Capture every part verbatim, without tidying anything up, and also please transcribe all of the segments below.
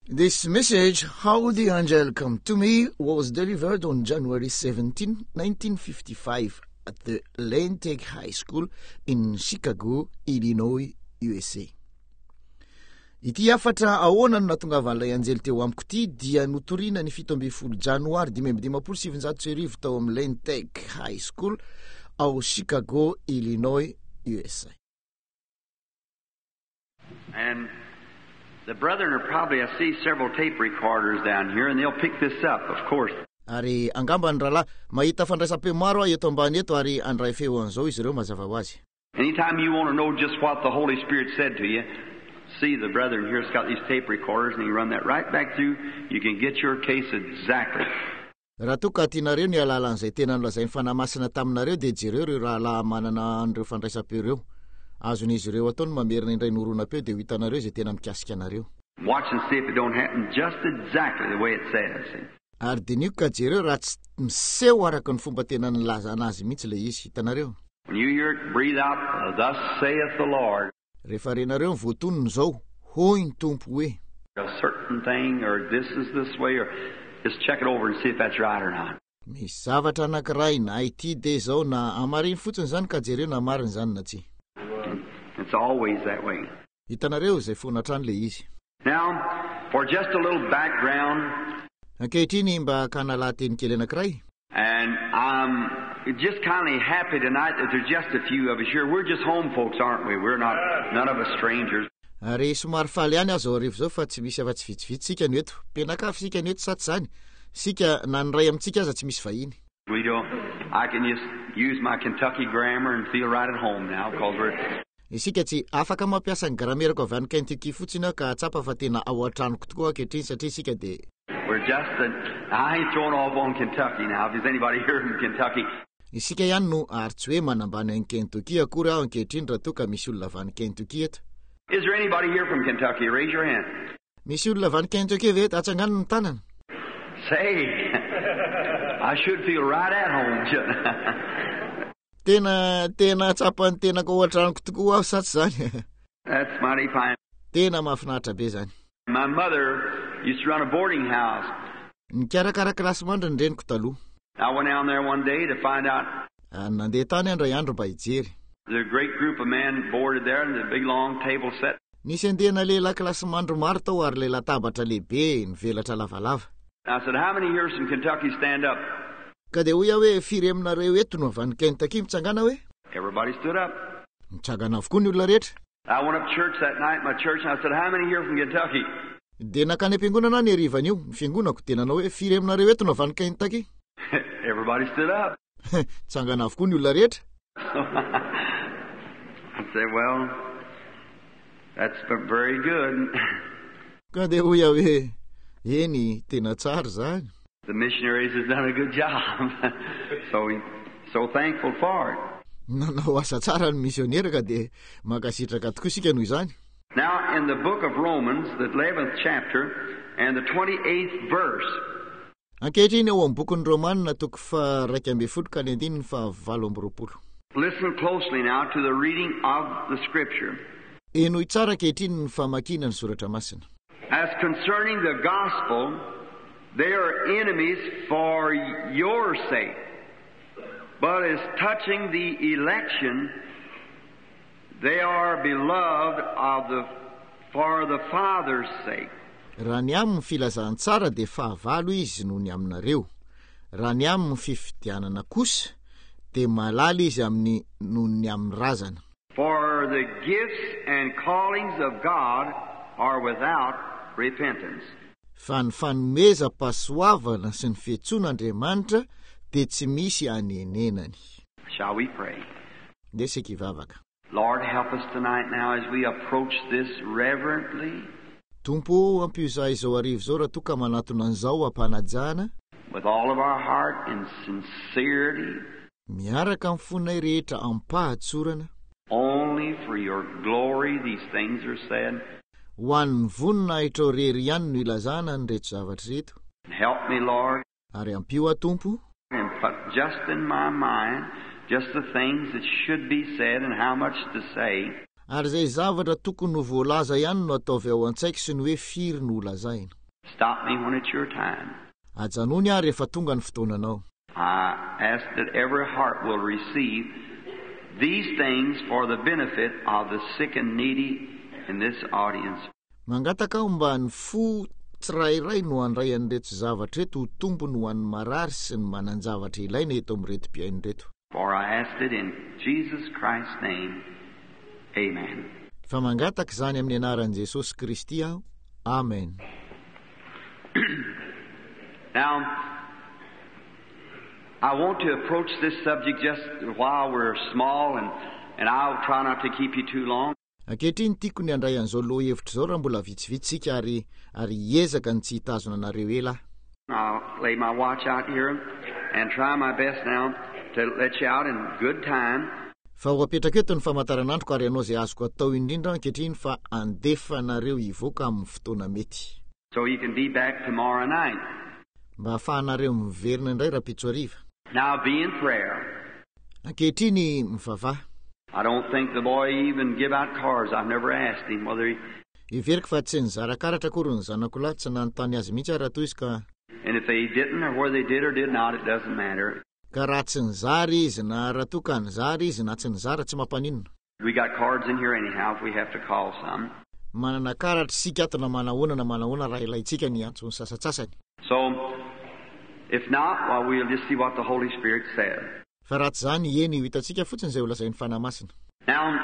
This message, How the Angel Come to Me, was delivered on January seventeenth, nineteen fifty-five at the Lane Tech High School in Chicago, Illinois, U S A. Ity afatra ahoana no natongavan'ilay anjely teo amiko ity dia notorina ny fito ambin'ny folo janoary dimy amby dimampolo sy sivinjato sy arivo tao amin'ny Lane Tech High School ao Chicago, Illinois, U S A. And the brethren are probably, I see several tape recorders down here, and they'll pick this up, of course. Ary angamba ny rahalahy mahita fandraisam-peo maro aho eto ambany eto ary andray feo an'izao izy ireo mazava ho azy. Anytime you want to know just what the Holy Spirit said to you, see the brethren here's got these tape recorders, and you run that right back through. You can get your case exactly. Raha toa ka tianareo ny alala an'izay tena nolazainy fanamasina taminareo dia jereo ireo rahalahy manana an'ireo fandraisam-peo ireo. Azon'izy ireo ataony mamerina indray noronam-peo dia ho hitanareo izay tena mikasika anareo. Watch and see if it don't happen just exactly the way it says. See? Ary diniko ka jereo raha tsy miseho araka ny fomba tena nilaza anazy mihitsy le izy hitanareo. When you hear it, breathe out, uh, thus saith the Lord. Rehefa renareo voatonony zao, hoy ny tompo hoe. A certain thing, or this is this way, or just check it over and see if that's right or not. Misy zavatra anankiray na ity de zao na amariny fotsiny zany ka jereo na mariny zany na tsy. It's always that way. Hitanareo zay foana hatrany le izy. Now, for just a little background. Ankehitriny mba kanala teny kely anankiray. And I'm just kind of happy tonight that there's just a few of us here. We're just home folks, aren't we? We're not, none of us strangers. Ary somary faly ihany azo arivo zao fa tsy misy afa-tsy vitsivitsy sika ny eto. Penakafy sika ny eto saty zany. Sika na ny ray amintsika aza tsy misy vahiny. We don't, I can just use my Kentucky grammar and feel right at home now because we're... Isika tsy afaka mampiasa ny gramerako avy any Kentucky fotsiny ka tsapa fa tena ao an-tranoko tokoa ankehitriny satria sika de we're just a, I ain't throwing off on Kentucky now. If there's anybody here from Kentucky. Isika ihany no ary tsy hoe manambany any Kentucky akory aho ankehitriny raha toa ka misy olona avy any Kentucky eto. Is there anybody here from Kentucky? Raise your hand. Misy olona avy any Kentucky ve eto atsangano ny tanana? Say, I should feel right at home, shouldn't I? Tena tena tsapany tena ko an-tranoko tokoa aho satsy zany. That's mighty fine. Tena mahafinaritra be zany. My mother used to run a boarding house. Nikarakara klasy mandry ny reniko taloha. I went down there one day to find out. Nandeha tany andray andro mba hijery. There's a great group of men boarded there and the big long table set. Nisy andehana lehilahy klasy mandro maro tao ary le latabatra lehibe nivelatra lavalava. I said, how many here from Kentucky stand up? Ka de hoy hoe firy aminareo eto no avy any Kentucky mitsangana hoe? Everybody stood up. Mitsangana avokoa ny olona rehetra. I went up to church that night, my church, and I said, how many here from Kentucky? De nakany am-piangonana ny arivany io, ny fiangonako de nanao hoe firy aminareo eto no avy any Kentucky? Everybody stood up. Mitsangana avokoa ny olona rehetra. I said, well, that's very good. Ka de hoy hoe eny tena tsara zany. The missionaries have done a good job. so we so thankful for it. Nanao asa tsara ny misionera ka de makasitraka tokoa sika noho izany. Now in the book of Romans, the eleventh chapter and the twenty-eighth verse. Ankehitriny eo amin'ny bokin'ny Romanina toko fa raika amby folo ka ny andininy fa valo amby roapolo. Listen closely now to the reading of the scripture. Enoy tsara ankehitriny ny famakiana ny soratra masina. As concerning the gospel, they are enemies for your sake. But as touching the election, they are beloved of the for the Father's sake. Raha ny amin'ny filazantsara de fahavalo izy noho ny aminareo. Raha ny amin'ny fifidianana kosa de malala izy amin'ny noho ny amin'ny razana. For the gifts and callings of God are without repentance. Fa ny fanomeza pasoavana sy ny fiantsoan'Andriamanitra de tsy misy anenenany. Shall we pray? Desika ivavaka. Lord, help us tonight now as we approach this reverently. Tompo ampio zahay izao arivo zao raha toa ka manatona an'izao ampanajana. With all of our heart and sincerity. Miaraka amin'ny fonay rehetra ampahatsorana. Only for your glory these things are said. Ho an'ny vonina hitrorery ihany no ilazana ny rehetra zavatra reto. Help me, Lord. Ary ampio a Tompo. And put just in my mind just the things that should be said and how much to say. Ary izay zavatra tokony ho voalaza ihany no ataovy ao an-tsaiko sy ny hoe firy no lazaina. Stop me when it's your time. Ajanony aho rehefa tonga ny fotoananao. I ask that every heart will receive these things for the benefit of the sick and needy in this audience. Mangataka aho mba ny fo tsirairay no handray an'ireto zavatra reto ho tombony ho an'ny marary sy ny manan-javatra ilaina eto amin'ireto mpiaino reto. For I asked it in Jesus Christ's name. Amen. Fa mangataka izany amin'ny anaran'i Jesosy Kristy aho. Amen. Now, I want to approach this subject just while we're small, and, and I'll try not to keep you too long. Ankehitriny tiako ny handray an'izao lohahevitra izao raha mbola vitsivitsika ary ary hiezaka ny tsy hitazona anareo ela. I'll lay my watch out here and try my best now to let you out in good time. Fa ho apetraka eto ny famantaranandroko ary ianao izay azoko atao indrindra ankehitriny fa andefa anareo hivoaka amin'ny fotoana mety. So you can be back tomorrow night. Mba ahafahanareo miverina indray rapitsoariva. Now be in prayer. Ankehitriny mivavaha. I don't think the boy even give out cards. I've never asked him whether he... Iveriko fa tsy nizara karatra akory ny zanako lahy tsy nanontany azy mihitsy raha toy izy ka. And if they didn't, or whether they did or did not, it doesn't matter. Ka raha tsy nizary izy na raha toa ka nizary izy na tsy nizara tsy mampaninona. We got cards in here anyhow if we have to call some. Manana karatra sika ato na manahoana na manahoana raha ilaitsika ny antso ny sasatsasany. So, if not, well, we'll just see what the Holy Spirit says. Fa raha tsy zany eny ho hitantsika fotsiny izay ho lazain'ny fanahy masina. Now,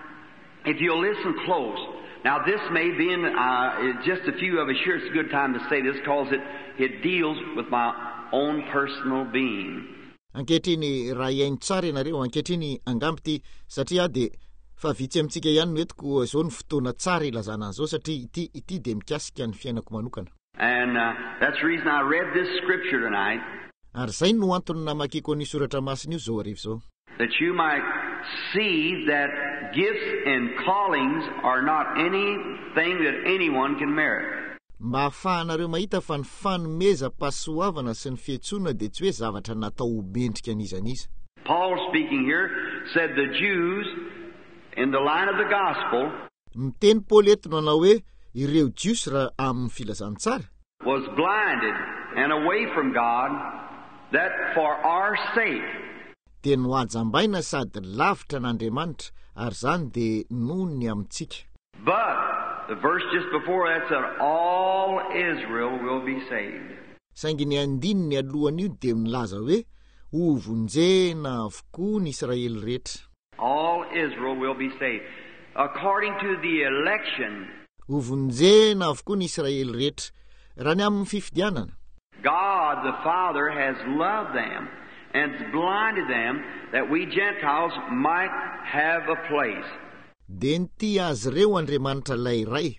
if you'll listen close, now this may be in uh, just a few of us here, it's a good time to say this because it, it deals with my own personal being. Ankehitriny raha iaino tsara ianareo ankehitriny angamby ty satria dia fa vitsy amintsika ihany no etiko izao ny fotoana tsara ilazana an'izao satria ity ity dia mikasika ny fiainako manokana. And uh, that's the reason I read this scripture tonight. Ary izay no antony namakiko ny soratra masina io zao arivo zao. That you might see that gifts and callings are not anything that anyone can merit. Mba ahafahanareo mahita fa ny fanomezam-pahasoavana sy ny fiantsoana dia tsy hoe zavatra natao ho bendrika an'izan'iza. Paul speaking here said the Jews in the line of the gospel miteny Paul eto nanao hoe ireo jiosy raha amin'ny filazantsara was blinded and away from God that for our sake dia no hajambaina sady lavitra n'Andriamanitra ary zany dia noho ny amintsika. But the verse just before that said all Israel will be saved. Saingy ny andininy alohan'io dia milaza hoe ho vonjena avokoa ny Israely rehetra. All Israel will be saved according to the election. Ho vonjena avokoa ny Israely rehetra raha ny amin'ny fifidianana. God the Father has loved them and blinded them that we Gentiles might have a place. Dia nity azy ireo Andriamanitra ilay iray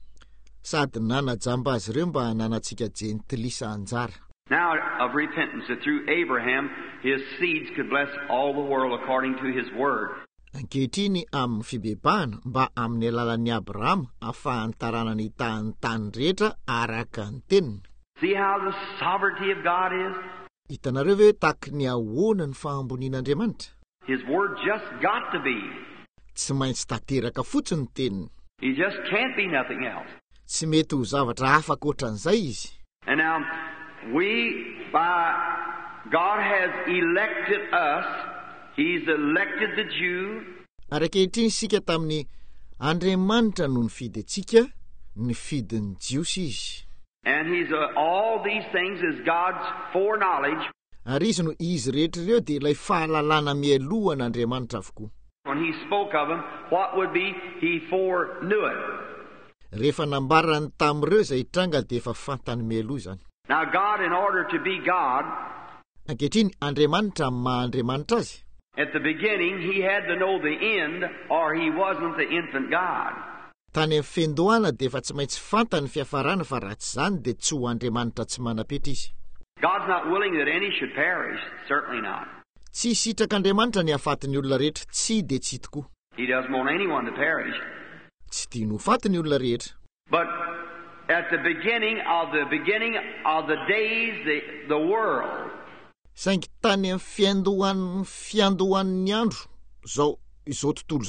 sady nanajamba azy ireo mba hananantsika jentilisa anjara. Now of repentance, that through Abraham his seeds could bless all the world according to his word. Ankehitriny amin'ny fibebahana mba amin'ny alalan'i Abrahama ahafahantarana ny tany tany rehetra araka ny teniny. See how the sovereignty of God is? Hitanareo ve taky ny ahoana ny fahambonian'Andriamanitra? His word just got to be. Tsy maintsy tanteraka fotsiny teniny. He just can't be nothing else. Tsy mety ho zavatra hafa ankoatran'izay izy. And now we, by God has elected us. He's elected the Jew. Ary ankehitriny isika tamin'ny Andriamanitra no nifidy antsika, nifidy ny jiosy izy. And he's uh, all these things is God's foreknowledge. Ary izy no izy rehetra ireo dia ilay fahalalana mialohan'Andriamanitra avokoa. When he spoke of them, what would be? He foreknew it. Rehefa nambarany tamin'ireo izay tranga dia efa fantany mialoha izany. Now God, in order to be God, ankehitriny Andriamanitra maha-Andriamanitra azy. At the beginning, he had to know the end, or he wasn't the infant God. Tany amin'ny fendohana dia efa tsy maintsy fantany fiafarana fa raha tsy zany dia tsy ho Andriamanitra tsy manapitra izy. God's not willing that any should perish, certainly not. Tsy sitrak'Andriamanitra ny hafatiny olona rehetra, tsy dia tsy tokoa. He doesn't want anyone to perish. Tsy tiany ho fatiny olona rehetra. But at the beginning of the beginning of the days, the, the world, saingy tany amin'ny fiandohan'ny fiandohan'ny andro zao izao tontolo zao,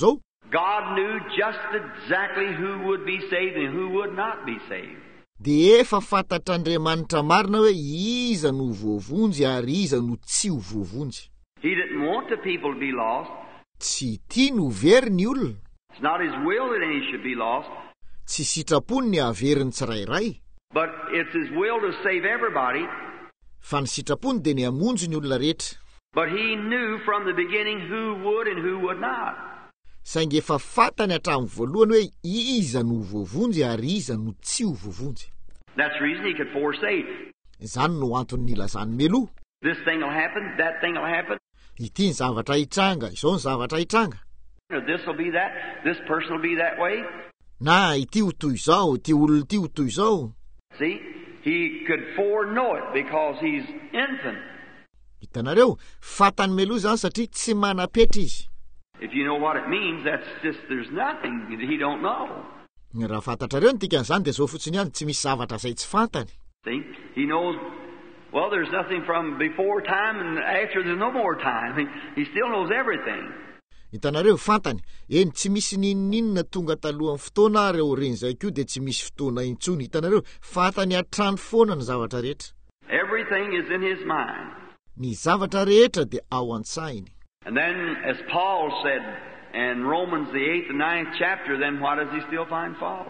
God knew just exactly who would be saved and who would not be saved. Dia efa fantatr'Andriamanitra marina hoe iza no voavonjy ary iza no tsy ho voavonjy. He didn't want the people to be lost. Tsy tia no very ny olona. It's not his will that any should be lost. Tsy sitrapony ny haveriny tsirairay. But it's his will to save everybody. Fa ny sitrapony dia ny hamonjy ny olona rehetra. But he knew from the beginning who would and who would not. Saingy efa fantany hatramin'ny voalohany hoe iza no voavonjy ary iza no tsy ho voavonjy. That's the reason he could foresay. Izany no antony nilazany meloa. This thing will happen, that thing will happen. Ity ny zavatra hitranga, izao ny zavatra hitranga. This will be that, this person will be that way. Na ity ho toy izao, ity olona ity ho toy izao. See, he could foreknow it because he's infinite. Hitanareo, fantany meloa zany satria tsy manapetra izy. If you know what it means, that's just, there's nothing that he don't know. Raha fantatrareo ny dikan'izany dia zao fotsiny ihany, tsy misy zavatra izay tsy fantany. See, he knows, well, there's nothing from before time and after there's no more time. He, he still knows everything. Hitanareo fantany, eny tsy misy ninninona tonga talohan'ny fotoana ary aorian'izay koa dia tsy misy fotoana intsony. Hitanareo fantany hatrany foana ny zavatra rehetra. Everything is in his mind. Ny zavatra rehetra dia ao an-tsainy. And then, as Paul said in Romans the eighth and ninth chapter, then why does he still find fault?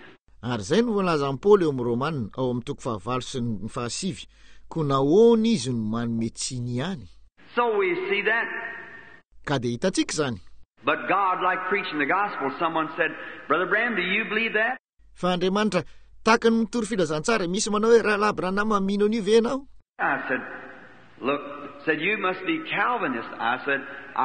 Ary zay no volazan'i Paoly eo amin'ny Romanina ao amin'ny toko fahavalo sy ny fahasivy, koa nahoana izy no manome tsiny ihany. So we see that. Ka dia hitantsika zany. But God, like preaching the gospel, someone said, Brother Branham, do you believe that? Fa Andriamanitra, tahaka ny mitory filazantsara, misy manao hoe rahalay Branham mino an'io ve ianao? I said, look, said you must be Calvinist. I said,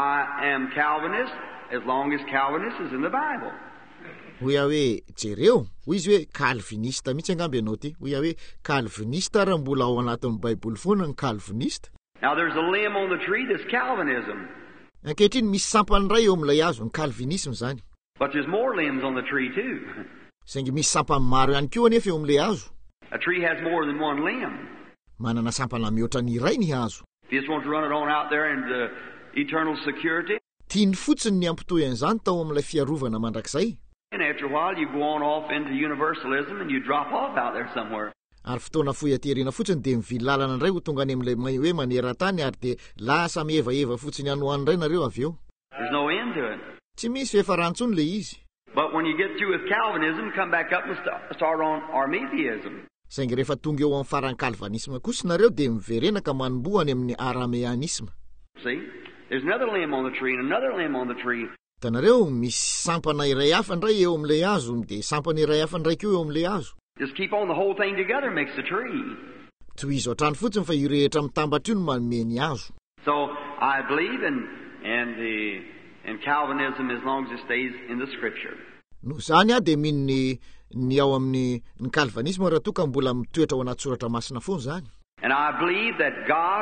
I am Calvinist as long as Calvinist is in the Bible. Hoy aho hoe jereo, hoy izy hoe Calvinista mihitsy angamba ianao ty. Hoy aho hoe Calvinista raha mbola ao anatin'ny Baiboly foana ny Calvinista. Now there's a limb on the tree that's Calvinism. Ankehitriny misy sampany ray eo amin'ilay hazo ny Calvinisme zany. But there's more limbs on the tree too. Saingy misy sampany maro ihany koa anefa eo amin'ilay hazo. A tree has more than one limb. Manana sampana mihoatra ny iray ny hazo. If you just want to run it on out there into eternal security. Tiany fotsiny ny ampitoy an'izany tao amin'ilay fiarovana mandrakizay. And after a while you go on off into universalism and you drop off out there somewhere. Ary fotoana fohy aterina fotsiny dia mivily lalana indray ho tonga any amin'ilay hoe maneran-tany ary dia lasa mihevaeva fotsiny anohany indray nareo avy eo. There's no end to it. Tsy misy fiafarantsony le izy. But when you get through with Calvinism, come back up and st- start on Arminianism. Saingy rehefa tonga eo amin'ny faran'ny Calvinisme kosa nareo dia miverena ka manomboa any amin'ny Arameanisme. See? There's another limb on the tree and another limb on the tree. Hitanareo misy sampana iray hafa indray eo amin'ilay hazo dia sampana iray hafa indray koa eo amin'ilay hazo. Just keep on the whole thing together makes the tree. Tohizo hatrany fotsiny fa io rehetra mitambatra io no manome ny hazo. So I believe in in the in Calvinism as long as it stays in the Scripture. No zany a dia mino ny ny ao amin'ny ny Calvinisme raha toka mbola mitoetra ao anaty soratra masina foana zany. And I believe that God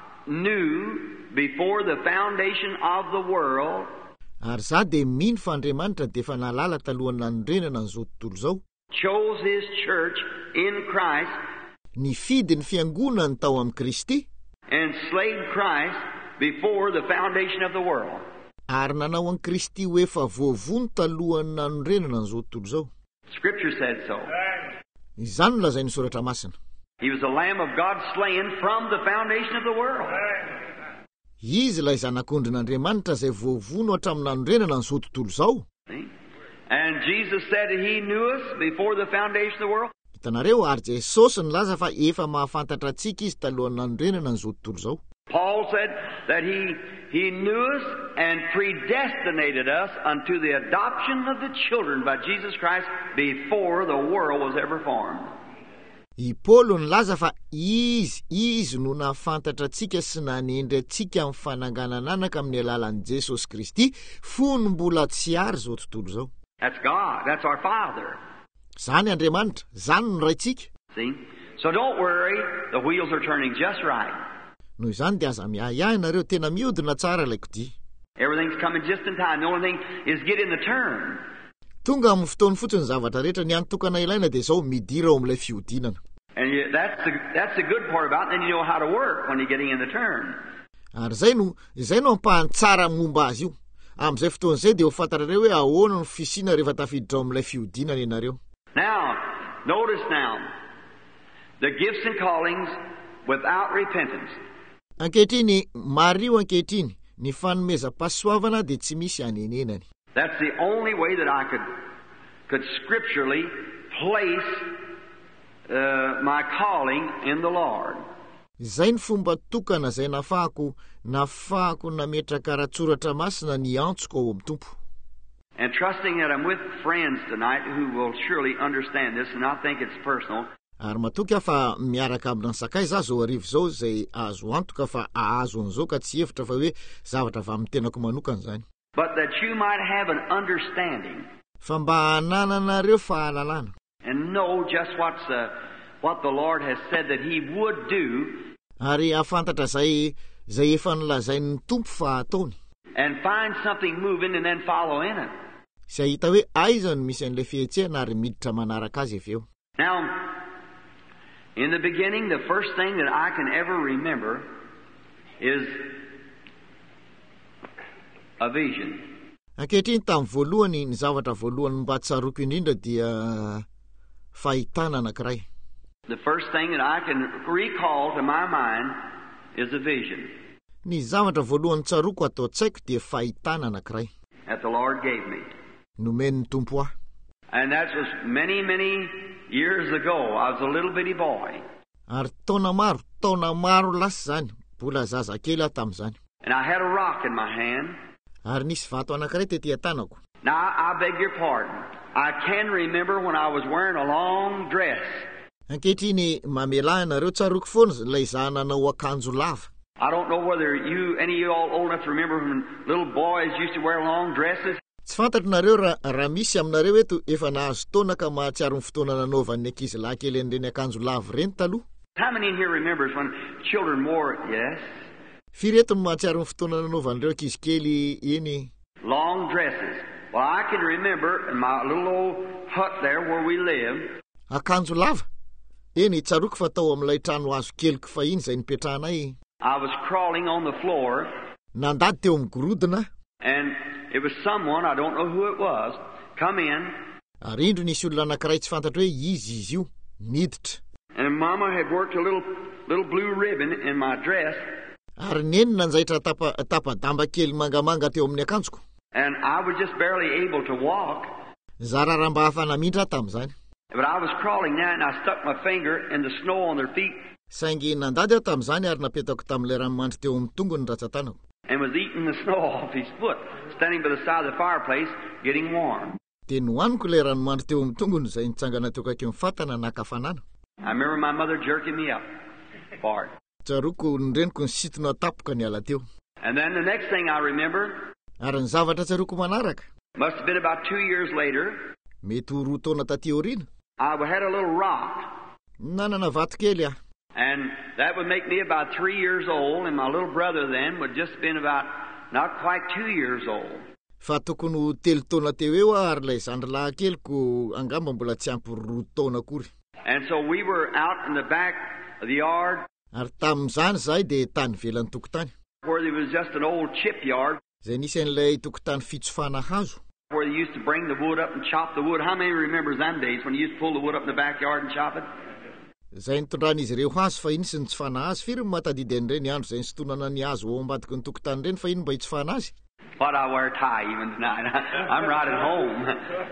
knew before the foundation of the world. Ary za dia mino fa Andriamanitra dia efa nalala talohan'ny nanondrenana an'izao tontolo izao. Chose his church in Christ. Nifidy ny fiangonany tao amin'ny Kristy. And slayed Christ before the foundation of the world. Ary nanao an Kristy ho efa voavony talohan'ny nanondrenana an'izao tontolo izao. Scripture said so. Izany no lazain'ny soratra masina. He was the Lamb of God slain from the foundation of the world. Izy ilay zanak'ondrin'Andriamanitra izay voavono hatramin'ny nanondrenana an'izao tontolo izao. And Jesus said that he knew us before the foundation of the world. Hitanareo ary Jesosy nilaza fa efa mahafantatra antsika izy talohan'ny nanondrenana an'izao tontolo izao. Paul said that he he knew us and predestinated us unto the adoption of the children by Jesus Christ before the world was ever formed. I Paolo nilaza fa izy izy no nahafantatra antsika sy nanendry antsika amin'ny fananganana anaka amin'ny alalan'i Jesosy Kristy fony mbola tsy ary izao tontolo izao. That's God. That's our Father. Zany Andriamanitra, zany no raitsika. See? So don't worry, the wheels are turning just right. Noho izany dia aza miahiahy nareo tena mihodina tsara ilay kodia. Everything's coming just in time. The only thing is get in the turn. Tonga amin'ny fotoany fotsiny zavatra rehetra ny antokana ilaina dia izao midira ao amin'ilay fihodinana. And you, that's the that's the good part about it. Then you know how to work when you're getting in the turn. Ary zay no izay no ampahany tsara momba azy io. Am'izay fotoan'izay dia ho fantarareo hoe ahoana ny fisiana rehefa tafiditra ao amin'ilay fiodinana ianareo. Now, notice now, the gifts and callings without repentance. Ankehitriny mario ankehitriny ny fanomezam-pahasoavana dia tsy misy anenenany. That's the only way that I could could scripturally place uh, my calling in the Lord. Zay ny fomba tokana zay nafahako nafahako nametraka ratsoratra masina ny antsoko ao amin'ny Tompo. And trusting that I'm with friends tonight who will surely understand this and not think it's personal. Ary matoky afa miaraka amin'ny sakay za zao arivo zao zay azo antoka fa ahazo an'izao ka tsy hevitra fa hoe zavatra avy amin'ny tenako manokana zany. But that you might have an understanding. Fa mba hanananareo fahalalana. And know just what's uh, what the Lord has said that He would do. Ary afantatra zay zay efa nolazainy Tompo fa ataony. And find something moving and then follow in it. Sy ahita hoe aiza no misy an'ilay fihetsehana ary miditra manaraka azy avy eo. Now, in the beginning, the first thing that I can ever remember is a vision. Ankehitriny tamin'ny voalohany ny zavatra voalohany mba tsaroko indrindra dia fahitana anankiray. The first thing that I can recall to my mind is a vision. Ny zavatra voalohany tsaroko atao tsaiko dia fahitana anankiray. That the Lord gave me. Nomen'ny Tompo ahy. And that was many, many years ago. I was a little bitty boy. Ary taona maro, taona maro lasa zany, mbola zaza kely aho tamin'izany. And I had a rock in my hand. Ary nisy vato anankiray tetỳ tanako. Now, I beg your pardon. I can remember when I was wearing a long dress. Ankehitriny mamela anareo tsaroko foana ilay izaho nanao akanjo lava. I don't know whether you, any of you all old enough to remember when little boys used to wear long dresses. Tsy fantatro nareo raha misy aminareo eto efa nahazo taona ka mahatsiaro ny fotoana nanaovan'ny ankizy lahy kely an'ireny akanjo lava reny taloha. How many in here remembers when children wore, yes? Firy eto no mahatsiaro ny fotoana nanaovan'ireo ankizy kely eny long dresses. Well, I can remember in my little old hut there where we lived. Akanjo lava. Eny tsaroko fa tao amin'ilay trano hazo keliko fahiny zay nipetrahanay. I was crawling on the floor. Nandady teo amin'ny gorodona. And it was someone, I don't know who it was, come in. Ary indro nisy olona anankiray tsy fantatro hoe izy izy io, niditra. And Mama had worked a little little blue ribbon in my dress. Ary neny nanjaitra tapa tapa-damba kely mangamanga teo amin'ny akanjoko. And I was just barely able to walk. Zarara mba afana mindra tamin'izany. But I was crawling now and I stuck my finger in the snow on their feet. Saingy nandady aho tamin'izany ary napetako tamin'ilay ranomandry teo amin'ny tongony ratsan-tanako. And was eating the snow off his foot, standing by the side of the fireplace, getting warm. Dia nohaniko ilay ranomandry teo amin'ny tongony izay nitsangana teo akaiky ny fatana nakafanana. I remember my mother jerking me up for it. Tsaroko ny reniko ny sitona tapoka ny ala teo. And then the next thing I remember, ary ny zavatra tsaroko manaraka, must have been about two years later, mety ho roa taona taty aoriana, I had a little rock. Nanana vato kely aho. And that would make me about three years old, and my little brother then would just been about not quite two years old. Fa tokony ho telo taona teo eo ary ilay zandrilahy keliko angamba mbola tsy ampy roa taona akory. And so we were out in the back of the yard. Ary tamin'izany zahay dia tany velan'ny tokotany. Where there was just an old chip yard. Zay nisy an'ilay tokotany fitsofana hazo. Where they used to bring the wood up and chop the wood. How many remembers them days when you used to pull the wood up in the backyard and chop it? Zay nitondran'izy ireo hazo fa iny sy nitsofana azy. Firy matadidy an'ireny andro zay nisitonana ny hazo ao ambadiky ny tokotany ireny fa iny mba hitsofana azy. But I wear a tie even tonight. I'm right at home.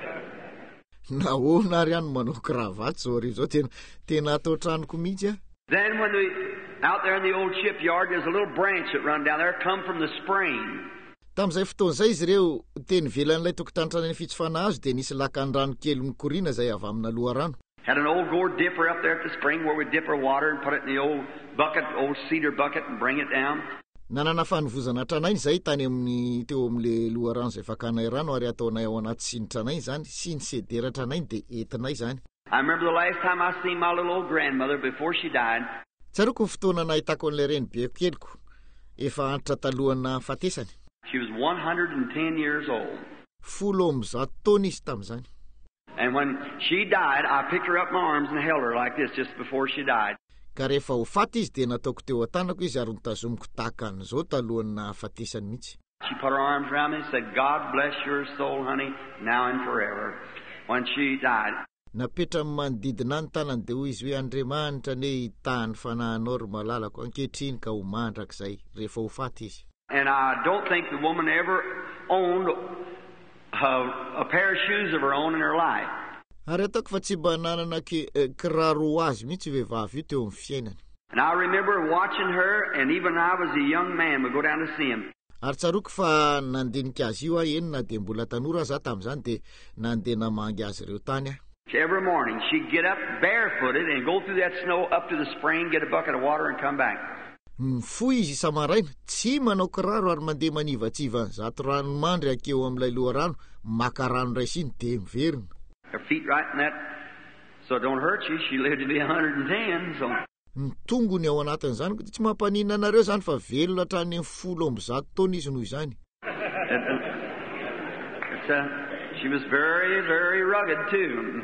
Nahoana ary ihany manao kravaty zao arivo zao tena tena atao tranoko mihitsy a. Then when we out there in the old shipyard, there's a little branch that run down there, come from the spring. Tamin'izay fotoan'izay izy ireo teny velan'ilay tokotany tranany fitsofana azy dia nisy lakan-drano kely mikoriana zay avy amina loharano. Had an old gourd dipper up there at the spring where we dip our water and put it in the old bucket, old cedar bucket, and bring it down. Nanana fanovozana tranainy zay tany amin'ny teo amin'ilay loharano zay fakanay rano ary ataonay ao anaty sinitranainy zany, siny sedera tranainy dia entinay zany. I remember the last time I seen my little old grandmother before she died. Tsaroko ny fotoana nahitako an'ilay renibeko keliko efa antitra talohana fatesany. She was one hundred ten years old. Folo amby zato taona izy tamin'izany. And when she died, I picked her up in my arms and held her like this just before she died. Ka rehefa ho faty izy dia nataoko teo an-tanako izy ary nitazomiko tahaka an'izao talohana fatesany mihitsy. She put her arms around me and said, God bless your soul, honey, now and forever. When she died. Napetra manodidina ny tanany dia hoy izy hoe Andriamanitra ne tany fanahinao ry malalako ankehitriny ka ho mandrakizay rehefa ho faty izy. And I don't think the woman ever owned a, a pair of shoes of her own in her life. Ary ataoko fa tsy mba nanana kiraro ho azy mihitsy vehivavy io teo amin'ny fiainany. And I remember watching her, and even when I was a young man, we go down to see him. Ary tsaroako fa nandinika azy io eny na dia mbola tanora za tamin'izany dia nandeha namangy azy ireo tany aho. Every morning she'd get up barefooted and go through that snow up to the spring, get a bucket of water and come back. Mifoy izy isa-maraina, tsy manao kiraro ary mandeha manivatsiva zato rano mandry akeo amin'ilay loharano, maka rano ray siny dia miverina. Her feet right in that, so it don't hurt you. She lived to be one hundred ten, so. Ny tongony ao anatin'izany ko tsy mampanina anareo zany fa velona hatrany amin'ny folo amby zato taona izy noho izany. It's, uh, she was very, very rugged too.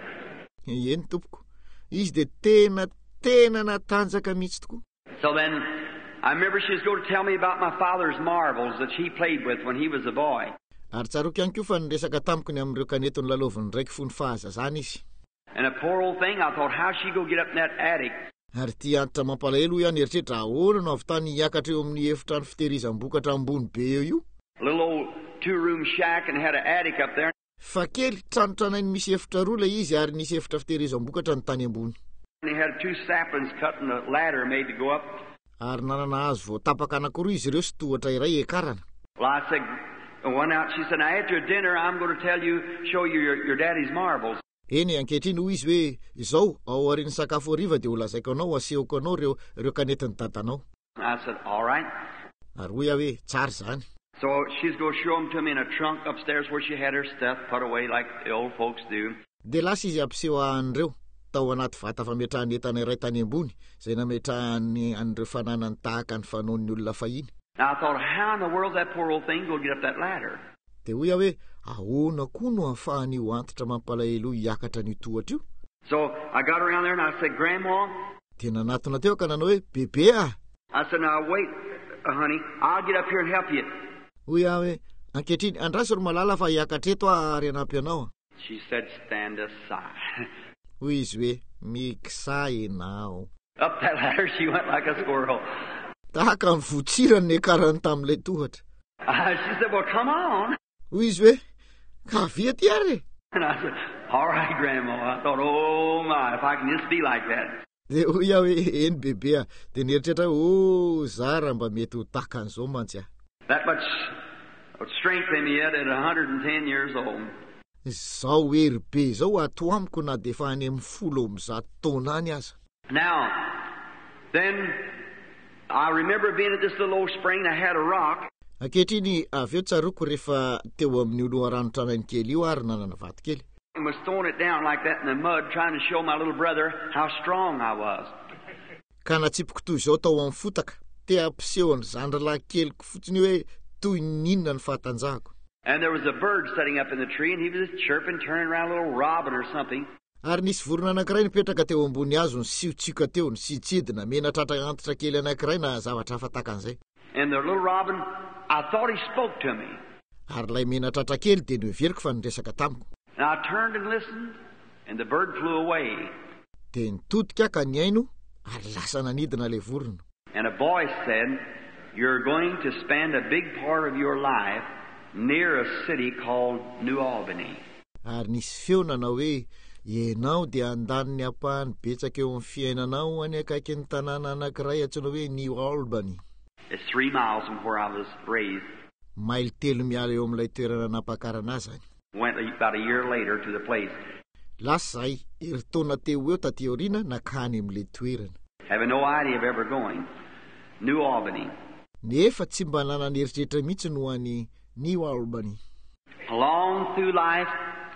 Eny tompoko, izy dia tena tena natanjaka mihitsy tokoa. So then, I remember she was going to tell me about my father's marbles that she played with when he was a boy. Ary tsaroako ihany koa fa niresaka tamiko ny amin'ireo kanetony laloviny raiky fony fahazazana izy. And a poor old thing, I thought, how she go get up in that attic? Ary tia antitra mampalahelo ihany eritreritra ahoana no avy tany hiakatra eo amin'ny efitrano fitehirizam-bokatra ambony be eo io. A little old two-room shack and had an attic up there. Fa kely tranotranainy misy efitra roa ilay izy ary nisy efitra fitehirizam-bokatra ny tany ambony. And he had two saplings cut and a ladder made to go up. Ary nanana hazo vao tapaka anankiroa izy ireo sy tohatra iray ekarana. Well, I said, I went out. She said, now after dinner, I'm going to tell you, show you your, your daddy's marbles. Eny ankehitriny hoy izy hoe izao ao aorian'ny sakafo hariva dia ho lazaiko anao asehoko anao reo reo kanetiny dadanao. I said, all right. Ary hoy aho hoe tsara zany. So she's going to show them to me in a trunk upstairs where she had her stuff put away like the old folks do. Dia lasa izy ampiseho an'ireo tao anaty vata fametrahany entana iray tany ambony izay nametrahany an'ireo fananany tahaka ny fanaon'ny olona fahiny. Now I thought, how in the world that poor old thing go get up that ladder? Dia hoy aho hoe ahoana koa no ahafahany io antitra mampalahelo hiakatra ny tohatra io. So I got around there and I said, Grandma. Dia nanatona teo ka nanao hoe bebe ah. I said, now wait, uh, honey, I'll get up here and help you. Hoy aho hoe ankehitriny andraso ry malala fa hiakatra eto ary hanampy anao. She said, stand aside. Hoy izy hoe mikisay ianao. Up that ladder she went like a squirrel. Tahaka ny votsirany ny ekarany tamin'ilay tohatra. Uh, she said, well, come on. Hoy izy hoe ka avia ty ary. And I said, all right, Grandma. I thought, oh my, if I can just be like that. Dia hoy aho hoe eny bebe ah. Dia nieritreritra o zara mba mety ho tahaka an'izao mantsy ah. That much strength in me yet at one hundred ten years old. Zao hery be zao ato amiko na dia efa any amin'ny folo amby zato taona any aza. Now, then I remember being at this little old spring that had a rock. Ankehitriny avy eo tsaroko rehefa teo amin'ny loharanotranainy kely io ary nanana vato kely. I was throwing it down like that in the mud, trying to show my little brother how strong I was. Ka natsipiko toy izao tao amin'ny fotaka, te ampiseho ny zandralahy keliko fotsiny hoe toy ninona ny fahatanjahako. And there was a bird sitting up in the tree, and he was just chirping, turning around, a little robin or something. Ary nisy vorona anankiray nipetraka teo ambony hazo ny siotsika teo ny sitsidina menatratra antitra kely anankiray na zavatra hafa takan'izay. And the little robin, I thought he spoke to me. Ary lay menatratra kely dia noheveriko fa niresaka tamiko. And I turned and listened, and the bird flew away. Dia nitodika ka ny aino ary lasa nanidina ilay vorona. And a voice said, you're going to spend a big part of your life near a city called New Albany. Ary nisy feo nanao hoe ianao dia andany ny ampahany betsaka eo amin'ny fiainanao any akaiky ny tanàna anankiray antsoina hoe New Albany. It's three miles from where I was raised. Maily telo miala eo amin'ilay toerana nampakarana azy. Went about a year later to the place. Lasa zay eritaona teo eo taty aoriana nakany amin'ilay toerana. Having no idea of ever going. New Albany. Nefa tsy mba nanana eritreritra mihitsy no any New Albany. Along through life,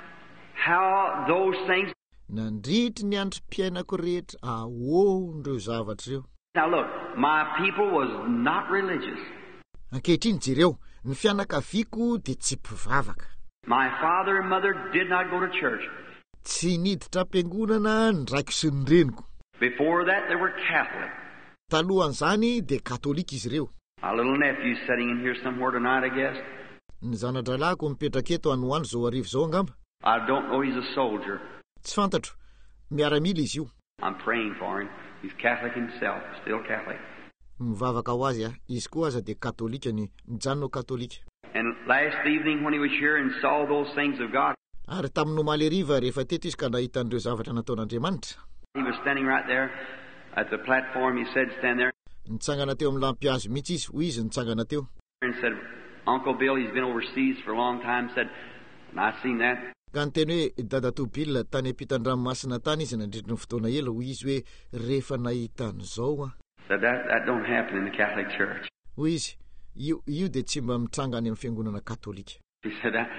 how those things. Nandritry ny androm-piainako rehetra ahoandreo zavatra reo. Now look, my people was not religious. Ankehitriny jereo, ny fianakaviako dia tsy mpivavaka. My father and mother did not go to church. Tsy niditra am-piangonana ny raiko sy ny reniko. Before that, they were Catholic. Talohan'izany dia katolika izy ireo. My little nephew's sitting in here somewhere tonight, I guess. Ny zanadralahiko mipetraka eto anoano zao arivo zao angamba. I don't know, he's a soldier. Tsy fantatro. Miaramila izy io. I'm praying for him. He's Catholic himself, still Catholic. Mivavaka ho azy a, izy koa aza dia katolika ny mijanona katolika. And last evening when he was here and saw those things of God, Ary tamin'ny omaly hariva rehefa teto izy ka nahita an'ireo zavatra nataon'Andriamanitra. he was standing right there at the platform. He said, stand there, Nitsangana teo amin'ny lampihazo mihitsy izy, hoy izy nitsangana teo. and said, Uncle Bill, he's been overseas for a long time, said, and I seen that. Ka nyteny hoe Dada Bill tany ampitan-dranomasina tany izy nandritra ny fotoana ela, hoy izy hoe rehefa nahita an'izao a. Said that that don't happen in the Catholic Church. Hoy izy, io io dia tsy mba mitranga any amin'ny fiangonana katolika. He said, I,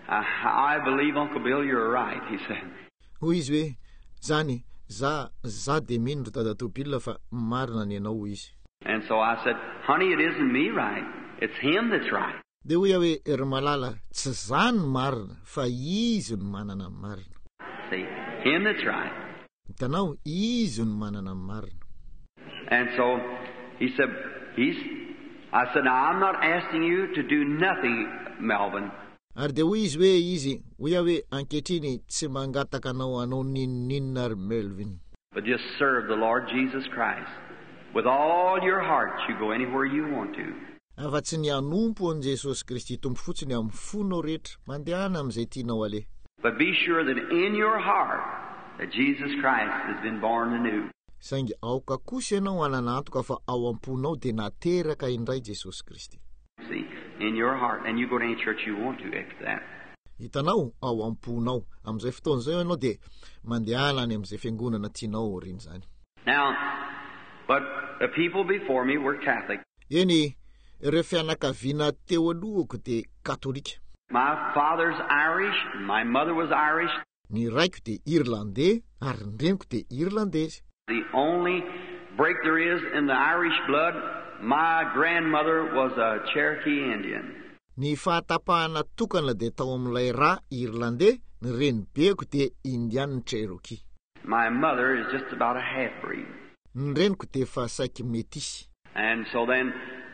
I, I believe, Uncle Bill, you're right, he said. Hoy izy hoe zany za za dia mino Dada Bill fa marina ny ianao, hoy izy. And so I said, honey, it isn't me right. It's him that's right. Dia hoy hoe ry malala, tsy zany marina fa izy no manana ny marina. See, him that's right. Hitanao, izy no manana ny marina. And so he said, he's, I said, now I'm not asking you to do nothing, Melvin. Ary dia hoy izy hoe izy, hoy hoe ankehitriny tsy mangataka anao anao ninninina ary Melvin. But just serve the Lord Jesus Christ. With all your heart, you go anywhere you want to. Afa-tsy ny anompo an Jesosy Kristy tompo fotsiny amin'ny fonao rehetra, mandehana amin'izay tianao aleha. But be sure that in your heart that Jesus Christ has been born anew. Saingy aoka kosa ianao ananantoka fa ao am-ponao dia nateraka indray Jesosy Kristy. See, in your heart, and you go to any church you want to after that. Hitanao ao am-ponao, amin'izay fotoana izay ianao dia mandehana any amin'izay fiangonana tianao oriny zany. Now, but the people before me were Catholic. Eny, ireo fianakaviana teo alohako dia katolika. My father's Irish, my mother was Irish. Ny raiko dia Irlandais ary ny reniko dia Irlandaise. The only break there is in the Irish blood, my grandmother was a Cherokee Indian. Ny fahatapahana tokana dia tao amin'ilay ra Irlandais, ny renibeko dia Indian Cherokee. My mother is just about a half-breed. Ny reniko dia fa saiky métis. And so then,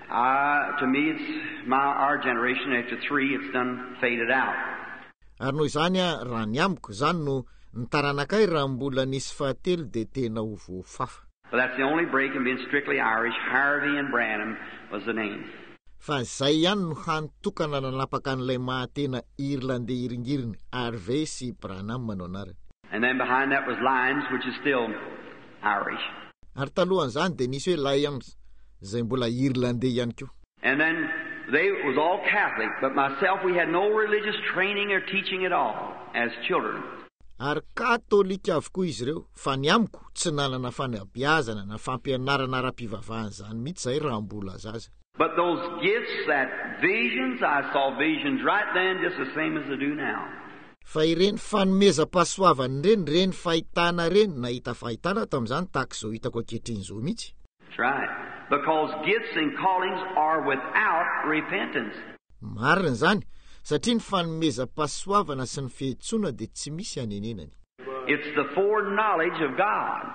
uh, to me, it's my our generation, after three, it's done faded out. Ary noho izany a, raha ny amiko zany no ny taranakay raha mbola nisy fahatelo dia tena ho voafafa. But that's the only break in being strictly Irish. Harvey and Branham was the name. Fa zay ihany no hanitokana nanapaka an'ilay mahatena Irlandais iringiriny, Harvey sy Branham manao anarany. And then behind that was Lyons, which is still Irish. Ary talohan'izany dia nisy hoe Lyons, zay mbola Irlandais ihany koa. And then they was all Catholic, but myself, we had no religious training or teaching at all as children. Ary katolika avokoa izy ireo, fa ny amiko tsy nanana fanabeazana na fampianarana ara-pivavahana zany mihitsy zay raha mbola zaza. But those gifts, that visions, I saw visions right then just the same as I do now. Fa ireny fanomezam-pahasoavana ireny, ireny fahitana ireny, nahita fahitana tamin'izany tahaka izao hitako ankehitriny izao mihitsy. That's right. Because gifts and callings are without repentance. Marina zany, satria ny fanomezam-pahasoavana sy ny fihetsoana dia tsy misy anenenany. It's the foreknowledge of God.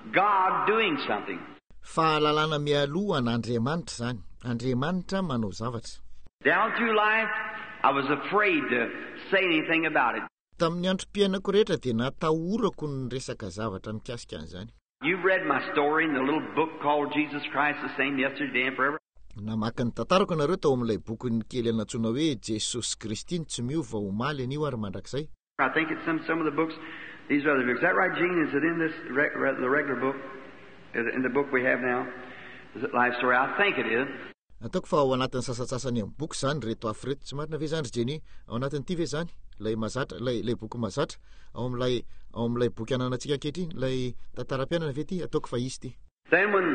God doing something. Fahalalana mialoha an'Andriamanitra zany. Andriamanitra manao zavatra. Down through life, I was afraid to say anything about it. Tamin'ny androm-piainako rehetra dia natahorako ny resaka zavatra mikasika an'izany. You've read my story in the little book called Jesus Christ the Same Yesterday and Forever. Namaky ny tantarako nareo tao amin'ilay boky kely anatsoina hoe Jesosy Kristy tsy miova omaly anio ary mandrakizay. I think it's some some of the books, these other books. Is that right, Gene? Is it in this re, re, the regular book? Is it in the book we have now? Is it Life Story? I think it is. Ataoko fa ao anatin'ny sasatsasany amin'ny boky zany reto afo reto, tsy marina ve zany ry Jenny? Ao anatin'ity ve zany? Lay mazatra, lay lay boky mazatra, ao amin'ilay ao amin'ilay boky ananantsika ankehitriny, lay tantaram-piainana ve ty? Ataoko fa izy ty. Then when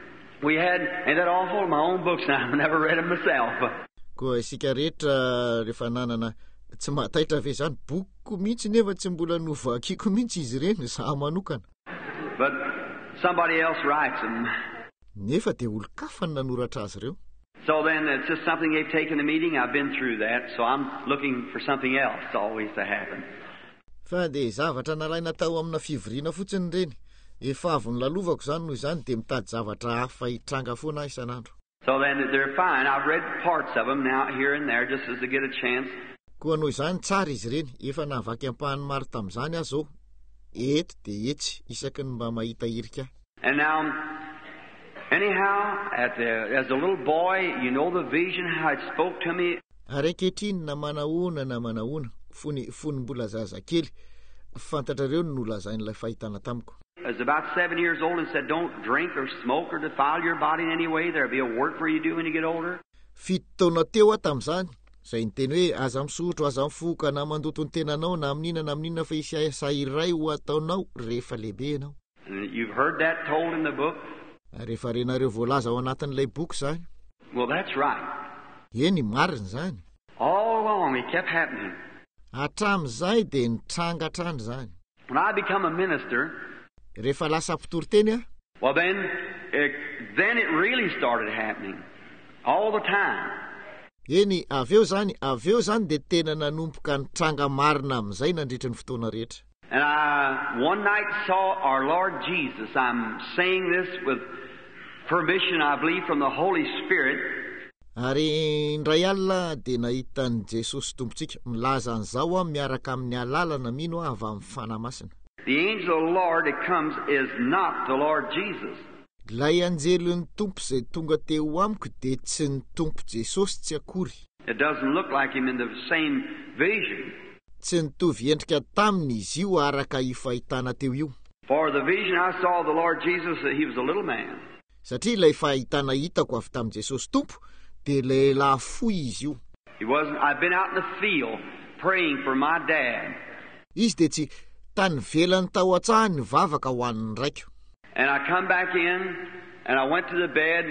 we had, and that awful, my own books now, I never read them myself. Koa isika rehetra rehefa nanana tsy mahataitra ve zany boky mihitsy nefa tsy mbola novakiko mihitsy izy ireny za manokana. But somebody else writes them. Nefa dia olo-kafa ny nanoratra azy ireo. So then it's just something they've taken the meeting. I've been through that, so I'm looking for something else always to happen. Fa dia zavatra nalaina tao amina fivoriana fotsiny reny. Efa avy ny lalovako zany noho izany dia mitady zavatra hafa hitranga foana isan'andro. So then they're fine. I've read parts of them now here and there just as to get a chance. Koa noho izany tsara izy ireny, efa nahavaky ampahany maro tamin'izany aho zao. Eto dia etsy isaky ny mba mahita irika. And now, anyhow, at the, as a little boy, you know the vision, how it spoke to me. Ary ankehitriny na manahoana na manahoana, fony fony mbola zazakely, fantatrareo no nolazain'ilay fahitana tamiko. I was about seven years old and said, don't drink or smoke or defile your body in any way. There'll be a work for you to do when you get older. Fito taona teo aho tamin'izany, izay niteny hoe aza misotro, aza mifoka na mandoto ny tenanao na amin'ina na amin'ina fa hisy sahiray ho ataonao rehefa lehibe ianao. And you've heard that told in the book. Rehefa renareo voalaza ao anatin'ilay boky zany. Well, that's right. Eny marina zany. All along it kept happening. Hatramin'izay dia nitranga hatrany zany. When I become a minister, rehefa lasa mpitoroteny aho, well then, it, then it really started happening. All the time. Eny aveo zany, aveo zany dia tena nanompoka nitranga marina amin'izay nandritra ny fotoana rehetra. And I one night saw our Lord Jesus. I'm saying this with permission, I believe, from the Holy Spirit. Ary indray alina dia nahitan'i Jesosy tompontsika milaza an'izao aho miaraka amin'ny alalana mino aho avy amin'ny fanahy masina. The angel of the Lord that comes is not the Lord Jesus. Ilay anjelon'ny tompo izay tonga teo amiko dia tsy ny tompo Jesosy tsy akory. It doesn't look like him in the same vision. Tsy nitovy endrika taminy izy io araka io fahitana teo io. For the vision I saw of the Lord Jesus, he was a little man. Satria ilay fahitana hitako avy tamin'i Jesosy tompo dia lehilahy fohy izy io. He wasn't. I've been out in the field praying for my dad. Izy dia tsy tany velany tao an-tsaha ny vavaka ho an'ny raiko. And I come back in and I went to the bed.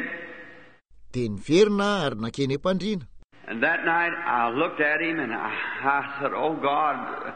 Dia niverina ary nakeny am-pandriana. And that night I looked at him and I, I said, "Oh God,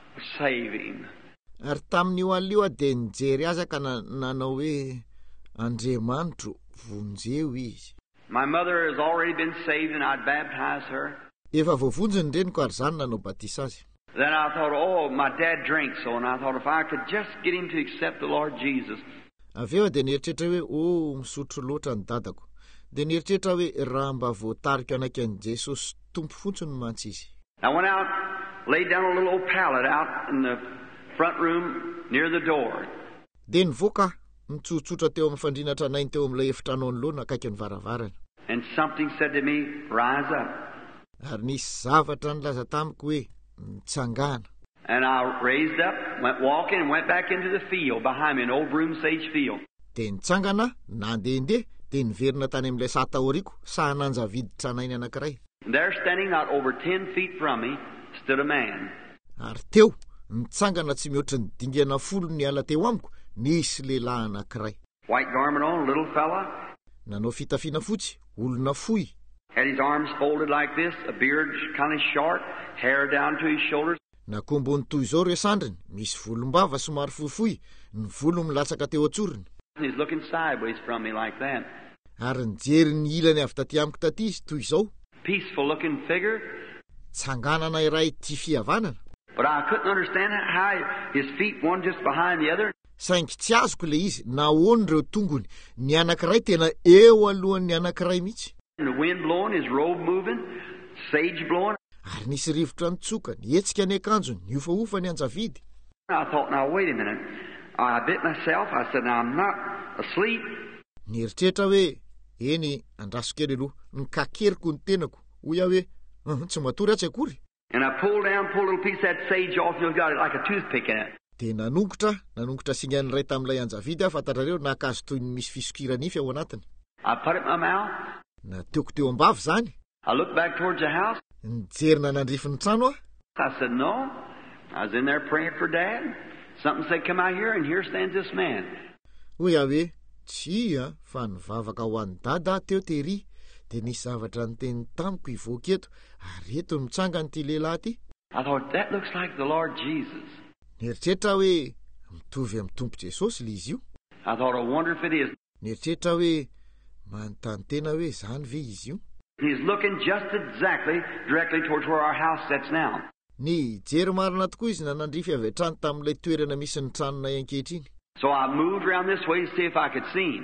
save him." Ary tamin'io alio dia nijery azy ka nanao hoe Andriamanitro vonjeo izy. My mother has already been saved and I'd baptize her. Efa voavonjy ny reniko ary zany nanao batisa azy. Then I thought, oh, my dad drinks so, and I thought if I could just get him to accept the Lord Jesus. Aveo dia nieritreritra hoe o misotro loatra ny dadako. Dia nieritreritra hoe raha mba voatarika anaiky an'i Jesosy tompo fotsiny mantsy izy. I went out, laid down a little old pallet out in the front room near the door. Dia nivoaka nitsotsotra teo amin'ny fandriana tranainy teo amin'ilay efitrano anoloana akaiky ny varavarana. And something said to me, "Rise up." Ary nisy zavatra nilaza tamiko hoe nitsangana. And I raised up, went walking, and went back into the field behind me, an old broom sage field. Dia nitsangana, nandehandeha, dia niverina tany amin'ilay sataoriko, sahananja vidy tranainy anankiray. And there, standing not over ten feet from me, stood a man. Ary teo, nitsangana tsy mihoatra ny dingana folo ny ala teo amiko, nisy lehilahy anankiray. White garment on, little fella. Nanao fitafiana fotsy, olona fohy. Had his arms folded like this, a beard kind of short, hair down to his shoulders. Nakombony toy izao ireo sandriny, misy volombava somary fohifohy, ny volo milatsaka teo an-tsoriny. He's looking sideways from me like that. Ary nijery ny ilany avy taty amiko taty izy toy izao. Peaceful looking figure. Tsanganana iray tia fihavanana. But I couldn't understand how his feet, one just behind the other. Saingy tsy azoko le izy, nahoany ireo tongony, ny anankiray tena eo alohan'ny anankiray mihitsy. The wind blowing, his robe moving, sage blowing. Ary nisy rivotra nitsoka, nietsika ny akanjony, niofaofa ny anjavidy. I thought, now wait a minute. I bit myself. I said, now I'm not asleep. Nieritreritra hoe, eny andraso kely aloha, nikakeriko ny tenako. Hoy aho hoe, tsy matory atsy akory. And I pulled down, pulled a little piece of that sage off, and got it like a toothpick in it. Dia nanongotra, nanongotra singany iray tamin'ilay anjavidy aho, fantatrareo nakazo toy ny misy fisokira-nify ao anatiny. I put it in my mouth. Nateoko teo am-bava zany. I looked back towards the house. Nijerina nandrify ny trano aho. I said, no. I was in there praying for Dad. Something said, come out here, and here stands this man. Hoy aho hoe, tsia, fa nivavaka ho an'ny dada teo tery. Dia nisy zavatra niteny tamiko hivoaka eto, ary eto mitsanga n'ity lehilahy ty. I thought, that looks like the Lord Jesus. Nieritreritra hoe mitovy amin'ny tompo Jesosy le izy io. I thought, I wonder if it is. Nieritreritra hoe manontany tena hoe zany ve izy io. He's looking just exactly directly towards where our house sits now. Ny jery marina tokoa izy na nandrify avy hatrany tamin'ilay toerana misy ny tranonay ankehitriny. So I moved around this way to see if I could see him.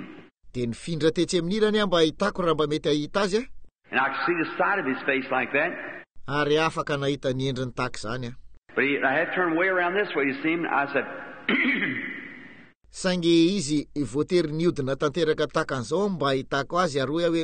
dia nifindra tetsy amin'irany mba ahitako raha mba mety ahita azy a. And I could see the side of his face like that. Ary afaka nahita ny endriny tahaka izany a. But he, I had to turn way around this way to see him. I said, Saingy izy voatery niodina tanteraka tahaka an'izao mba ahitako azy ary hoe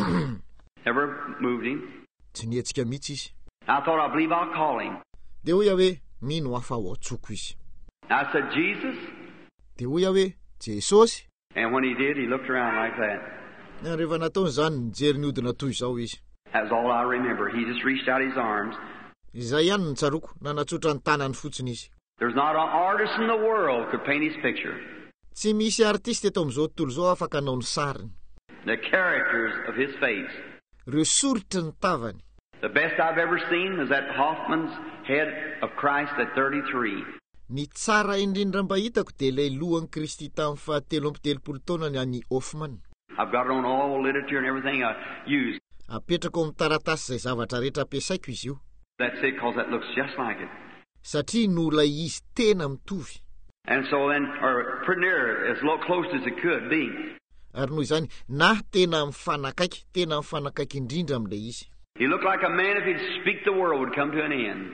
never moved him. Tsy nihetsika mihitsy izy. I thought, I believe I'll call him. Dia hoy hoe mino afa ho atsoko izy. I said, Jesus. Dia hoy hoe Jesosy. And when he did, he looked around like that. Rehefa nataony izany nijery niodina toy izao izy. That's all I remember. He just reached out his arms. Izay ihany ny tsaroko, nanatsotra ny tanany fotsiny izy. There's not an artist in the world could paint his picture. Tsy misy artiste eto amin'izao tontolo izao afaka hanao ny sariny. The characters of his face. Ireo soritry ny tavany. The best I've ever seen was that Hoffman's head of Christ at thirty-three. Ny tsara indrindra mba hitako dia ilay lohan'i Kristy tamin'ny fahatelo amby telopolo taonany any Hoffman. I've got it on all literature and everything I use. Apetrako amin'ny taratasy izay zavatra rehetra ampiasaiko izy io. That's it, because that looks just like it. Satria no ilay izy tena mitovy. And so then, or pretty near, as close as it could be. Ary noho izany, na tena mifanakaiky, tena mifanakaiky indrindra amin'ilay izy. He looked like a man if he'd speak the world would come to an end.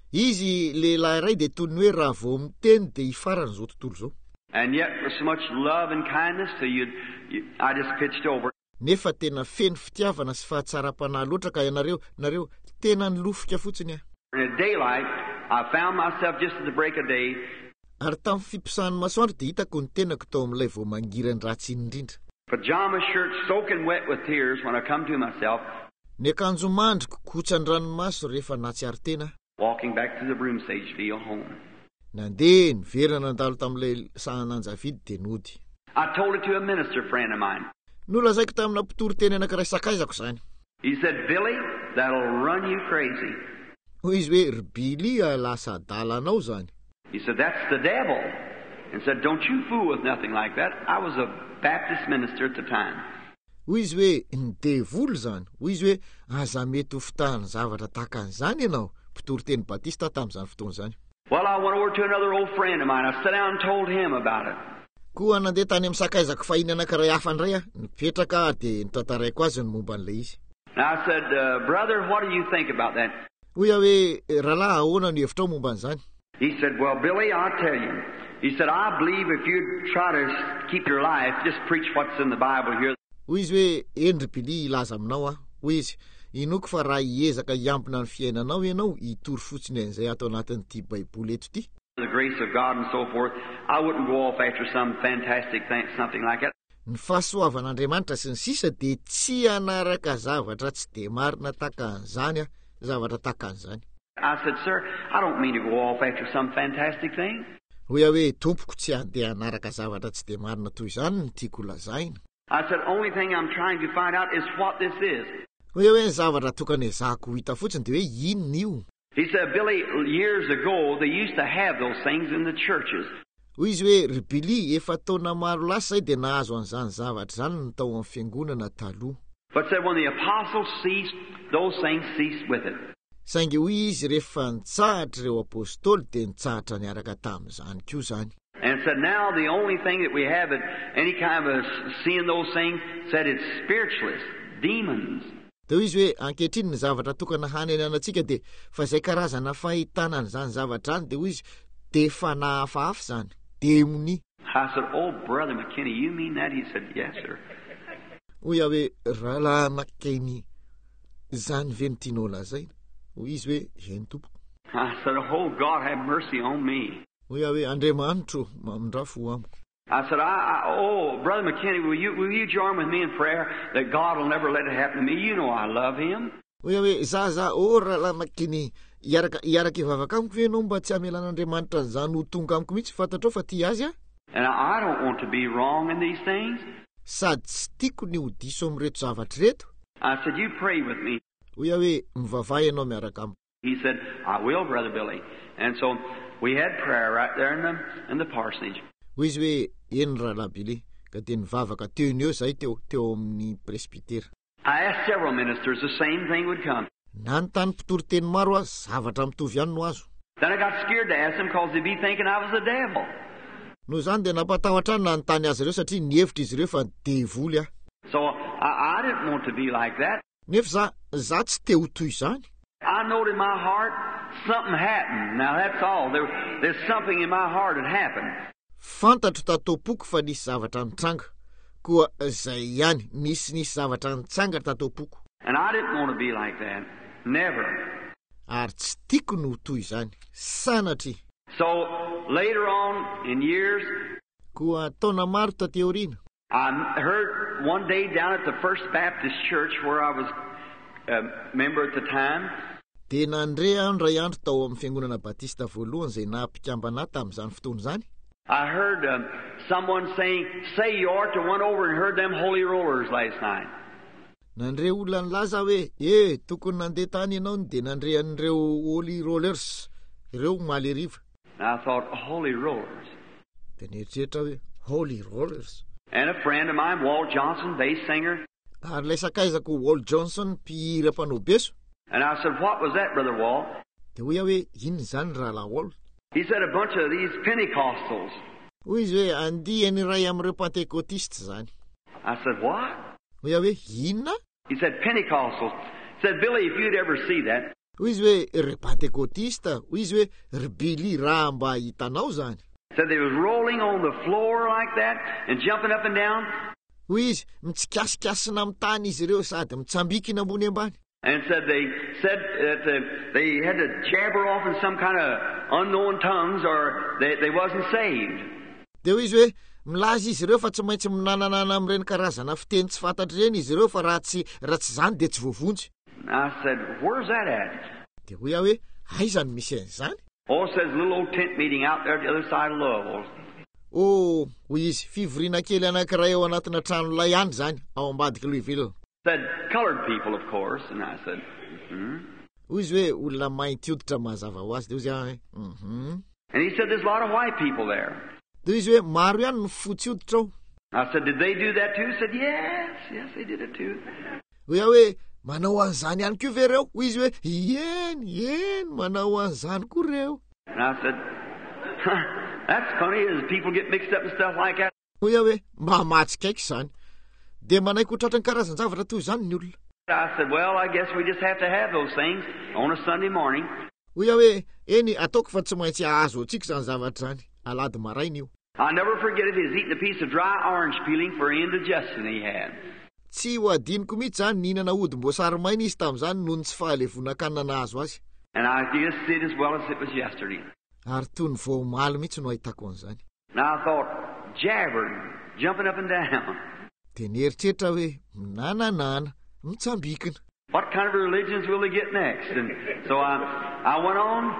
Izy lehilahy iray dia toy ny hoe raha vao miteny dia hifarany izao tontolo izao. And yet with so much love and kindness to you, you I just pitched over. Nefa tena feno fitiavana sy fahatsara-panahy loatra ka ianareo, nareo tena nilofika fotsiny a. In the daylight, I found myself just at the break of day. Ary tamin'ny fiposahan'ny masoandro dia hitako ny tenako tao amin'ilay vao mangirany ratsy indrindra. Pajama shirt soaking wet with tears when I come to myself. Ny akanjo mandriko kotsany ranomaso rehefa natsiary tena. Walking back to the Broomstage field home. Nandeha niverana nandalo tamin'ilay sahananjavidy dia nody. I told it to a minister friend of mine. Nolazaiko tamina mpitoro teny anankiray sakaizako izany. He said, Billy, that'll run you crazy. Hoy izy hoe ry Billy lasa adalanao izany. He said, that's the devil. And said, don't you fool with nothing like that. I was a Baptist minister at the time. Hoy izy hoe ny devoly izany. Hoy izy hoe aza mety ho fitahany zavatra tahaka an'izany ianao. Mpitoro teny Batista tamin'izany fotoana izany. Well, I went over to another old friend of mine. I sat down and told him about it. Koa nandeha tany amin'ny sakaizako fahiny anankiray hafa indray a, nipetraka dia nitantaraiko azy ny momba an'ilay izy. And I said, uh, brother, what do you think about that? Hoy aho hoe rahalahy ahoana no hevitrao momba an'izany? He said, well, Billy, I'll tell you. He said, I believe if you try to keep your life, just preach what's in the Bible here. Hoy izy hoe endry Billy ilaza aminao a. Hoy izy, inoko fa raha hiezaka hiampina ny fiainanao ianao hitory fotsiny an'izay ato anatin'ity baiboly eto ity. The grace of God and so forth, I wouldn't go off after some fantastic thing, something like that. Ny fahasoavan'Andriamanitra sy ny sisa dia tsy hanaraka zavatra tsy dia marina tahaka an'izany a, zavatra tahaka an'izany. I said, sir, I don't mean to go off after some fantastic thing. Hoy aho hoe tompoko tsy handeha hanaraka zavatra tsy dia marina toy izany ny tiako lazaina. I said, only thing I'm trying to find out is what this is. Hoy aho hoe ny zavatra tokony ezahako hita fotsiny dia hoe inona io. He said, Billy, years ago, they used to have those things in the churches. Hoy izy hoe ry Billy, efa taona maro lasa zay dia nahazo an'izany zavatra izany ny tao amin'ny fiangonana taloha. But said when the apostles ceased, those things ceased with it. Saingy hoy izy rehefa nitsahatra ireo apôstôly dia nitsahatra niaraka tamin'izany koa izany. And said now the only thing that we have at any kind of a seeing those things, said it's spiritualists, demons. Dia hoy izy hoe ankehitriny ny zavatra tokana hanenanantsika dia fa izay karazana fahitana an'izany zavatra any dia hoy izy defa hafahafa izany, demoni. I said, oh, Brother McKinney, you mean that? He said, yes, sir. Hoy aho hoe rahalahy McKinney, izany ve no tianao lazaina? Hoy izy hoe eny tompoko. I said, oh, God, have mercy on me. Hoy aho hoe Andriamanitro, mamindrafo amiko. I said, I, I, oh, Brother McKinney, will you, will you join with me in prayer that God will never let it happen to me? You know I love him. Hoy aho hoe za za o rahalahy McKinney, iaraka iaraka ivavaka amiko ve ianao mba tsy hamelan'Andriamanitra an'izany ho tonga amiko mihitsy fantatrao fa tia azy a? And I don't want to be wrong in these things. Sady tsy tiako ny ho diso amin'reto zavatra reto. I said, you pray with me. Hoy aho hoe mivavay ianao miaraka amiko. He said, I will, Brother Billy. And so we had prayer right there in the, in the parsonage. Hoy izy hoe eny rahalahy Billy, ka dia nivavaka teo ny eo zahay teo teo amin'ny presbytera. I asked several ministers, the same thing would come. Nanontany mpitoro teny maro aho, zavatra mitovy ihany no azo. Then I got scared to ask them because they'd be thinking I was the devil. no zany dia nampatahotra ny nanontany azy ireo satria nihevitra izy ireo fa devoly ah. So I, I didn't want to be like that. Nefa za za tsy te ho toy izany. I know in my heart something happened. Now that's all. There, there's something in my heart that happened. Fantatro tato-poko fa nisy zavatra nitranga. Koa zay ihany nisy nisy zavatra nitsanga tato-poko. And I didn't want to be like that. Never. Ary tsy tiako no toy izany. Sanatria. So later on in years, koa taona maro taty aoriana, I heard one day down at the First Baptist Church where I was a member at the time. Dia nandre andray andro tao amin'ny fiangonana batista voalohany izay nampikambana tamin'izany fotoana izany. I heard um, someone saying, say you ought to went over and heard them holy rollers last night. Nandre olona nilaza hoe, eh, tokony nandeha tany ianao dia nandre an'ireo holy rollers, ireo maly riva. I thought, holy rollers. Dia nieritreritra hoe, holy rollers. And a friend of mine, Walt Johnson, bass singer. Ary ilay sakaizako Walt Johnson, mpihira mpanao beso. And I said, what was that, Brother Walt? Dia hoy hoe, inona izany rahalahy? He said, a bunch of these Pentecostals. Hoy izy hoe, andihany ray amin'ireo pentecotistes zany. I said, what? Hoy hoe, inona? He said, Pentecostals. He said, Billy, if you'd ever see that. Hoy izy hoe, re pentecotista. Hoy izy hoe, re Billy, raha mba hitanao zany. Said they was rolling on the floor like that and jumping up and down. Hoy izy, mitsikasikassina amin'ny tany izy ireo sady mitsambikina ambony ambany. And said they said that uh, they had to jabber off in some kind of unknown tongues or they, they wasn't saved. Dia hoy izy hoe, milaza izy ireo fa tsy maintsy minananana amin'ireny karazana fiteny tsy fantatry ireny izy ireo fa raha tsy raha tsy zany dia tsy voavonjy. I said, where's that at? Dia hoy aho hoe, aiza no misy an'izany? Oh, it says a little old tent meeting out there at the other side of Louisville. Oh, hoy izy, fivoriana kely anankiray ao anatina trano lay ihany zany, ao ambadiky Louisville. Said colored people, of course, and I said, mm-hmm. Hoy izy hoe, olona mainty hoditra mazava ho azy, dia hoy izy hoe, mhm. And he said there's a lot of white people there. Dia izy hoe, maro ihany no fotsy hoditra ao. I said, did they do that too? He said, yes, yes, they did it too. Hoy aho hoe, manao an'izany ihany koa ve reo? Hoy izy hoe, ien, ien, manao an'izany koa reo. And I said, huh, that's funny as people get mixed up and stuff like that. Hoy aho hoe, mba matsikaiky izany. Dia manaiky ho tratran'ny karazan-javatra toy izany ny olona. I said, well, I guess we just have to have those things on a Sunday morning. Hoy aho hoe, eny, ataoko fa tsy maintsy ahazo antsika izany zavatra izany. Alady maraina io. I'll never forget it. He was eating a piece of dry orange peeling for indigestion he had. Tsy ho adiniko mihitsy izany nihinana odim-boasary maina izy tamin'izany noho ny tsy fahalevona-kanina nahazo azy. And I just did as well as it was yesterday. Ary toy ny vao omaly mihitsy no ahitako an'izany. And I thought, jabbering, jumping up and down. Dia nieritreritra hoe, minananana, mitsambikina. What kind of religions will they get next? And so I, I went on.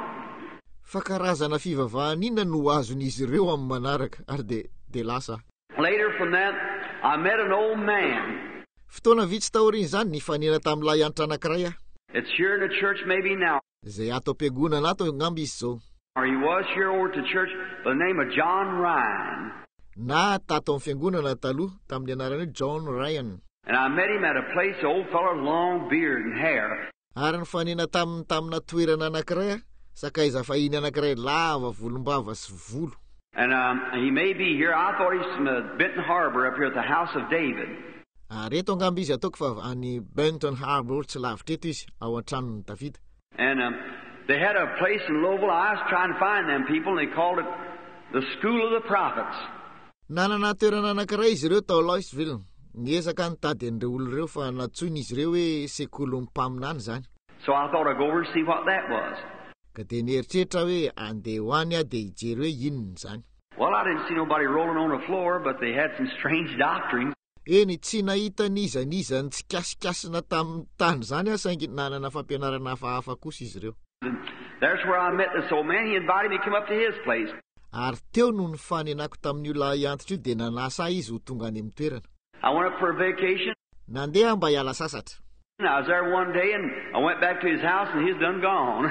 Fa karazana fivavahana inona no azon'izy ireo amin'ny manaraka ary dia dia lasa. Later from that, I met an old man. Fotoana vitsy taoriana izany nifanena tamin'ilay anitra anankiray aho. It's here in the church maybe now. Izay ato am-piangonana ato ngamby izy zao. Or he was here over to church by the name of John Ryan. Na tato amin'ny fiangonana taloha tamin'ny anarany hoe John Ryan. And I met him at a place, the old fellow with long beard and hair. Ary nifanena taminy tamina toerana anankiray aho, sakaiza fahiny anankiray lava volombava sy volo. And um, he may be here. I thought he's from uh, Benton Harbor up here at the House of David. Ary eto angamba izy ataoko fa any Benton Harbor tsy lavitra eto izy ao an-tranon'i Davida. And um, they had a place in Louisville. I was trying to find them people, and they called it the School of the Prophets. Nanana toerana anankiray izy ireo tao Louisville. Niezaka nitady an'ireo olona ireo fa natsoiny izy ireo hoe sekoly mpaminany zany. So I thought I'd go over and see what that was. Ka dia nieritreritra hoe andeha hoany aho dia hijery hoe inona zany. Well, I didn't see nobody rolling on the floor, but they had some strange doctrines. Eny tsy nahita nizaniza ny tsikasikassina tamin'ny tany zany aho saingy nanana fampianarana hafahafa kosa izy ireo. And there's where I met this old man. He invited me to come up to his place. Ary teo no nifanenako tamin'ny olona iantitra io dia nanasa izy ho tonga any amin'ny toerana. I went up for a vacation. Nandeha mba hiala sasatra. And I was there one day, and I went back to his house, and he's done gone.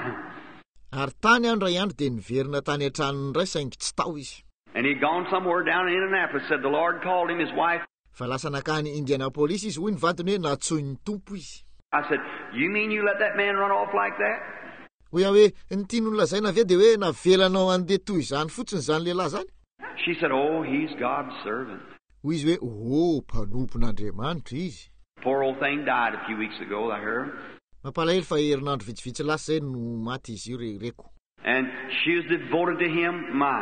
Ary tany andro ray andro dia niverina tany an-tranony iray saingy tsy tao izy. And he'd gone somewhere down in Indianapolis. Said the Lord called him, his wife. Fa lasa nakany Indianapolis izy hoy ny vadiny hoe natsoiny tompo izy. I said, you mean you let that man run off like that? Hoy aho hoe, ny tian'olona zay na ve dia hoe navelanao andeha toy izany fotsiny izany lehilahy zany? she said, oh, he's God's servant. Hoy izy hoe oh mpanompon'Andriamanitra izy. Poor old thing died a few weeks ago, I heard. Mampalahelo fa herinandro vitsivitsy lasa zay no maty izy io reko. And she was devoted to him, my.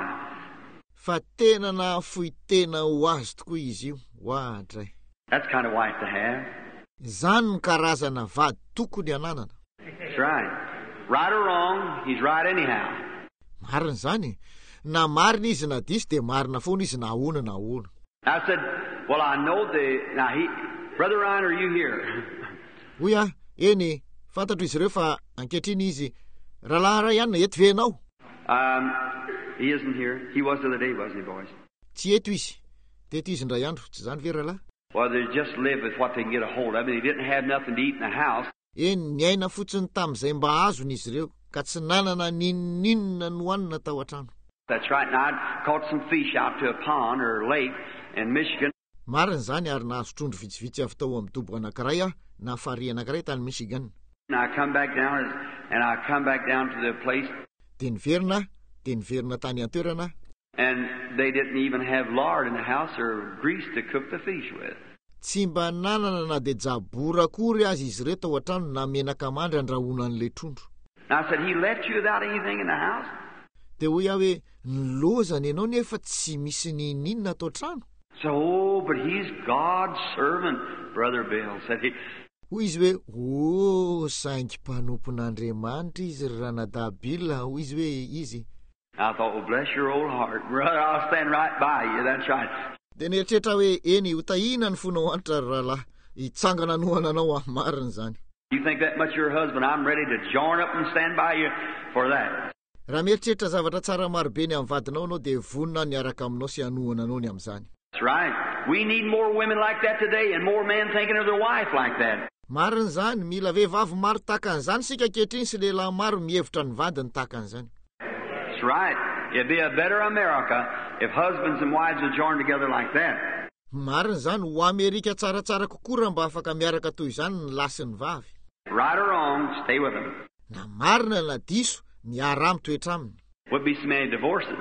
Fa tena na fohy tena ho azy tokoa izy io, hoatray. That's the kind of wife to have. Zany ny karazana vady tokony ananana. That's right. Right or wrong, he's right anyhow. Marina zany, na marina izy na diso de marina foana izy na ahoana na ahoana. I said, well, I know the... Now, he... Brother Ryan, are you here? Hoy ah, eny, fantatro izy reo fa ankehitriny izy, rahalahy ray ihany na eto venao. Um, he isn't here. He was the other day, wasn't he, boys? Tsy eto izy. Teto izy ndray andro, tsy zany ve rahalahy? Well, they just live with what they can get a hold of. They didn't have nothing to eat in the house. Eny, niaina fotsiny tamin'izay mba azony izy reo, ka tsy nanana ninninona no hoanina tao an-trano. That's right. And I caught some fish out to a pond or lake in Michigan. Marina zany ary nahazo trondro vitsivitsy avy tao amin'ny dobo anankiray ah, na farihy anankiray tany Michigan. And I come back down and I come back down to the place. De niverina, de niverina tany an-toerana. And they didn't even have lard in the house or grease to cook the fish with. Tsy mba nanana na de jabora akory azy izy reto ao an-trano na menaka mandry andrahoana an'ilay trondro. And I said, he left you without anything in the house? De hoy aho hoe nilozany ianao nefa tsy misy ninninona atao trano. So, oh, but he's God's servant, Brother Bill, said he. Hoy izy hoe, oh, saingy mpanompon'Andriamanitra izy ry ranadabila, hoy izy hoe izy. I thought, well, bless your old heart, brother, I'll stand right by you, that's right. De nieritreritra hoe, eny, hotahina ny fonao antitra ry rahalahy, hitsangana nohana anao ah, marina zany. You think that much of your husband, I'm ready to join up and stand by you for that. Raha mieritreritra zavatra tsara marobe ny amin'ny vadinao anao de vonina niaraka aminao sy hanohana anao ny amin'izany. That's right. We need more women like that today and more men thinking of their wife like that. Marina zany, mila vehivavy maro tahaka an'izany sika ankehitriny sy lehilahy maro mihevitra ny vadiny tahaka an'izany. That's right. It'd be a better America if husbands and wives would join together like that. Marina zany, ho Amerika tsaratsara kokoa raha mba afaka miaraka toy izany ny lahy sy ny vavy. Right or wrong, stay with them. Na marina na diso, miara-my toetra aminy. Would be so many divorces.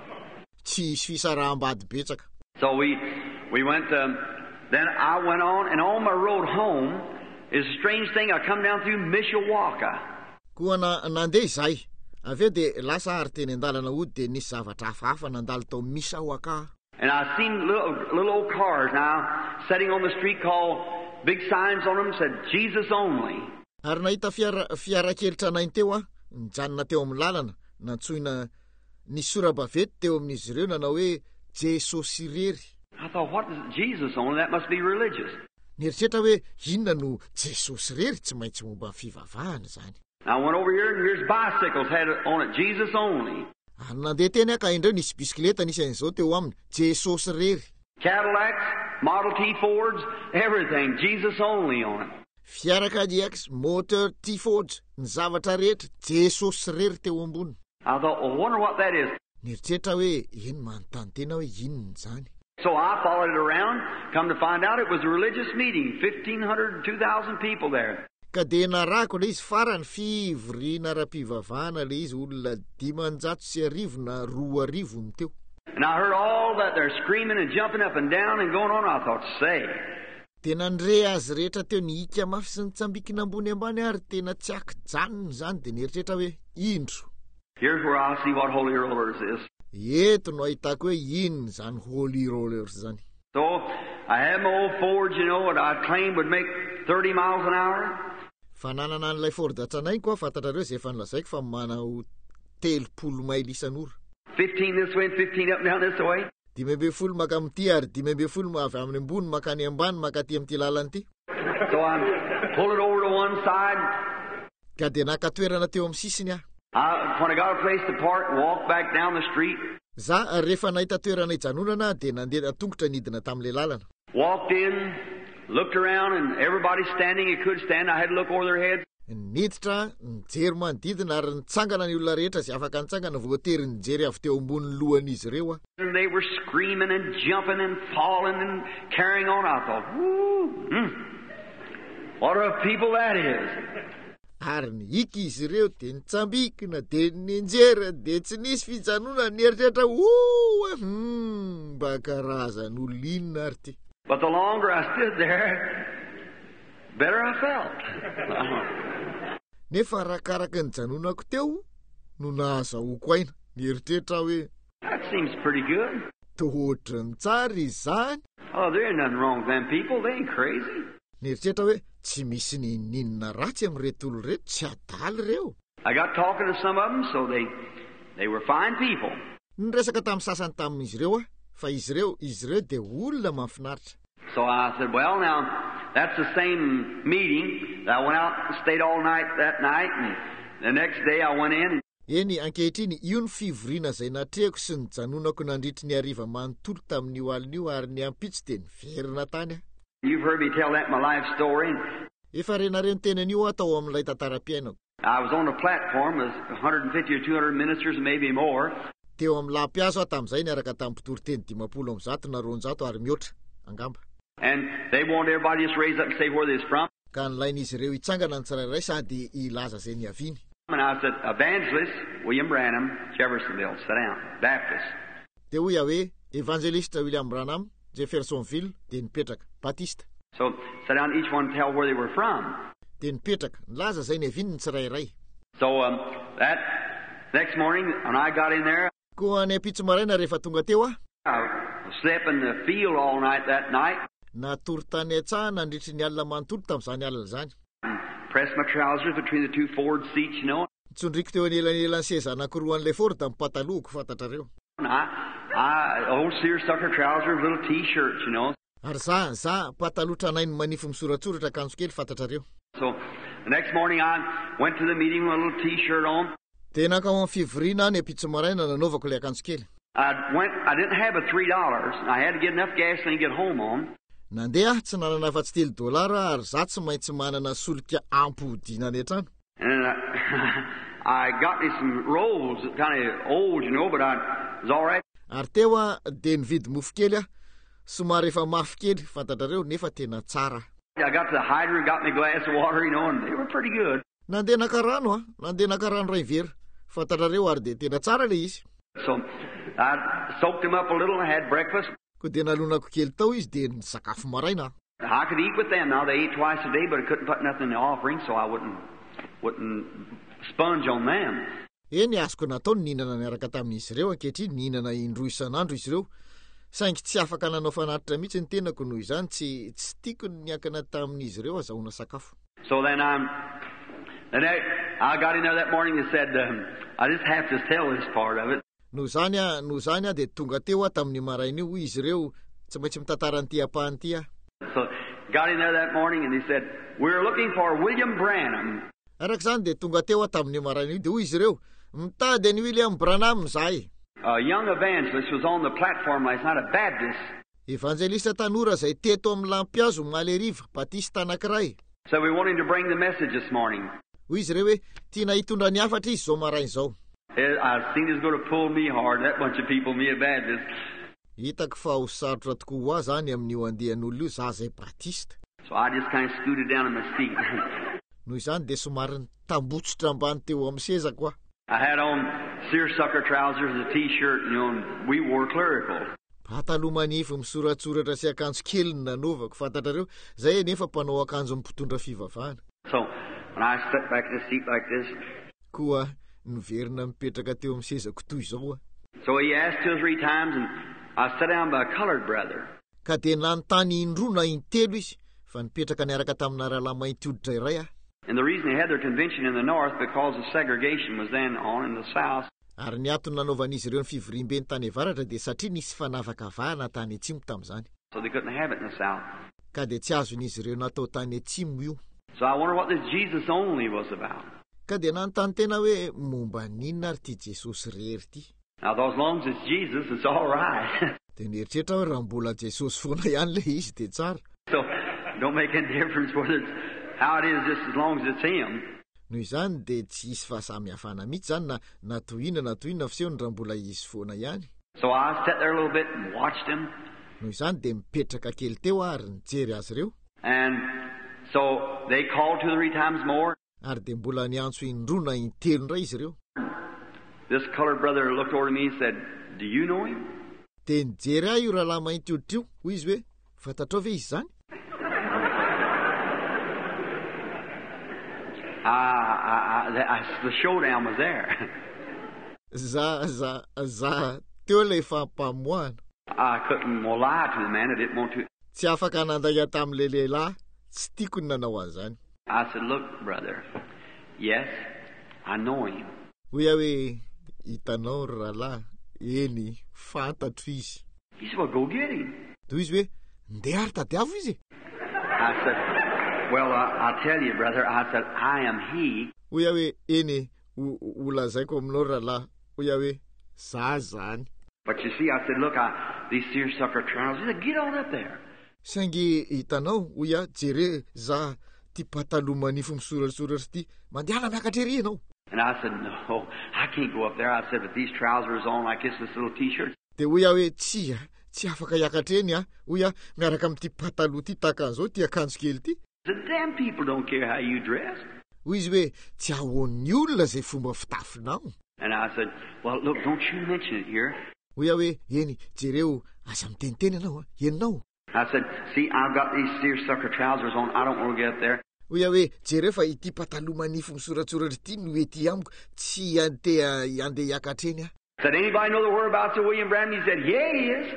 Tsy hisy fisaraham-bady betsaka. So we we went, um, then I went on, and on my road home is a strange thing. I come down through Mishawaka. Koa na nandeha izay, aveo de lasa ary teny an-dalana ody de nisy zavatra hafahafa nandalo tao Mishawaka. And I seen little, little old cars now sitting on the street called, big signs on them said, Jesus only. Ary nahita fiara fiara kely tranainy teo ah, nijanona teo amin'ny lalana, nantsoina ny sora-bavety teo amin'izy ireo nanao hoe Jesosy irery. I thought, what is Jesus only? That must be religious. Nieritreritra hoe inona no Jesosy irery, tsy maintsy momba fivavahana zany. I went over here and here's bicycles had it on it, Jesus only. Ary nandeha teny aka indreo nisy bisikileta nisan'izao teo aminy, Jesosy irery. Cadillacs, Model T Fords, everything, Jesus only on it. Fiara Cadillacs, motor T Fords, ny zavatra rehetra, Jesosy irery teo ambony. I thought, well, wonder what that is. Nieritreritra hoe eny manontany tena hoe inona zany. So I followed it around, come to find out it was a religious meeting, fifteen hundred, two thousand people there. Ka de narako le izy farany fivoriana ra-pivavahana le izy olona dimanjato sy arivo na roa arivo miteo. And I heard all that they're screaming and jumping up and down and going on. I thought, say. Tena ndre azy rehetra teo nihika mafy sy nitsambikina ambony ambany ary tena tsy aki-janony zany de nieritreritra hoe indro. Here's where I'll see what Holy Rollers is. Eto no ahitako hoe inona zany Holy Rollers zany. So I had my old Ford, you know, what I claimed would make thirty miles an hour. Fa nanana an'ilay Ford tranainy koa fantatrareo izay efa nolazaiko fa manao telopolo maily isan'ora. Fifteen this way and fifteen up and down this way. Dimy amby folo maka amin'ity ary dimy amby folo avy amin'ny ambony makany ambany makaty amin'ity lalana ity. So I pull it over to one side. Ka de nakatoerana teo amin'ny sisiny ah. I, when I got a place to park and walk back down the street. Za rehefa nahita toerana hijanonana de nandeha tongotra nidina tamin'ilay lalana. Walked in, looked around, and everybody standing who could stand. I had to look over their heads. Niditra, nijery manodidina ary nitsangana ny olona rehetra izay afaka nitsangana voatery nijery avy teo ambony lohan'izy ireo ah. And they were screaming and jumping and falling and carrying on. I thought, whoo, hmm, what a people that is. Ary ny iky izy ireo de nitsambikina de ninjera de tsy nisy fijanona nieritreritra oa hmm, mba karazan'olona ary ty. But the longer I stood there, better I felt. Nefa arakaraka ny janonako teo no nahazahoako aina nieritreritra hoe That seems pretty good. tohotry ny tsara izany. Oh, there ain't nothing wrong with them people. They ain't crazy. Nieritreritra hoe tsy misy ninninina ratsy amin'reto olo reto, tsy adaly reo. I got talking to some of them, so they they were fine people. Niresaka tamin'ny sasany tamin'izy ireo a, fa izy ireo izy ireo de olona mahafinaritra. So I said, well, now, that's the same meeting. I went out and stayed all night that night, and the next day I went in. Eny ankehitriny io ny fivoriana izay natrehako sy ny janonako nandritry ny hariva manontolo tamin'io alin'io ary ny ampitsy de niverina tany a. You've heard me tell that in my life story. Efa renareo ny tenan'io aho tao amin'ilay tantara-piainako. I was on the platform with one hundred fifty or two hundred ministers, maybe more. Teo amin'ny lampiazo aho tamin'izay niaraka tamin'ny mpitoroteny dimampolo amby zato na roanjato ary mihoatra angamba. And they wanted everybody just raise up and say where they're from. Ka nilain'izy ireo hitsangana ny tsirairay sady ilaza izay niaviny. And I said, Evangelist William Branham, Jeffersonville, sit down, Baptist. De hoe hoe evangelista William Branham, Jeffersonville, de nipetraka, Batista. So sit down, each one tell where they were from. De nipetraka, nilaza izay niaviny ny tsirairay. So um, that next morning, when I got in there, Koa ny ampitso maraina rehefa tonga teo a, I slept in the field all night that night. natory tany atsaha nandritry ny alina manontolo tamin'izany alina zany. Pressed my trousers between the two forward seats, you know. Nitsondriko teo anelanelan'ny seza anankiroa an'ilay Ford amin'ny patalohako fantatrareo. And I, I, old seersucker trousers, little T-shirts, you know. Ary za za pataloha tranainy manify misoratsoratra akanjo kely fantatrareo. So the next morning I went to the meeting with a little T-shirt on. De nakao amin'ny fivoriana ny ampitso maraina nanaovako ilay akanjo kely. I went. I didn't have a three dollars. I had to get enough gasoline to get home on. Nandeha tsy nanana afa-tsy telo dolara ary za tsy maintsy manana solika ampodiana any an-trano. And uh, I got me some rolls, kind of old, you know, but I was all right. Ary teo a de nividy mofo kely a somary efa mafy kely fantatrareo nefa tena tsara. I got to the hydrant, got me a glass of water, you know, and they were pretty good. Nandeha naka rano a, nandeha naka rano ray vera fantatrareo ary de tena tsara le izy. So I soaked them up a little and I had breakfast. Ko de nalonako kely tao izy de nisakafo maraina. I could eat with them now. They eat twice a day, but I couldn't put nothing in the offering, so I wouldn't wouldn't sponge on them. Eny azoko natao nihinana niaraka tamin'izy ireo ankehitriny nihinana indroa isan'andro izy ireo. Saingy tsy afaka nanao fanatitra mihitsy ny tenako noho izany tsy tsy tiako niankana tamin'izy ireo azahoana sakafo. So then I'm then I, I got in there that morning and said, um, I just have to tell this part of it. No zany a no zany a de tonga teo a tamin'ny maraina io izy ireo tsy maintsy mitantara an'ity apahan'ity a. So got in there that morning and he said, we're looking for William Branham. Araka zany de tonga teo a tamin'ny maraina io de hoy izy ireo mitady ny William Branham zahay. A young evangelist was on the platform last night, a Baptist. Evangelista tanora zay teto amin'ny lampiazo maleriva Batista anankiray. So we want him to bring the message this morning. Hoy izy ireo hoe tiana hitondra ny hafatra izy zao maraina zao. I seen he's going to pull me hard, that bunch of people, me a Baptist. Hitako fa ho sarotra tokoa ho zany amin'io andehan'olo io za zay Batista. So I just kind of scooted down in my seat. Noho izany de somary tambotsotra ambany teo amin'ny seza koa. I had on seersucker trousers and a T-shirt, you know, and we wore clerical. Pataloha manify misoratsoratra sy akanjo kely nanaovako fantatrareo zay nefa mpanao akanjo mpitondra fivavahana. So when I sat back in the seat like this, koa niverina mipetraka teo amin'ny sezako toy izao a. So he asked two or three times, and I sat down by a colored brother. Ka de nanontany indroa na intelo izy fa nipetraka niaraka tamina rahalahy mainty hoditra iray a. And the reason they had their convention in the north because the segregation was then on in the south. Ary ny antony nanaovan'izy ireo ny fivoriam-be ny tany avaratra de satria nisy fanavakavahana tany atsimo tamin'izany. So they couldn't have it in the south. Ka de tsy azon'izy ireo natao tany atsimo io. So I wonder what this Jesus only was about. Ka de nanontany tena hoe momba ninona ary ty Jesosy rery ty. Now, as long as it's Jesus, it's all right. De nieritreritra hoe raha mbola Jesosy foana ihany le izy de tsara. So it don't make any difference whether it's how it is, just as long as it's him. Noho izany de tsy isy fahasamihafana mihitsy zany na na tohina na tohina fisehony raha mbola izy foana ihany. So I sat there a little bit and watched him. Noho izany de mipetraka kely teo ary nijery azy ireo. And so they called two or three times more. Ary de mbola niantso indrona intelo ndray izy ireo. This colored brother looked over to me and said, "Do you know him?" De nijery ahy io rahalahy mainty hoditra io, hoy izy hoe fantatrao ve izy zany? Uh, I, I, I, the showdown was there. za za za teo ilay fampamoahana. I couldn't well, lie to the man. I didn't want to. Tsy afaka nandaya tamin'ilay lehilahy, tsy tiako ny nanao an'izany. I said, "Look, brother, yes, I know him." Hoy aho hoe hitanao ry rahalahy, eny fantatro izy. He said, "Well, go get him." Toy izy hoe ndeha ary tadiavo izy. I said, "Well, uh, I'll tell you, brother." I said, "I am he." Hoy aho hoe eny ulazaiko aminao rahalahy, hoy aho hoe za zany. But you see, I said, "Look, I, these seersucker trousers." He said, "Get on up there." Saingy hitanao, hoy aho jere za ty pataloha manifo misoratsoratra ty, mandehana miakatra ery ianao. And I said, "No, I can't go up there." I said, "But these trousers on like this, this little t-shirt." De hoy aho hoe tsy tsy afaka hiakatra eny a, hoy aho miaraka amin'ty pataloha ty tahaka an'izao ty akanjo kely ty. The damn people don't care how you dress. Hoy izy hoe tsy ahoan'ny olona zay fomba fitafinao. And I said, "Well, look, don't you mention it here." Hoy aho hoe eny jereo aza miteniteny ianao a, enao. I said, "See, I've got these seersucker trousers on. I don't want to get up there." Hoy aho hoe jereo fa ity pataloha manifo misoratsoratra ty no ety amiko, tsy ante andeha hiakatra eny a. Said, "Anybody know the whereabouts of William Branham?" He said, "Yeah, he is."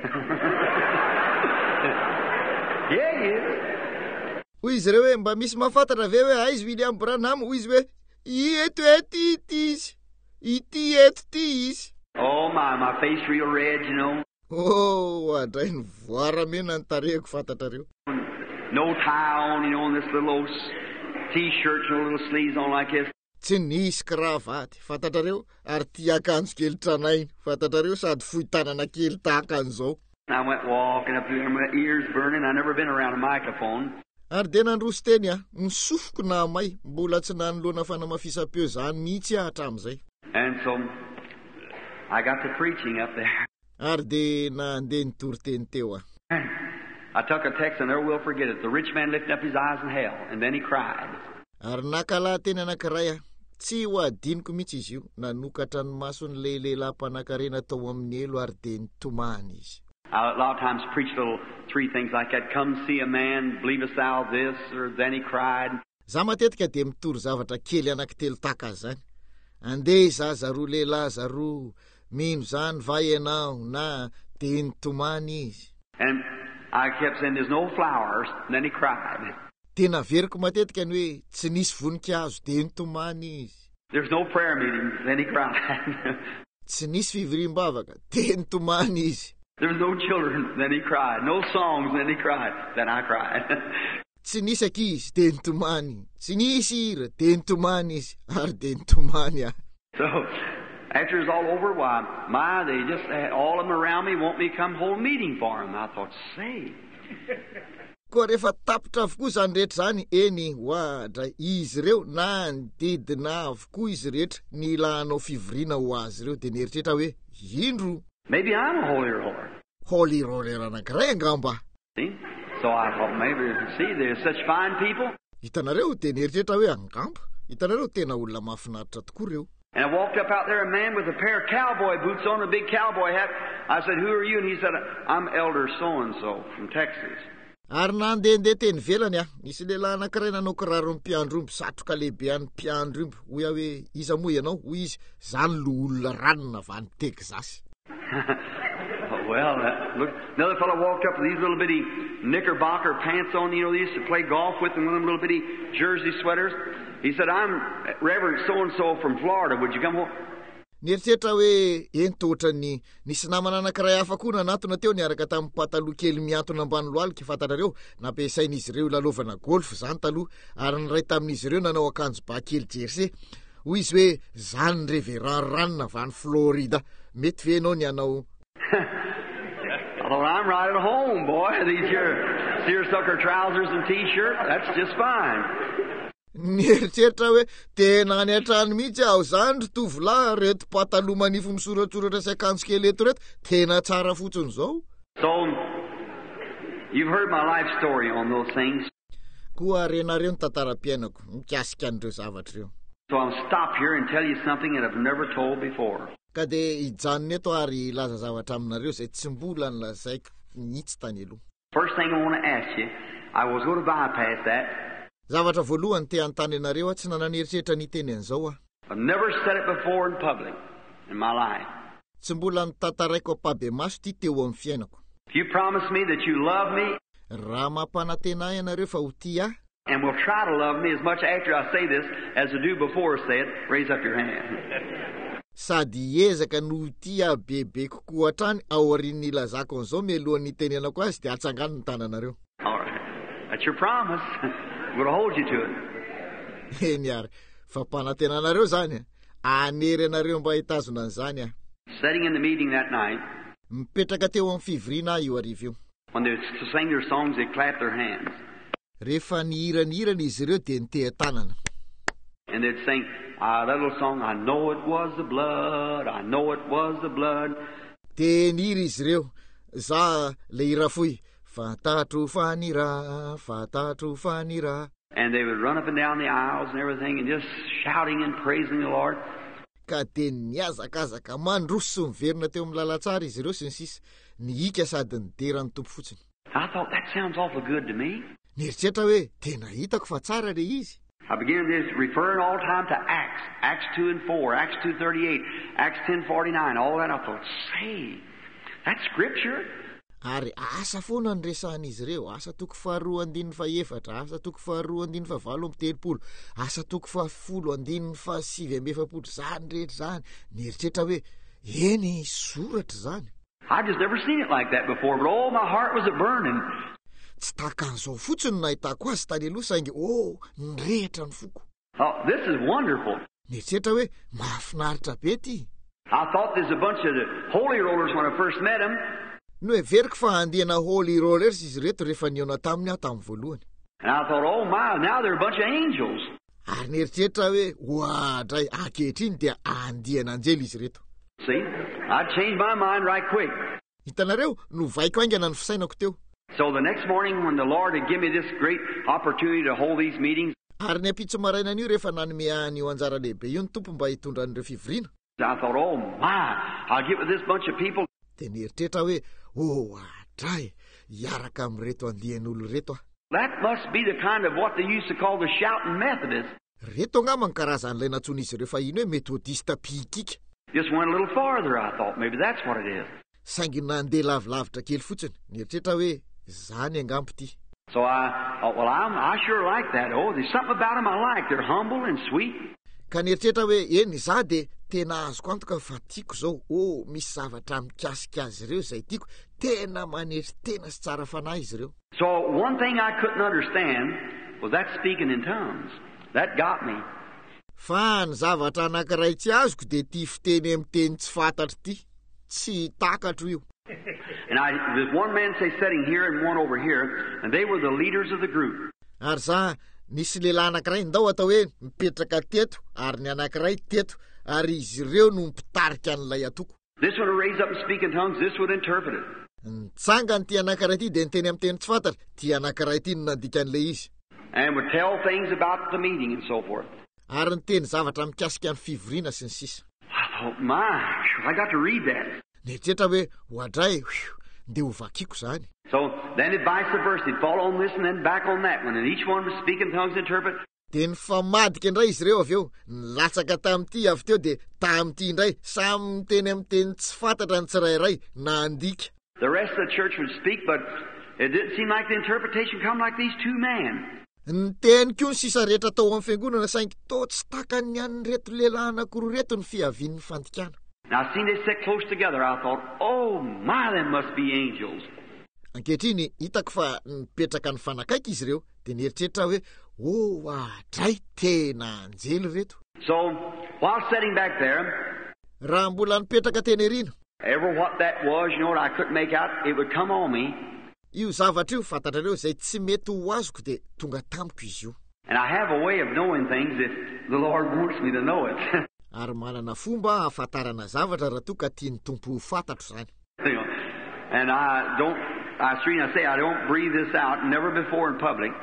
Yeah, he is. Hoy izy ireo hoe mba misy mahafantatra ve hoe aizy William Branham? Hoy izy hoe eto ety ity izy, ity eto ty izy. Oh my, my face real red, you know. Oh, andray ny voaramena ny tarehiko fantatrareo. No tie on, you know, and this little old t-shirt, no little sleeves on like this. Tsy nisy kravaty, fantatrareo, ary ty akanjo kely tranainy, fantatrareo, sady fohy tanana kely tahaka an'izao. I went walking up there, my ears burning. I never been around a microphone. Ary de nandroso teny a, nisofoko na may, mbola tsy nanoloana fanamafisam-peo zany mihitsy aho hatramin'izay. And so I got to preaching up there. Ary de nandeha nitory teny teo a. I took a text and never will forget it. The rich man lifted up his eyes in hell, and then he cried. Ary nakala teny anankiray a, tsy ho adiniko mihitsy izy io, nanokatra ny mason'ilay lehilahy mpanan-karena tao amin'ny elo ary de nitomany izy. I a lot of times preach little three things like that. Come see a man, believest thou this, or then he cried. Za matetika de mitory zavatra kely anankitelo tahaka zany. Andeha zaza roa lehilahy zaroa, mino zany va ianao, na de nitomany izy. And I kept saying, "There's no flowers," and then he cried. Tena veriko matetika ny hoe tsy nisy voninkazo de nitomany izy. There's no prayer meeting, then he cried. Tsy nisy fivoriam-bavaka, de nitomany izy. There was no children, then he cried. No songs, then he cried. Then I cried. Tsy nisy ankizy, de nitomany. Tsy nisy hira, de nitomany izy. Ary de nitomany ah. So, after it was all over, why, my, they just had all of them around me want me to come hold a meeting for them. I thought, say. Koa rehefa tapitra avokoa zany rehetra zany, eny hoadra izy ireo na nididina avokoa izy rehetra ny ilanao fivoriana ho azy ireo de nieritreritra hoe indro. Maybe I'm a holy roller. Holy roller anankiray angamba. See? So I thought, maybe, see, there's such fine people. Hitanareo de nieritreritra hoe angamba. Hitanareo tena olona mahafinaritra tokoa reo. And I walked up out there, a man with a pair of cowboy boots on, a big cowboy hat. I said, "Who are you?" And he said, "I'm Elder so-and-so from Texas." Ary nandehandeha teny velany a, nisy lehilahy anankiray nanao kiraro mpiandro omby, satroka lehibe any mpiandro omby. Hoy aho hoe iza moa ianao? Hoy izy, zany lo olona ranona avy any Texas. Well, uh, look, another fellow walked up with these little bitty knickerbocker pants on. You know, they used to play golf with, and one of them little bitty jersey sweaters. He said, "I'm Reverend so-and-so from Florida. Would you come home?" Nieritreritra hoe entotra ny nisy namana anankiray hafa koa nanatona teo niaraka tamin'ny pataloha kely miantona ambany lohalika fantatrareo, nampiasain'izy ireo lalaovana golf zany taloha, ary ny ray tamin'izy ireo nanao akanjo ba kely jersey. Hoy izy hoe zany reverend ranona avy any Florida. Mety ve ianao ny anao? I thought, I'm right at home, boy. These here seersucker trousers and t-shirt, that's just fine. Nieritreritra hoe tena any an-trano mihitsy aho zany ry tovolahy, reto pataloha manifo misoratsoratra sy akanjo kely eto reto, tena tsara fotsiny zao. So, you've heard my life story on those things. koa renareo ny tantara-piainako mikasika an'ireo zavatra ireo. So I'll stop here and tell you something that I've never told before. Ka de ijanona eto ary laza zavatra aminareo zay tsy mbola nolazaiko nitsy tany aloha. First thing I want to ask you, I was going to bypass that. Zavatra voalohany te antany anareo a tsy nananeritreritra ny teny an'izao a. I've never said it before in public in my life. Tsy mbola nitantaraiko ampabe maso ty teo amin'ny fiainako. If you promise me that you love me, raha mampanantena ianareo fa ho tia ahy, and will try to love me as much after I say this as I do before I say it, raise up your hand. Sady ezaka no tia bebe kokoa hatrany ao aorian'ny ilazako an'izao mialohan'ny tenenako azy de atsangano ny tananareo. All right. That's your promise. I'm going to hold you to it. Eny ary, fa mpanantenanareo zany, anery anareo mba hitazona an'izany a. Sitting in the meeting that night, mipetraka teo amin'ny fivoriana io arivo io. when they sang their songs, they clapped their hands. Rehefa nihiranihirana izy ireo de niteha-tanana. And they'd sing a little song, I know it was the blood, I know it was the blood. De nihiry izy ireo, za le hira fohy, fantatro fanira, fantatro fanira. And they would run up and down the aisles and everything and just shouting and praising the Lord. Ka de niazakazaka mandroso miverina teo amin'ny lalatsara izy ireo sy ny sisa, nihika sady nideran'ny tompo fotsiny. I thought, that sounds awful good to me. Nieritreritra hoe tena hitako fa tsara le izy. I began this referring all the time to Acts, Acts two and four, Acts two thirty-eight, Acts ten forty-nine, all that. I thought, say, that's scripture. Ary asa foana ny resan'izy ireo, asa toko faharoa andininy fa efatra, asa toko faharoa andininy fa valo amby telopolo, asa toko fahafolo andininy fa sivy amby efapolo, zany rehetra zany. Nieritreritra hoe eny soratra zany. I just never seen it like that before, but oh, my heart was a burning. Tsy takan'izao fotsiny nahitako azy tany aloha saingy oh, nirehitra ny foko. Oh, this is wonderful. Nieritreritra hoe mahafinaritra be ty. I thought there's a bunch of the holy rollers when I first met them. No everiko fa andihana holy rollers izy reto rehefa niona taminy aho tamin'ny voalohany. And I thought, oh my, now they're a bunch of angels. Ary nieritreritra hoe oadray ankehitriny dia andihana anjely izy reto. See, I changed my mind right quick. Hitanareo no vaiko aingana ny fisainako teo. So the next morning when the Lord had given me this great opportunity to hold these meetings, Ary ny apitso marainan'io rehefa nanome an'io anjara lehibe io ny tompo mba hitondra an'ireo fivoriana. I thought, oh my, I'll get with this bunch of people. De nieritreritra hoe oh adray hiaraka amin'reto andihan'olo reto ah. That must be the kind of what they used to call the shouting Methodists. Reto angamba ny karazan'ilay natsoina izy ireo fa ino hoe metodista pikika. Just went a little farther, I thought. Maybe that's what it is. Saingy nandeha lavilavitra kely fotsiny. Nieritreritra hoe zany angamba ty. So I thought, well, I'm, I sure like that. Oh, there's something about them I like. They're humble and sweet. Ka nieritreritra hoe eny za de tena azoko antoka fa tiako zao. Oh, misy zavatra mikasika azy ireo zay tiako. Tena manery tena sy tsara fanahy izy ireo. So one thing I couldn't understand was that speaking in tongues. That got me. Fa ny zavatra anankiray tsy azoko de ty fiteny amin'ny teny tsy fantatro ty. Tsy takatro io. And I, there's one man say sitting here and one over here, and they were the leaders of the group. Ary za nisy lehilahy anankiray ndao atao hoe mipetraka teto ary ny anankiray teto ary izy ireo no mpitarika an'ilay atoko. This one would raise up and speak in tongues, this would interpret it. Nitsanga ny ty anankiray ty de niteny amin'ny teny tsy fantatra, ty anankiray ty no nandika an'ilay izy. And would tell things about the meeting and so forth. Ary niteny zavatra mikasika ny fivoriana sy ny sisa. I thought, my, I got to read that. Nieritreritra hoe hoadray nde ho vakiko zany. So then it vice versa. He'd fall on this and then back on that one. And each one would speak in tongues, interpret. De nifamadika indray izy ireo avy eo, nilatsaka tamin'ity avy teo de tamin'ity indray, samy miteny amin'ny teny tsy fantatra ny tsirairay na andika. The rest of the church would speak, but it didn't seem like the interpretation come like these two men. Ny teny koa ny sisa rehetra tao amin'ny fiangonana saingy to tsy takany an'ny reto lehilahy anankiroa reto ny fiavian'ny fandikana. Now, seeing they sit close together, I thought, oh my, they must be angels. Ankehitriny hitako fa nipetraka ny fanakaiky izy ireo de nieritreritra hoe oh adray tena anjely reto. So while sitting back there, raha mbola nipetraka teny erina, ever what that was, you know what I couldn't make out, it would come on me. Io zavatra io fantatrareo zay tsy mety ho azoko de tonga tamiko izy io. And I have a way of knowing things if the Lord wants me to know it. Ary manana fomba ahafantarana zavatra raha toa ka tiany tompo ho fantatro zany. You know, and I don't, I, I say I don't breathe this out, never before in public.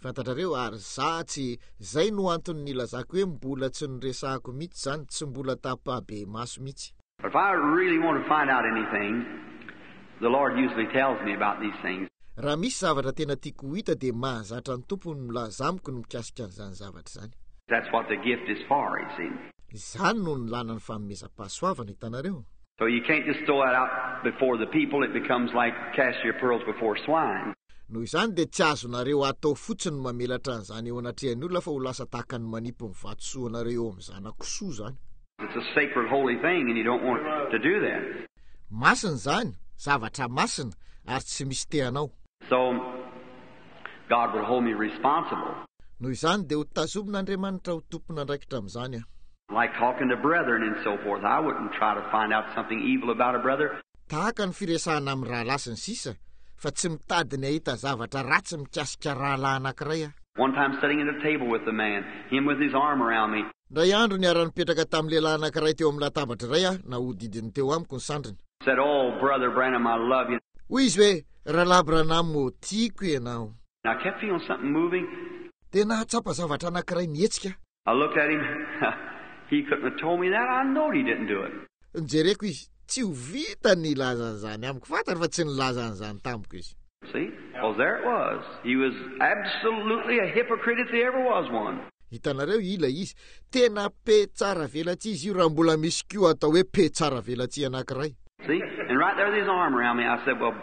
fantatrareo ary za tsy zay no antony nilazako hoe mbola tsy niresahako mihitsy zany, tsy mbola tapa-be maso mihitsy. But if I really want to find out anything, the Lord usually tells me about these things. Raha misy zavatra tena tiako hita dia mahazatra ny tompony milaza amiko ny mikasika an'izany zavatra zany. That's what the gift is for, you see. Zany no nilana ny fanomezam-pahasoavana, hitanareo. So you can't just throw that out before the people. It becomes like cast your pearls before swine. Noho izany dia tsy azonareo atao fotsiny mamelatra an'izany eo anatrehan'ny olona fa ho lasa tahaka ny manipy ny vatosoanareo eo amin'izany akosoa zany. It's a sacred, holy thing, and you don't want to do that. Masina zany, zavatra masina, ary tsy misy teanao. So God would hold me responsible. Noho izany dia ho tazomin'Andriamanitra ho tompona andraikitra amin'izany. Like talking to brethren and so forth. I wouldn't try to find out something evil about a brother. Tahaka ny firesahana amin'ny rahalahy ny sisa, fa tsy mitady ny ahita zavatra ratsy mikasika rahalahy anankiray. One time sitting at a table with the man, him with his arm around me. Ndray andro niara-nipetraka tamin'ny lehilahy anankiray teo amin'ny latabatra iray a, na hodidiny teo amiko ny sandriny. Said, "Oh, brother Branham, I love you." Hoy izy hoe, rahalahy Branham mo tiako ianao. And I kept feeling something moving. Dia nahatsapa zavatra anankiray mihetsika. I looked at him. He couldn't have told me that. I know he didn't do it. Nijereko izy, tsy ho vita nilaza an'izany amiko, fantatra fa tsy nilaza an'izany tamiko izy. See? Well, there it was. He was absolutely a hypocrite if there ever was one. Hitanareo ila izy, tena pe tsara velatsy izy io raha mbola misy koa atao hoe pe tsara velatsy anankiray. See? And right there with his arm around me, I said, "Well,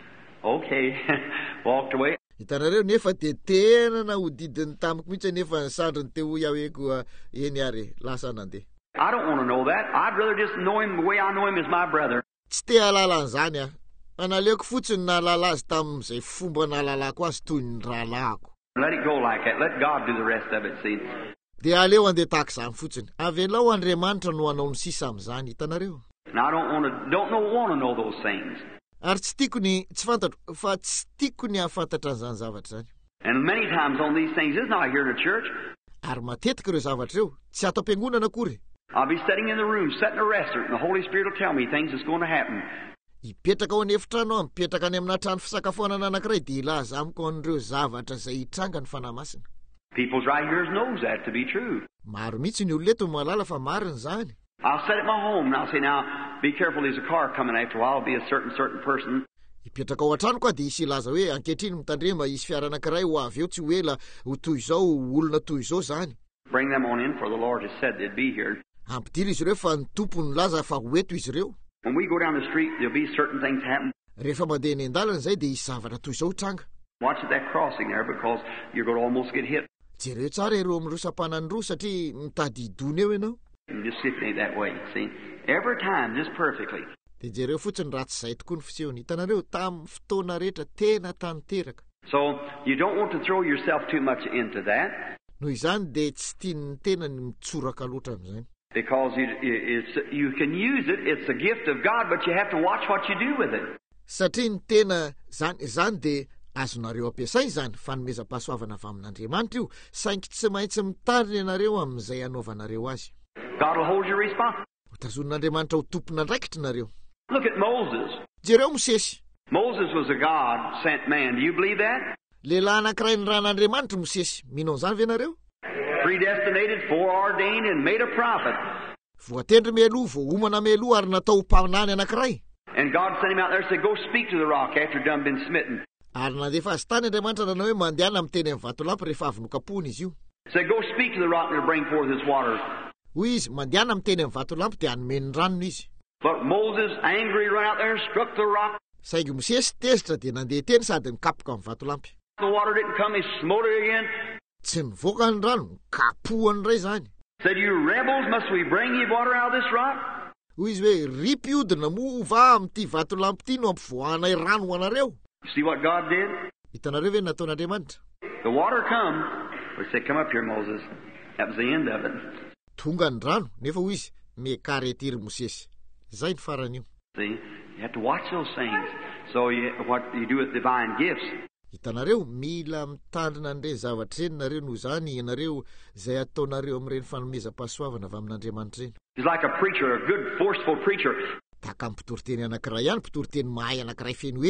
okay." Walked away. Hitanareo nefa dia tena na hodidiny tamiko mihitsy nefa ny sandriny teo iaho hoe koa eny ary lasa nandeha. I don't want to know that. I'd rather just know him the way I know him as my brother. Tsy te halala an'izany a. Analeko fotsiny nahalala azy tamin'izay fomba nahalalako azy toy ny rahalahako. Let it go like that. Let God do the rest of it, see. Dia aleo andeha tahaka izany fotsiny. Avelao Andriamanitra no hanao ny sisa amin'izany, hitanareo. And I don't want to, don't know, want to know those things. Ary tsy tiako ny tsy fantatro, fa tsy tiako ny hafantatra an'izany zavatra zany. And many times on these things, it's not here in the church. Ary matetika ireo zavatra ireo, tsy ato am-piangonana akory. I'll be sitting in the room, sitting in a restaurant, and the Holy Spirit will tell me things that's going to happen. Hipetraka ao anefitrano aho, mipetraka any amina trano fisakafoanana anankiray dia ilaza amiko an'ireo zavatra izay hitranga ny fanahy masina. People's right ears knows that to be true. Maro mihitsy ny olona eto mahalala fa marina zany. I'll sit at my home and I'll say, "Now, be careful, there's a car coming after a while. It'll be a certain, certain person." Hipetraka ao an-trano koa dia isy ilaza hoe ankehitriny mitandrema isy fiara anankiray ho avy eo, tsy ho ela ho toy izao olona toy izao zany. Bring them on in, for the Lord has said they'd be here. Ampidira izy ireo fa ny tompony laza fa ho eto izy ireo. When we go down the street, there'll be certain things happen. Rehefa mandeha eny an-dalana izay dia isy zavatra toy izao tranga. Watch that crossing there, because you're going to almost get hit. Jereo tsara ireo amin'ny rosa-panany roa satria mitady hidony eo ianao. And just sit there that way, see? Every time, just perfectly. Dia jereo fotsiny ratsy izay tokoa ny fisehony. Hitanareo tamin'ny fotoana rehetra tena tanteraka. So you don't want to throw yourself too much into that. Noho izany dia tsy tiany tena ny mitsoraka loatra amin'izany. Because you, it's, you can use it, it's a gift of God, but you have to watch what you do with it. Satria ny tena zany zany dia azonareo ampiasay zany fanomezam-pahasoavana avy amin'Andriamanitra io, saingy tsy maintsy mitariny ianareo amin'izay anaovanareo azy. God will hold you responsible. Ho tazonin'Andriamanitra ho tompona andraikitra nareo. Look at Moses. Jereo Mosesy. Moses was a God-sent man. Do you believe that? Lehilahy anankiray ny ran'Andriamanitra Mosesy. Minao an'izany ve nareo? Predestinated, foreordained, and made a prophet. Voatendry mialoha, voahomana mialoha ary natao mpanany anankiray. And God sent him out there and said, "Go speak to the rock after done been smitten." Ary nandefa azy tany Andriamanitra nanao hoe mandehana miteny amin'ny vatolampy rehefa avy nokapony izy io. Said, "Go speak to the rock and it'll bring forth its waters." Hoy izy mandehana miteny amin'ny vatolampy dia hanomeny ny ranony izy. But Moses, angry, ran out there and struck the rock. Saingy Mosesy tezitra dia nandeha teny sady nikapoka amin'ny vatolampy. The water didn't come, he smote it again. Tsy nivoaka ny rano, kapohany ray zany. Said, "You rebels, must we bring you water out of this rock?" Hoy izy hoe ripy-odina mo va amin'ity vatolampy ity no ampivoahanay rano ho anareo. See what God did? Hitanareo ve nataon'Andriamanitra? The water come. We said, "Come up here, Moses." That was the end of it. Tonga ny rano, nefa hoy izy, mekary etiry Mosesy. Zay ny farany io. See, you have to watch those things. So you, what you do with divine gifts. Hitanareo mila mitandrina an'ireny zavatra ireny nareo noho izany ianareo izay ataonareo amin'ireny fanomezam-pahasoavana avy amin'Andriamanitra ireny. He's like a preacher, a good, forceful preacher. Tahaka ny mpitoriteny anankiray ihany, mpitoriteny mahay anankiray feno hery.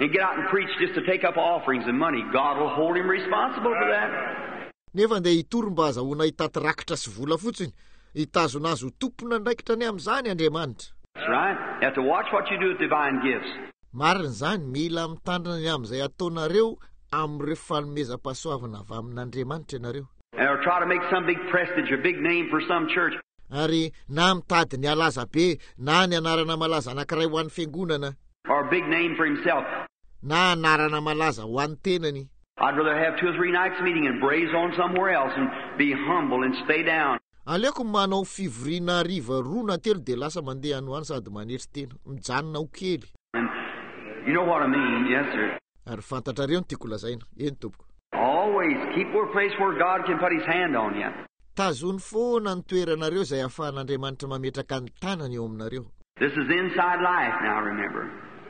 and get out and preach just to take up offerings and money, God will hold him responsible for that. Nefa ndeha hitory mba azahoana hitaty rakitra sy vola fotsiny, hitazona azy ho tompona ndraikitra any amin'izany Andriamanitra. That's right. You have to watch what you do with divine gifts. Marina zany mila mitandrina ny amin'izay ataonareo amin'ireo fanomezam-pahasoavana avy amin'Andriamanitra ianareo. Or try to make some big prestige, a big name for some church. Ary na mitady ny alaza be na ny anarana malaza anankiray ho an'ny fiangonana, Or a big name for himself. na anarana malaza ho an'ny tenany. I'd rather have two or three nights meeting and braze on somewhere else and be humble and stay down. Aleoko manao fivoriana riva roa na telo dia lasa mandeha any ho any sady manery tena, mijanona ho kely. And you know what I mean, yes sir. Ary fantatrareo ny tiako lazaina, eny tompoko. Always keep a place where God can put his hand on you. Tazony foana ny toeranareo izay ahafahan'Andriamanitra mametraka ny tanany eo aminareo. This is inside life now, remember.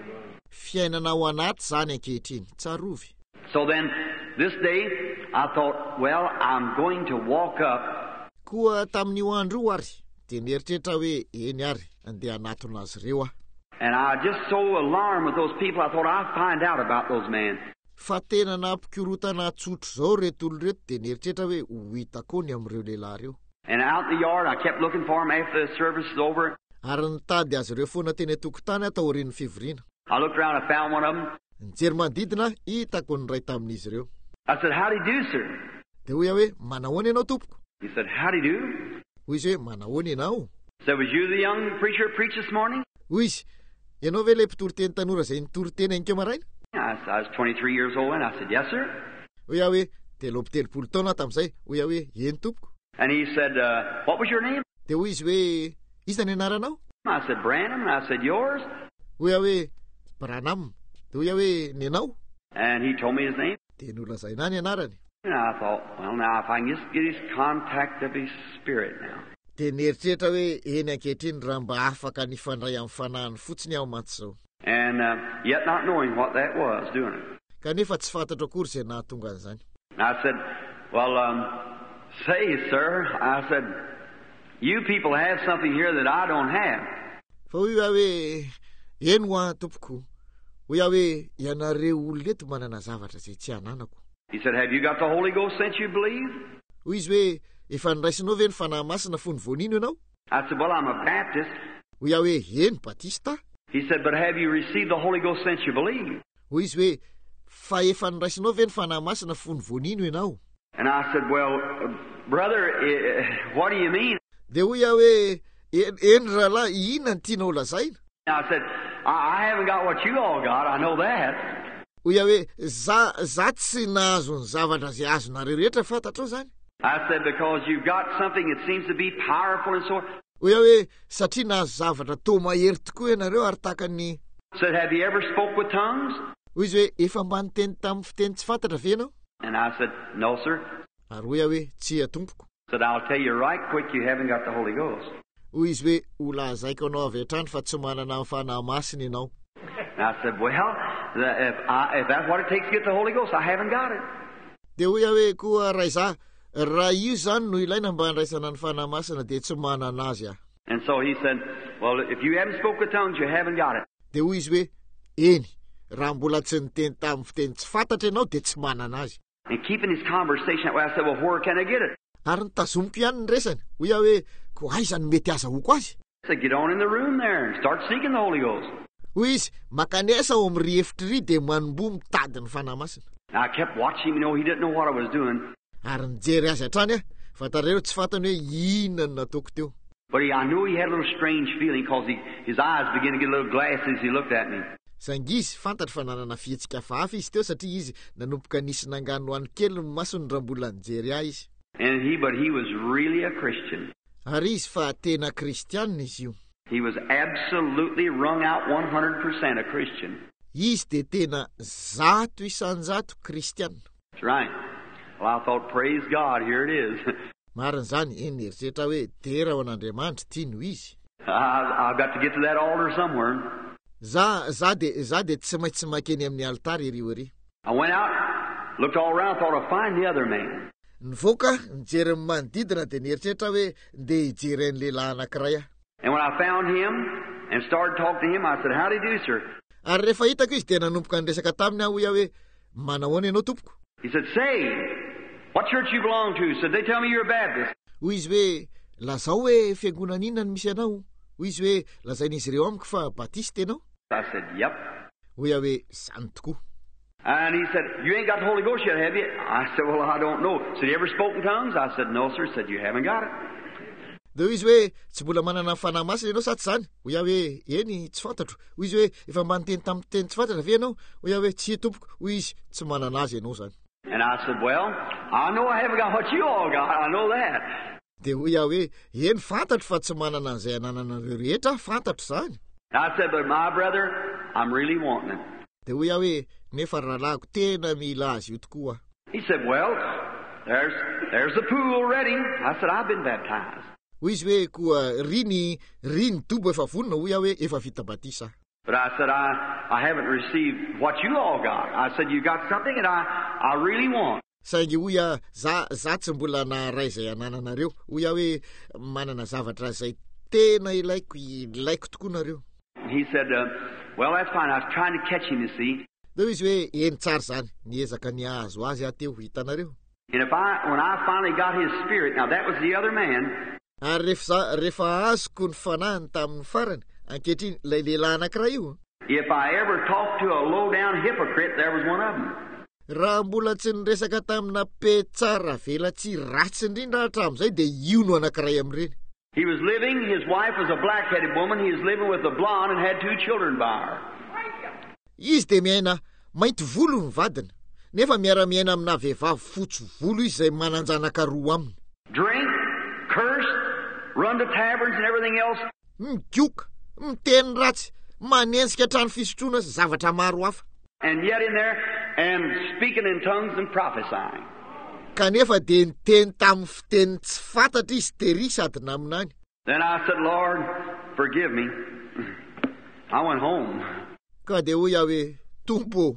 Fiainana ao anaty zany ankehitriny, tsarovy. So then, this day, I thought, well, I'm going to walk up. Koa tamin'io andro ary, dia nieritreritra hoe eny ary, andeha anatona azy ireo ah. And I just so alarmed with those people, I thought I'd find out about those men. Fa tena nampikorotana tsotro zao reto olo reto dia nieritreritra hoe ho hitako ny amin'ireo lehilahy reo. And out in the yard, I kept looking for them after the service was over. Ary nitady azy ireo foana teny an-tokotany atao aorian'ny fivoriana. I looked around, I found one of them. Nijery manodidina, hitako ny ray tamin'izy ireo. I said, how do you do, sir? Dia hoy aho hoe manahoana ianao tompoko? He said, how do you do? Hoy izy hoe manahoana ianao? I said, was you the young preacher who preached this morning? Hoy izy, ianao ve ilay mpitory teny tanora izay nitory teny enikeo maraina? I said, I was twenty-three years old, and I said, yes, sir. Hoy aho hoe telo amby telopolo taona tamin'izay. Hoy aho hoe eny tompoko. And he said, uh, what was your name? Dia hoy izy hoe iza ny anaranao? I said, Branham. And I said, yours? Hoy aho hoe Branham. Dia hoy aho hoe ny anao? And he told me his name. Dia nolazaina ny anarany. And I thought, well, now, if I can just get his contact of his spirit now. Dia nieritreritra hoe eny ankehitriny raha mba afaka nifandray amin'ny fanahiny fotsiny aho mantsy zao. And uh, yet not knowing what that was, doing it. Kanefa tsy fantatra akory izay nahatonga an'izany. I said, well, um, say, sir, I said, you people have something here that I don't have. Fa hoy aho hoe eny ho a tompoko. Hoy aho hoe ianareo olona eto manana zavatra izay tsy ananako. He said, have you got the Holy Ghost since you believe? Hoy izy hoe efa niraisinao ve ny fanahy masina fony voanino ianao? I said, well, I'm a Baptist. Hoy aho hoe eny Batista. He said, but have you received the Holy Ghost since you believe? Hoy izy hoe fa efa niraisinao ve ny fanahy masina fony voanino ianao? And I said, well, uh, brother, uh, what do you mean? Dia hoy aho hoe eny rahalahy inona ny tianao lazaina? I said, I, I haven't got what you all got, I know that. Hoy aho hoe za za tsy nahazo ny zavatra izay azonareo rehetra fantatrao zany. I said, because you've got something that seems to be powerful and so. Hoy aho hoe satria nahazo zavatra toa mahery tokoa ianareo ary tahaka ny. Said, have you ever spoke with tongues? Hoy izy hoe efa mba niteny tamin'ny fiteny tsy fantatra ve ianao? And I said, no, sir. Ary hoy aho hoe tsy atompoko. Said, I'll tell you right quick, you haven't got the Holy Ghost. Hoy izy hoe ho lazaiko anao avy hatrany fa tsy manana fanahy masina ianao. And I said, well, if, I, if that's what it takes to get the Holy Ghost, I haven't got it. Dia hoy aho hoe koa ray za raha io zany no ilaina mba handraisana ny fanahy masina dia tsy manana azy aho. And so he said, well, if you haven't spoke with tongues, you haven't got it. Dia hoy izy hoe eny raha mbola tsy niteny tamin'ny fiteny tsy fantatra ianao dia tsy manana azy. And keeping his conversation that way, I said, well, where can I get it? Ary nitazomiko ihany ny resany. Hoy aho hoe ko aiza ny mety azahoako azy? I said, get on in the room there and start seeking the Holy Ghost. Hoy izy makanesa ao amin'ny riefitra ry dia manombo mitady ny fanahy masina. I kept watching him, you know, he didn't know what I was doing. Ary nijery azy hatrany ah, fantareo tsy fantany hoe inona no nataoko teo. But he, I knew he had a little strange feeling because he, his eyes began to get a little glassy as he looked at me. Sangizy fantatra fa nanana fihetsika hafahafa izy teo satria izy nanomboka nisy nangano any kely ny masony raha mbola nijery ahy izy. And he, but he was really a Christian. Ary izy fa tena kristianina izy io. He was absolutely wrung out one hundred percent a Christian. Izy dia tena zato isanjato kristianina. That's right. Well, I thought, praise God, here it is. Marina zany eny eritreretra hoe tera ho an'Andriamanitra ity no izy. I, I've got to get to that altar somewhere. Za za de za de tsy maintsy makeny amin'ny altara ery ery. I went out, looked all around, thought I'd find the other man. Nivoaka, nijery ny manodidina dia nieritreritra hoe ndeha hijery ny lehilahy anankiray aho. And when I found him and started talking to him, I said, how do you do, sir? Ary rehefa hitako izy dia nanomboka niresaka taminy aho hoe manahoana ianao tompoko? He said, say, what church you belong to? Said, they tell me you're a Baptist. Hoy izy hoe lazao hoe fiangonana inona no misy anao? Hoy izy hoe lazain'izy ireo amiko fa batista ianao? I said, yep. Hoy aho hoe zany tokoa. And he said, you ain't got the Holy Ghost yet, have you? I said, well, I don't know. Said, you ever spoke in tongues? I said, no, sir. Said, you haven't got it. Dia hoy izy hoe tsy mbola manana fanahy masina ianao sa tsy zany? Hoy aho hoe eny tsy fantatro. Hoy izy hoe efa manonteny tamin'ny teny tsy fantatra ve ianao? Hoy aho hoe tsy tompoko. Hoy izy tsy manana azy ianao zany. And I said, well, I know I haven't got what you all got. I know that. Dia hoy aho hoe eny fantatro fa tsy manana an'izay anananareo rehetra, fantatro zany. I said, but my brother, I'm really wanting it. Dia hoy aho hoe nefa rahalahiko tena mila azy io tokoa. He said, well, there's there's the pool ready. I said, I've been baptized. Hoy izy hoe koa riny riny dobo efa vonona. Hoy aho hoe efa vita batisa. But I said, I, I haven't received what you all got. I said, you got something that I, I really want. Saingy hoy a za za tsy mbola naray izay anananareo. Hoy aho hoe manana zavatra izay tena ilaiko ilaiko tokoa nareo. He said, uh, well, that's fine. I was trying to catch him, you see. Dia izy hoe eny tsara zany, niezaka niazo azy aho teo hitanareo. And if I, when I finally got his spirit, now that was the other man. Ary rehefa rehefa azoko ny fanahiny tamin'ny farany, ankehitriny ilay lehilahy anankiray io. If I ever talked to a low-down hypocrite, there was one of them. Raha mbola tsy niresaka tamina pe tsara vela tsy ratsy indrindra hatramin'izay dia io no anankiray amin'ireny. He was living, his wife was a black-headed woman, he was living with a blonde and had two children by her. Izy dia miaina mainty volo ny vadina, nefa miara-miaina amina vehivavy fotsy volo izy izay mananjanaka roa aminy. Drink, cursed, run to taverns and everything else. Migioka, miteny ratsy, manensika trano fisotroana sy zavatra maro hafa. And yet in there, and speaking in tongues and prophesying. Kanefa dia niteny tamin'ny fiteny tsy fantatra izy tery sady naminany. Then I said, Lord, forgive me. I went home. Ka dia hoy aho hoe Tompo,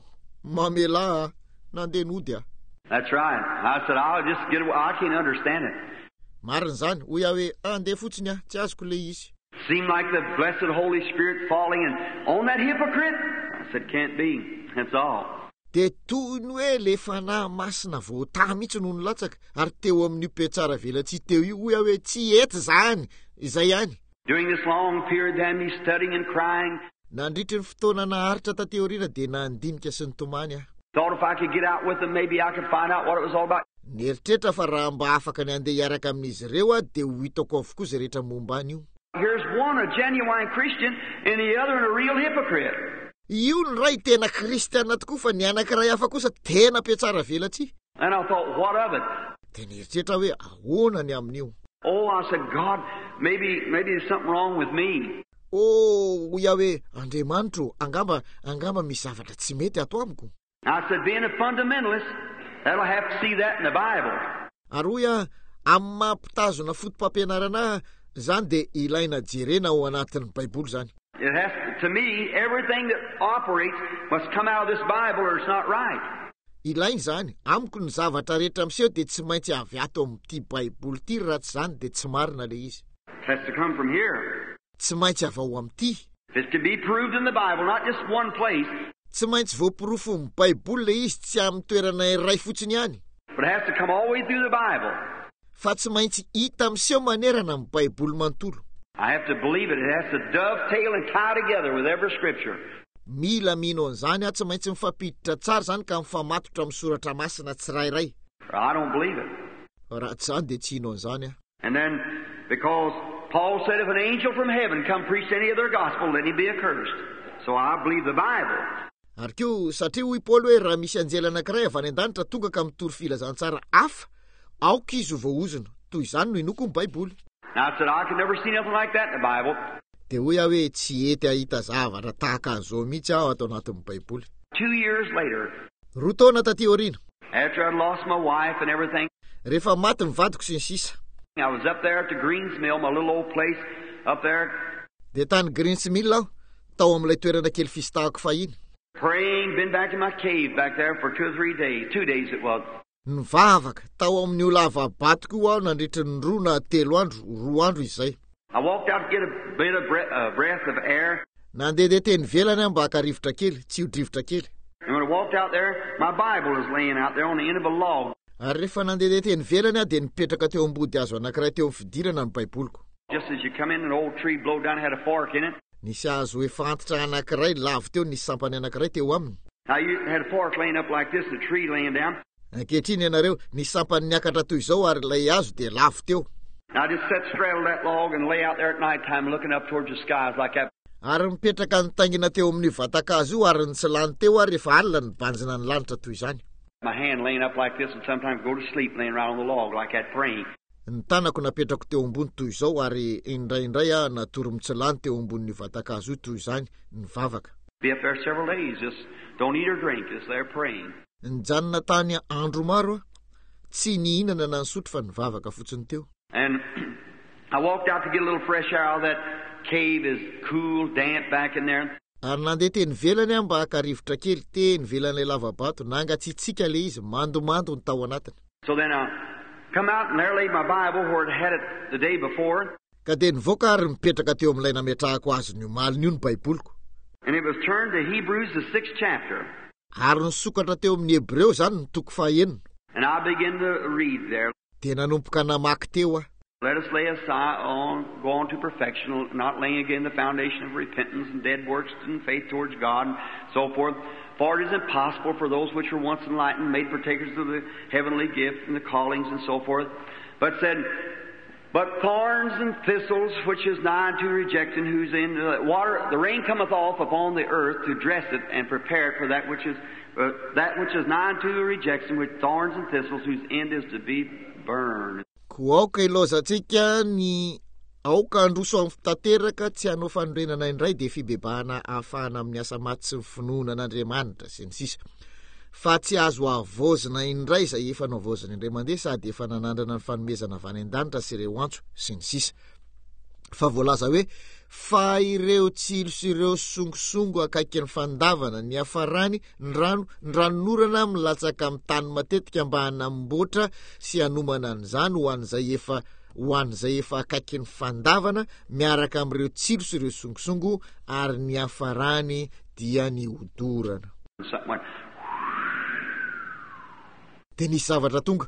mamela nandeha nody aho. That's right. I said, I'll just get away. I can't understand it. Marina zany, hoy aho hoe andeha fotsiny aho, tsy azoko le izy. Seemed like the blessed Holy Spirit falling and on that hypocrite. I said, can't be. That's all. Dia toy ny hoe le fanahy masina voatà mihitsy no nilatsaka ary teo amin'io pe tsara velatsy teo io. Hoy aho hoe tsy eto zany, izay ihany. During this long period, then he's studying and crying. Nandritry ny fotoana naharitra tateoriana dia nandinika sy nitomany aho. Thought if I could get out with them, maybe I could find out what it was all about. Nieritreritra fa raha mba afaka ny andeha hiaraka amin'izy ireo aho dia ho hitako avokoa izay rehetra momba an'io. Here's one, a genuine Christian, and the other, a real hypocrite. Io ny ray tena kristiana tokoa fa ny anankiray hafa kosa tena pe tsara velatsy. And I thought, what of it? Dia nieritreritra hoe ahoana ny amin'io. Oh, I said, God, maybe maybe there's something wrong with me. Oh, hoy aho hoe Andriamanitro, angamba angamba misy zavatra tsy mety ato amiko. I said, being a fundamentalist, that'll have to see that in the Bible. Ary hoy aho amin'ny mampitazona fotom-pampianarana zany dia ilaina jerena ao anatin'ny Baiboly zany. It has to, to me, everything that operates must come out of this Bible or it's not right. Ilainy zany, amiko ny zavatra rehetra miseho dia tsy maintsy avy ato amin'ity Baiboly ity, raha tsy zany dia tsy marina le izy. It has to come from here. Tsy maintsy avy ao amin'ity. If it's to be proved in the Bible, not just one place. Tsy maintsy voapirofo amin'ny Baiboly le izy, tsy amin'ny toerana iray fotsiny ihany. But it has to come all the way through the Bible. Fa tsy maintsy hita miseho manerana amin'ny Baiboly manontolo. I have to believe it. It has to dovetail and tie together with every scripture. Mila mino an'izany aho, tsy maintsy mifampiditra tsara zany ka mifamatotra amin'ny soratra masina tsirairay. I don't believe it. Raha tsy zany dia tsy hino an'izany aho. And then, because Paul said if an angel from heaven come preach any other gospel, let him be accursed. So I believe the Bible. Ary keo satria hoy Paoly hoe raha misy anjely anankiray avy any an-danitra tonga ka mitory filazantsara hafa, aoka izy ho voaozona. Toy izany no inoko ny Baiboly. Now I said I could never see nothing like that in the Bible. Dia hoy aho hoe tsy ety ahita zavatra tahaka an'izao mihitsy aho ato anatin'ny Baiboly. Two years later, roa taona taty aoriana, after I'd lost my wife and everything, rehefa maty ny vadiko sy ny sisa, I was up there at the Greens Mill, my little old place up there, dia tany Greens Mill aho, tao amin'ilay toerana kely fisitahako fahiny. praying, been back in my cave back there for two or three days. Two days it was. Nivavaka tao amin'ny olava batiko aho nandritry ny roa na telo andro, roa andro izay. I walked out to get a bit of breath, uh, breath of air. Nandeha teny velany aho mba haka-rivotra kely, tsy ho-drivotra kely. And when I walked out there, my Bible was laying out there on the end of a log. Ary rehefa nandeha teny velany aho dia nipetraka teo ambody hazo anankiray teo amin'ny fidirana ny baiboloko. Just as you come in, an old tree blow down had a fork in it. Nisy hazo efa antitra anankiray lavo teo, nisy sampany anankiray teo aminy. Now you had a fork laying up like this, and a tree laying down. Ankehitriny ianareo, nisy sampany niakatra toy izao ary ilay hazo dia lavo teo. Now I just sat straddle that log and lay out there at night time looking up towards the skies like that. Ary mipetraka nitaingina teo amin'ny vatakazo io ary nitsilany teo ary rehefa alina nibanjina ny lanitra toy izany. My hand laying up like this and sometimes go to sleep laying right on the log like that praying. Ny tanako napetrako teo ambony toy izao ary indraindray aho natory mitsilany teo ambony vatakazo io toy izany nivavaka. Be up there several days, just don't eat or drink, just there praying. Nijanona tany andro maro, tsy nihinana na nisotro fa nivavaka fotsiny teo. And I walked out to get a little fresh air out of that cave, is cool, damp back in there. Ary nandeha teny velany aho mba haka-rivotra kely teny velan'ilay lavabato, nangatsiatsika le izy, mandomando ny tao anatiny. So then I come out and there laid my Bible where it had it the day before. Ka dia nivoaka ary mipetraka teo amin'ilay nametrahako azy ny omaliny io ny baiboloko. And it was turned to Hebrews, the sixth chapter. Ary nisokatra teo amin'ny Hebreo zany ny toko fahaenina. And I began to read there. Dia nanomboka namaky teo aho. Let us lay aside on, go on to perfection, not laying again the foundation of repentance and dead works and faith towards God and so forth. For it is impossible for those which were once enlightened, made partakers of the heavenly gift and the callings and so forth. But said, but thorns and thistles, which is nigh unto rejection, whose in the water, the rain cometh off upon the earth to dress it and prepare it for that which is uh, that which is nigh unto rejection, with thorns and thistles, whose end is to be burned. Ko aoka ilozantsika ny aoka androso amin'ny fitateraka tsy hanao fanorenana indray dia fibebahana ahafahana amin'ny asa maty sy ny finoana an'Andriamanitra sy ny sisa. Fa tsy azo ahavoazana indray izay efa nahavoazana indray mandeha sady efa nanandrana ny fanomezana avy any an-danitra sy ireo antso sy ny sisa. Fa voalaza hoe fa ireo tsilo sy ireo songosongo akaiky ny fandavana ny hafarany ny rano ny ranonorana milatsaka amin'ny tany matetika mba hanamboatra sy hanomana an'izany ho an'izay efa ho an'izay efa akaiky ny fandavana miaraka amin'ireo tsilo sy ireo songosongo ary ny hafarany dia ny hodorana. Dia nisy zavatra tonga.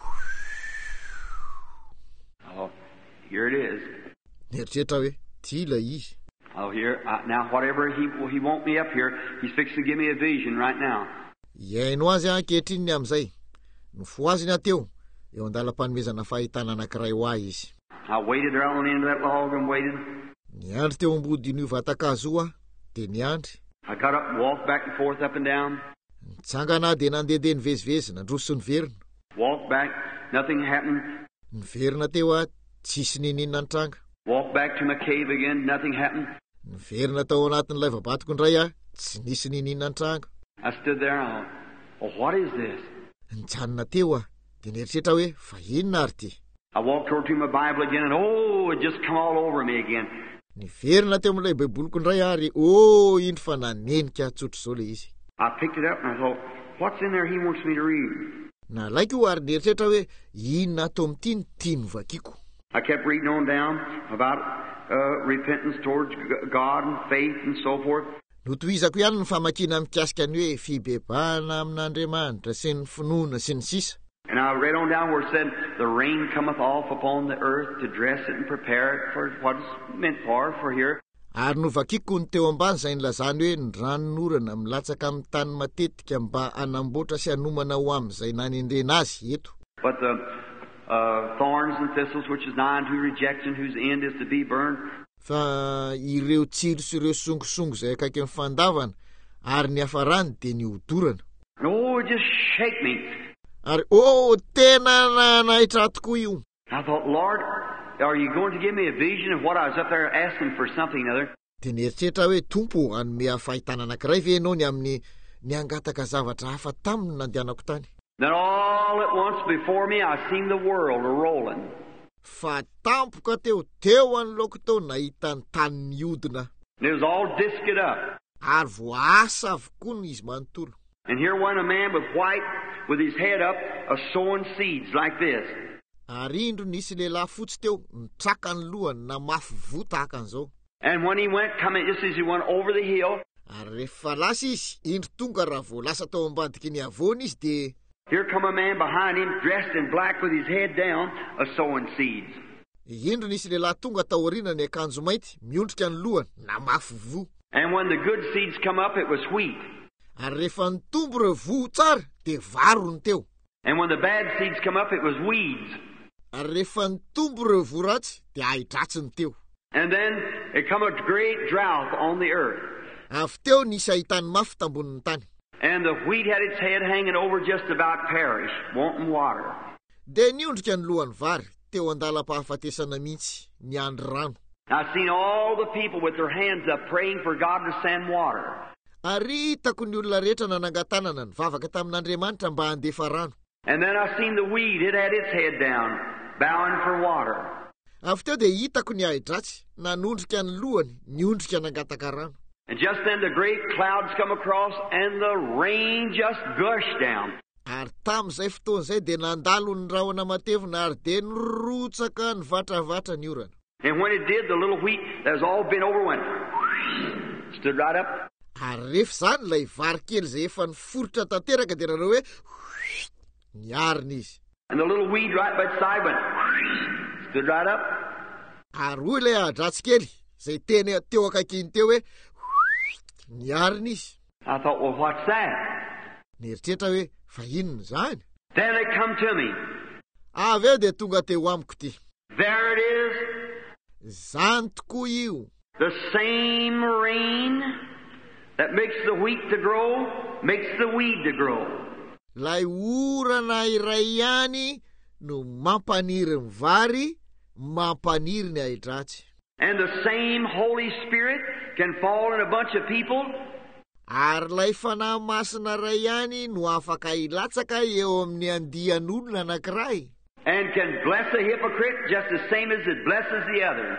Oh, here it is. Nieritreritra hoe ty la izy. Oh, here uh, now, whatever he he won't me up here, he's fixing to give me a vision right now. Iaino azy ankehitriny amin'izay. Nofo azy ny ateo eo andalam-panomezana fahitana anankiray ho ahy izy. I waited around on the end of that log and waited. Niandry teo ambodin'io vatakazo io aho dia niandry. I got up and walked back and forth up and down. Nitsangana dia nandehandeha nivezivezy nandroso ny verina. Walked back, nothing happened. Niverina teo aho tsisy nininona nitranga. Walked back to my cave again, nothing happened. Niverina tao anatin'ilay vabatoko indray aho tsy nisy nininona nitranga. I stood there and I thought, oh, what is this? Nijanona teo aho dia nieritreritra hoe fa inona ary ty. I walked over to my Bible again and oh, it just come all over me again. Niverina teo amin'ilay baiboloko indray ary oh, indro fa nanenika tsotro izao le izy. I picked it up and I thought, what's in there he wants me to read? Nalaiko io ary nieritreritra hoe inona atao amin'ity ny tiany vakiko. I kept reading on down about uh, repentance towards God and faith and so forth. Notohizako ihany ny famakina mikasika ny hoe fibebahana amin'Andriamanitra sy ny finoana sy ny sisa. And I read on down where it said, the rain cometh off upon the earth to dress it and prepare it for what it's meant for, for here. Ary novakiko ny teo ambany izay nilazany hoe ny ranonorana milatsaka amin'ny tany matetika mba hanamboatra sy hanomana ho amin'izay nanendrena azy eto. But the uh, thorns and thistles, which is nigh unto rejection, whose end is to be burned. Fa ireo tsilo sy ireo songosongo izay akaiky ny fandavana ary ny hafarany dia ny hodorana. Oh, it just shake me. Ary oh, tena nahitra tokoa io. I thought, Lord, are you going to give me a vision of what I was up there asking for something or other? Dia nieritreritra hoe tompo hanome fahitana anankiray ve ianao ny amin'ny niangataka zavatra hafa taminy nandehanako tany. Then all at once before me I seen the world a-rolling. Fa tampoka teo teo anoloko tao nahita ny tany mihodina. And it was all disked up. Ary voasa avokoa ny izy manontolo. And here went a man with white, with his head up, a sowing seeds like this. Ary indro nisy lehilahy fotsy teo nitraka ny lohany na mafy vo tahaka an'izao. And when he went, coming, just as he went over the hill, ary rehefa lasa izy indro tonga raha vao lasa tao ambadiky ny avony izy de here come a man behind him, dressed in black with his head down, a sowing seeds. indro nisy lehilahy tonga tao aoriana ny akanjo mainty miondrika ny lohany na mafy vo. And when the good seeds come up, it was wheat. Ary rehefa nitombo ireo vo tsara de varo ny teo. And when the bad seeds come up, it was weeds. Ary rehefa nitombo ireo vo ratsy de ahidratsy ny teo. And then it come a great drought on the earth. Avy teo nisy ahitany mafy tambonin'ny tany. And the wheat had its head hanging over, just about perish, wanting water. De niondrika ny lohan'ny vary teo andalam-pahafatesana mihitsy niandry rano. I've seen all the people with their hands up praying for God to send water. Ary hitako ny olona rehetra nanangatanana ny vavaka tamin'Andriamanitra mba handefa rano. And then I've seen the weed, it had its head down, bowing for water. Avy teo de hitako ny ahidratsy nanondrika ny lohany niondrika nangataka rano. And just then the great clouds come across and the rain just gushed down. Ary tamin'izay fotoan'izay de nandalo ny rahona matevina ary de nirotsaka ny vatravatra ny orana. And when it did, the little wheat that was all bent over went, stood right up. Ary rehefa zany lay vary kely zay efa niforotra tanteraka de nareo hoe niarina izy. And the little weed right by the side went, stood right up. Ary hoy lay ahidratsy kely zay teny teo akaikiny teo hoe niarina izy. I thought, well, what's that? Nieritreritra hoe fa inona zany? Then it come to me. Avy eo de tonga teo amiko ty. There it is. Zany tokoa io. The same rain that makes the wheat to grow, makes the weed to grow. Lay orana iray ihany no mampaniry ny vary, mampaniry ny ahidratsy. And the same Holy Spirit can fall in a bunch of people. Ary lay fanahy masina ray ihany no afaka hilatsaka eo amin'ny andian'olona anankiray. And can bless a hypocrite just the same as it blesses the other.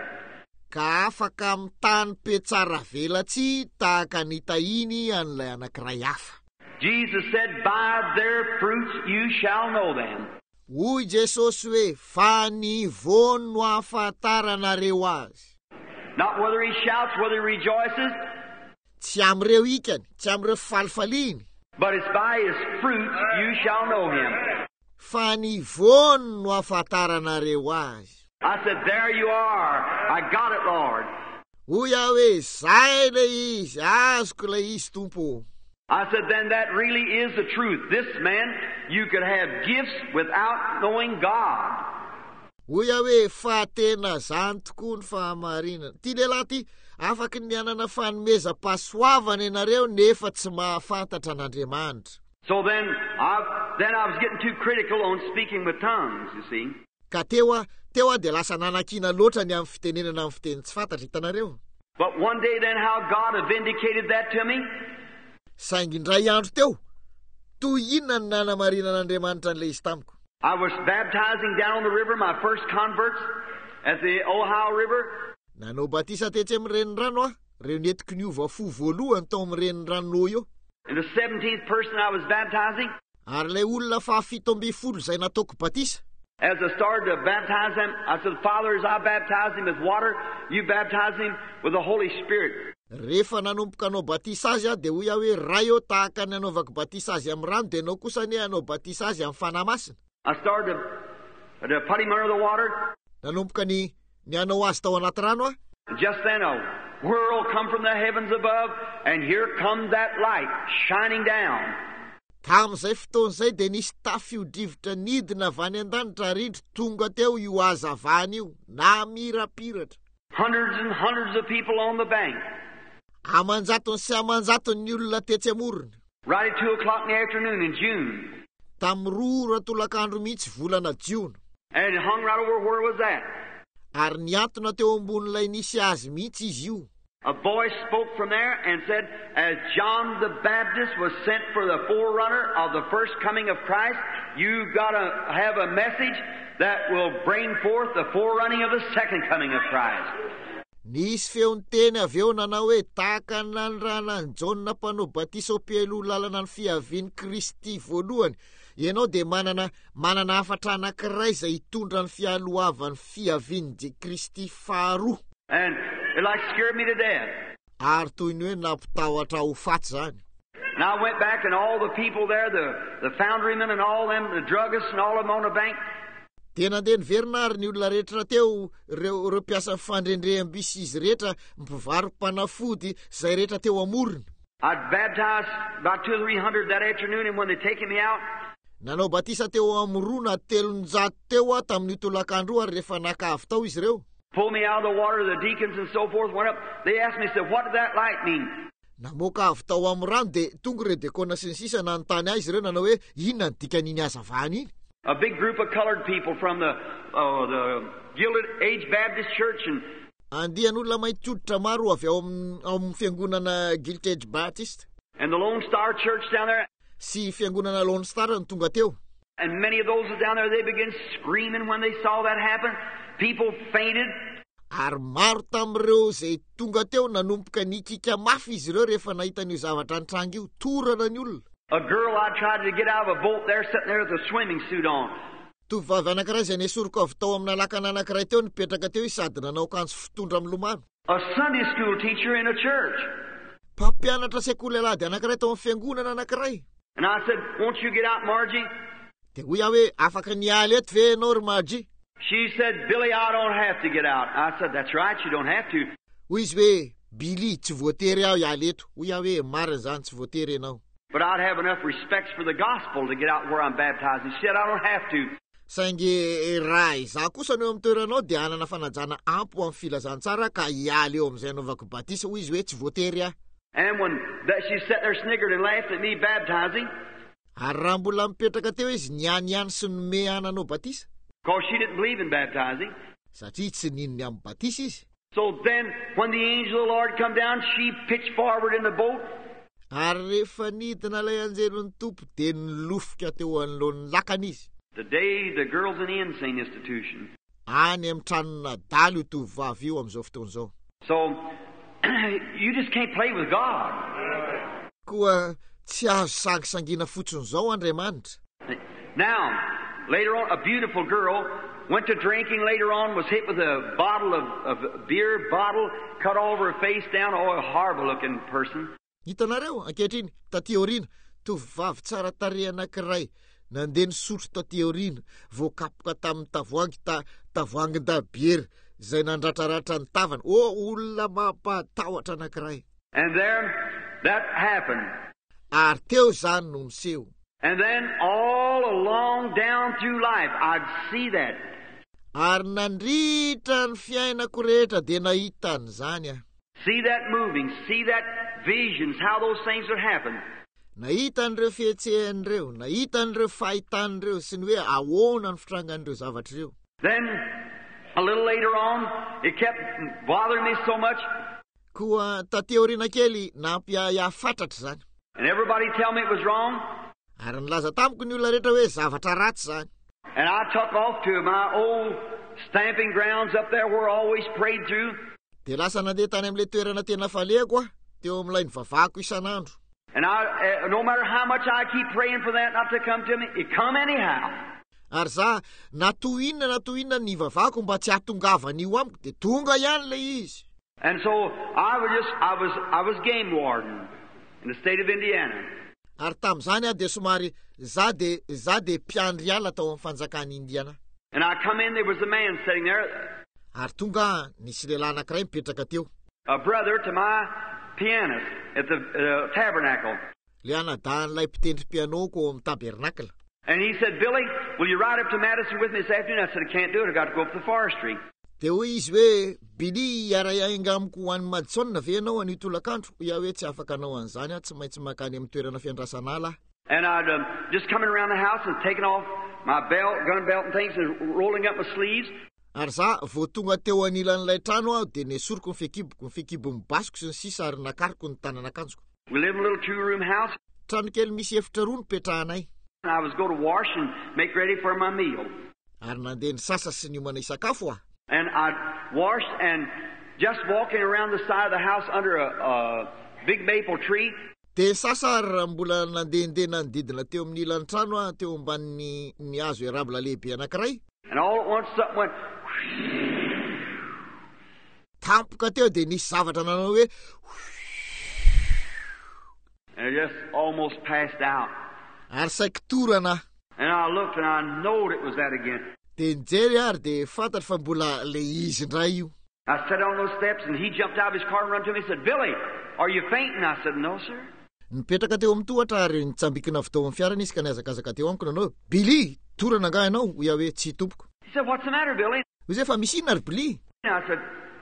Ka afaka mitany pe tsara velatsy tahaka ny tahiny an'ilay anankiray hafa. Jesus said, by their fruits you shall know them. Hoy Jesosy hoe fa ny voany no ahafantaranareo azy. Not whether he shouts, whether he rejoices, Tsy am'ireo ikany, tsy am'ireo falifaliny, but it's by his fruits you shall know him. fa ny voany no ahafantaranareo azy. I said, there you are. I got it, Lord. Hoy aho hoe zay le izy, azoko le izy Tompo. I said, then that really is the truth. This man, you could have gifts without knowing God. Hoy aho hoe fa tena zany tokoa ny fahamarinana. Ty lehilahy ty afaka ny anana fanomezam-pahasoavana ianareo nefa tsy mahafantatra an'Andriamanitra. So then I, then I was getting too critical on speaking with tongues, you see. Ka teo a, teo a de lasa nanakina loatra ny amin'ny fitenenana amin'ny fiteny tsy fantatra hitanareo. But one day then how God had vindicated that to me. Saingy indray andro teo, toy inona ny nanamarinan'Andriamanitra an'ilay izy tamiko. I was baptizing down on the river, my first converts at the Ohio River. Nanao batisa tetsy amin'ny renirano a, reo netiky niova fo voalohany tao amin'ny renirano io. And the seventeenth person I was baptizing, Ary lay olona fahafito amby folo zay nataoko batisa. as I started to baptize them, I said, Father, as I baptize him with water, you baptize him with the Holy Spirit. Rehefa nanomboka anao batisa azy a de hoy aho hoe raha eo tahaka ny anaovako batisa azy amin'ny rano de anao kosa ne anao batisa azy amin'ny fanahy masina. I started to, to put him under the water. Nanomboka ny ny anao azy tao anaty rano a. Just then a whirl come from the heavens above, and here comes that light shining down. Tamin'izay fotoan'izay de nisy tafio-drivotra nidina avy any an-danitra rindry tonga teo io hazavana io na mirapiratra. Hundreds and hundreds of people on the bank. Amanjatony sy amanjatony ny olona tetsy amorona. Right at two o'clock in the afternoon in June. Tamin'ny roa ratolakandro mihitsy volana jiona. And it hung right over where was that. Ary niantona teo ambon'ilay nisy azy mihitsy izy io. A voice spoke from there and said, as John the Baptist was sent for the forerunner of the first coming of Christ, you've got to have a message that will bring forth the forerunning of the second coming of Christ. Nisy feony teny avy eo nanao hoe tahaka nanrana ny Jona mpanao batisa pielo lalana ny fiavian'ny Kristy voalohany. Ianao de manana manana hafatra anankiray izay hitondra ny fialohavan'ny fiavian'ny Kristy faharoa. And It like scared me to death. Ary toy ny hoe nampitahotra ho faty zany. And I went back and all the people there, the, the foundrymen and all them, the druggists and all of them on the bank. Dia nandeha niverina ary ny olona rehetra teo, reo reo mpiasa fandrendreham-bisy izy rehetra, mpivarom-panafody zay rehetra teo amorony. I'd baptized about two or three hundred that afternoon, and when they taken me out, nanao batisa teo amrona telonjato teo a tamin'ny tolakandro ary rehefa naka avy tao izy reo. pulled me out of the water, the deacons and so forth went up. They asked me, said, what did that light mean? Namoaka avy tao amin'ny rano dia tonga ireo dekona sy ny sisa nanontany azy ireo nanao hoe inona ny dikan'iny hazavana iny. A big group of colored people from the uh, the Gilded Age Baptist Church and andian'olona mainty hoditra maro avy ao amin'ny fiangonana Gilded Age Baptist and the Lone Star Church down there. sy fiangonana Lone Star ny tonga teo. And many of those down there, they began screaming when they saw that happen. People fainted. Ary maro tamin'ireo zay tonga teo nanomboka nikika mafy izy ireo rehefa nahita n'io zavatra nitranga io, torana ny olona. A girl I tried to get out of a boat there, sitting there with a swimming suit on. Tovovavy anankiray zay nesoroko avy tao amin'ny lakana anankiray teo nipetraka teo izy sady nanao akanjo fitondra milomano. A Sunday school teacher in a church. Mpampianatra sekoly alady anankiray tao amin'ny fiangonana anankiray. And I said, won't you get out, Margie? Dia hoy aho hoe afaka nialy eto ve ianao ry Margie? She said, Billy, I don't have to get out. I said, that's right, you don't have to. Hoy izy hoe Billy tsy voatery aho hialy eto. Hoy aho hoe marina zany tsy voatery ianao. But I'd have enough respect for the gospel to get out where I'm baptized. She said, I don't have to. Saingy raha izaho kosa no eo amin'ny toeranao dia hanana fanajana ampo amin'ny filazantsara ka hialy eo amin'izay anaovako batisa. Hoy izy hoe tsy voatery aho. And when that, she sat there sniggered and laughed at me baptizing, ary raha mbola mipetraka teo izy nianiany sy nome hananao batisa. because she didn't believe in baptizing. Satria tsy ninony amin'ny batisa izy. So then, when the angel of the Lord come down, she pitched forward in the boat. Ary rehefa nidina ilay anjelon'ny tompo dia nilofika teo anoloan'ny lakana izy. Today, the girl's in the insane institution. Any amin'ny tranona dalo io tovovavy io amin'izao fotoan'izao. So, you just can't play with God. Koa tsy azo sangisangina fotsiny zao Andriamanitra. Now, later on, a beautiful girl went to drinking later on, was hit with a bottle of, of beer bottle, cut all over her face down. Oh, a horrible looking person. Hitanareo ankehitriny taty aoriana tovovavy tsara tarehy anankiray nandeha nisotro taty aoriana voakapoka tamin'ny tavoahangy ta tavoahangin-dabiera zay nandratraratra ny tavany. O olona mampatahotra anankiray. And there, that happened. Ary teo zany no niseho. And then all along down through life, I'd see that. Ary nandritra ny fiainako rehetra dia nahita an'izany aho. See that moving, see that visions, how those things would happen. Nahita an'ireo fihetsehan'ireo, nahita an'ireo fahitan'ireo sy ny hoe ahoana ny fitrangan'ireo zavatra ireo. Then, a little later on, it kept bothering me so much. Koa taty aoriana kely nampiafatratra zany. And everybody tell me it was wrong. Ary nilaza tamiko ny olona rehetra hoe zavatra ratsy zany. And I took off to my old stamping grounds up there where I always prayed through. Dia lasa nandeha tany amin'ilay toerana tena falehako a, teo amin'ilay nivavahako isan'andro. And I, uh, no matter how much I keep praying for that not to come to me, it come anyhow. Ary za natoinina natoinina ny vavahako mba tsy hatongava n'io amiko dia tonga ihany le izy. And so I was just, I was, I was game warden in the state of Indiana. Ary tamin'izany aho dia somary za de za de mpiandry ala tao amin'ny fanjakany Indiana. And I come in, there was a man sitting there, Ary tonga nisy lehilahy anankiray mipetraka teo. a brother to my pianist at the uh, tabernacle. Le anadan'ilay mpitendry pianoko ao amin'ny tabernakla. And he said, Billy, will you ride up to Madison with me this afternoon? I said, I can't do it. I got to go up to the forestry. Dia hoy izy hoe Billy iara ainga amiko ho an'ny Madison ve ianao an'io tolakandro? Iaho hoe tsy afaka anao an'izany aho, tsy maintsy makany amin'ny toerana fiandrasana ala. And I'd um, just coming around the house and taking off my belt, gun belt and things and rolling up my sleeves. Ary za vao tonga teo anilan'ilay trano aho dia nesoroko ny fekiboko ny fekibo mibasiko sy ny sisa ary nakariko ny tananakanjoko. We live in a little two-room house. Trano kely misy efitra roa no petrahanay. And I was go to wash and make ready for my meal. Ary nandeha nisasa sy niomana isakafo aho. And I'd washed and just walking around the side of the house under a, a big maple tree. Dia sasa ary raha mbola nandehandeha nanodidina teo amin'ny ilan'ny trano aho teo ambanin'ny ny hazo erabla lehibe anankiray. And all at once something went. tampoka teo dia nisy zavatra nanao hoe And I just almost passed out. ary saiko torana. And I looked and I knowed it was that again. Dia nijery ary dia fantatro fa mbola le izy indray io. I sat on those steps and he jumped out of his car and ran to me and said, Billy, are you fainting? I said, no, sir. Nipetraka teo amin'ny tohatra ary nitsambikina avy teo amin'ny fiarana izy ka niazakazaka teo amiko nanao, Billy, torana nga ianao? Hoy hoe tsy tompoko. He said, what's the matter, Billy? Hoy zay fa misy inona ry Billy? I said,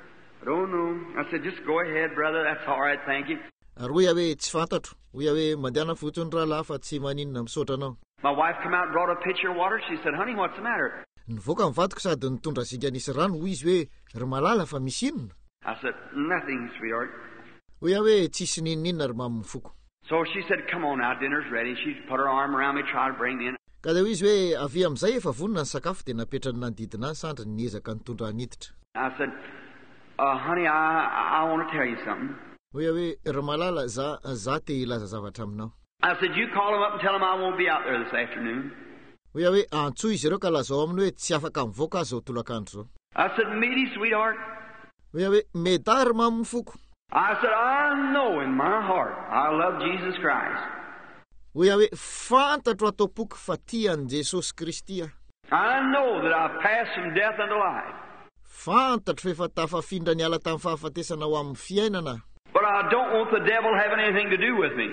I don't know. I said, just go ahead, brother. That's all right, thank you. Ary hoy hoe tsy fantatro. Hoy hoe mandehana fotsiny rahalahy fa tsy maninona misaotra anao. My wife came out and brought a pitcher of water. She said, honey, what's the matter? Nivoaka ny vadiko sady nitondra zinga nisy rano. Hoy izy hoe ry malala fa misy inona? I said, nothing, sweetheart. Hoy hoe tsisy ninninona ry mamy mifoko. So she said, come on now, dinner's ready. She put her arm around me, tried to bring me in. Ka dia hoy izy hoe avy amin'izay efa vonona ny sakafo dia napetrany nanodidina azy sandry niezaka nitondra aniditra. I said, uh, honey, I, I want to tell you something. Hoy hoe ry malala za za te hilaza zavatra aminao. I said, you call him up and tell him I won't be out there this afternoon. Hoy hoe antsoa izy ireo ka lazao aminy hoe tsy afaka mivoaka azy zao tolakandro zao. I said, meaty, sweetheart. Hoy hoe meda ry mamy mifoko. I said, I know in my heart I love Jesus Christ. Hoy hoe fantatro ato poky fa tian'i Jesosy Kristy aho. I know that I've passed from death unto life. Fantatro fa efa tafafindra niala tamin'ny fahafatesana ho amin'ny fiainana. But I don't want the devil having anything to do with me.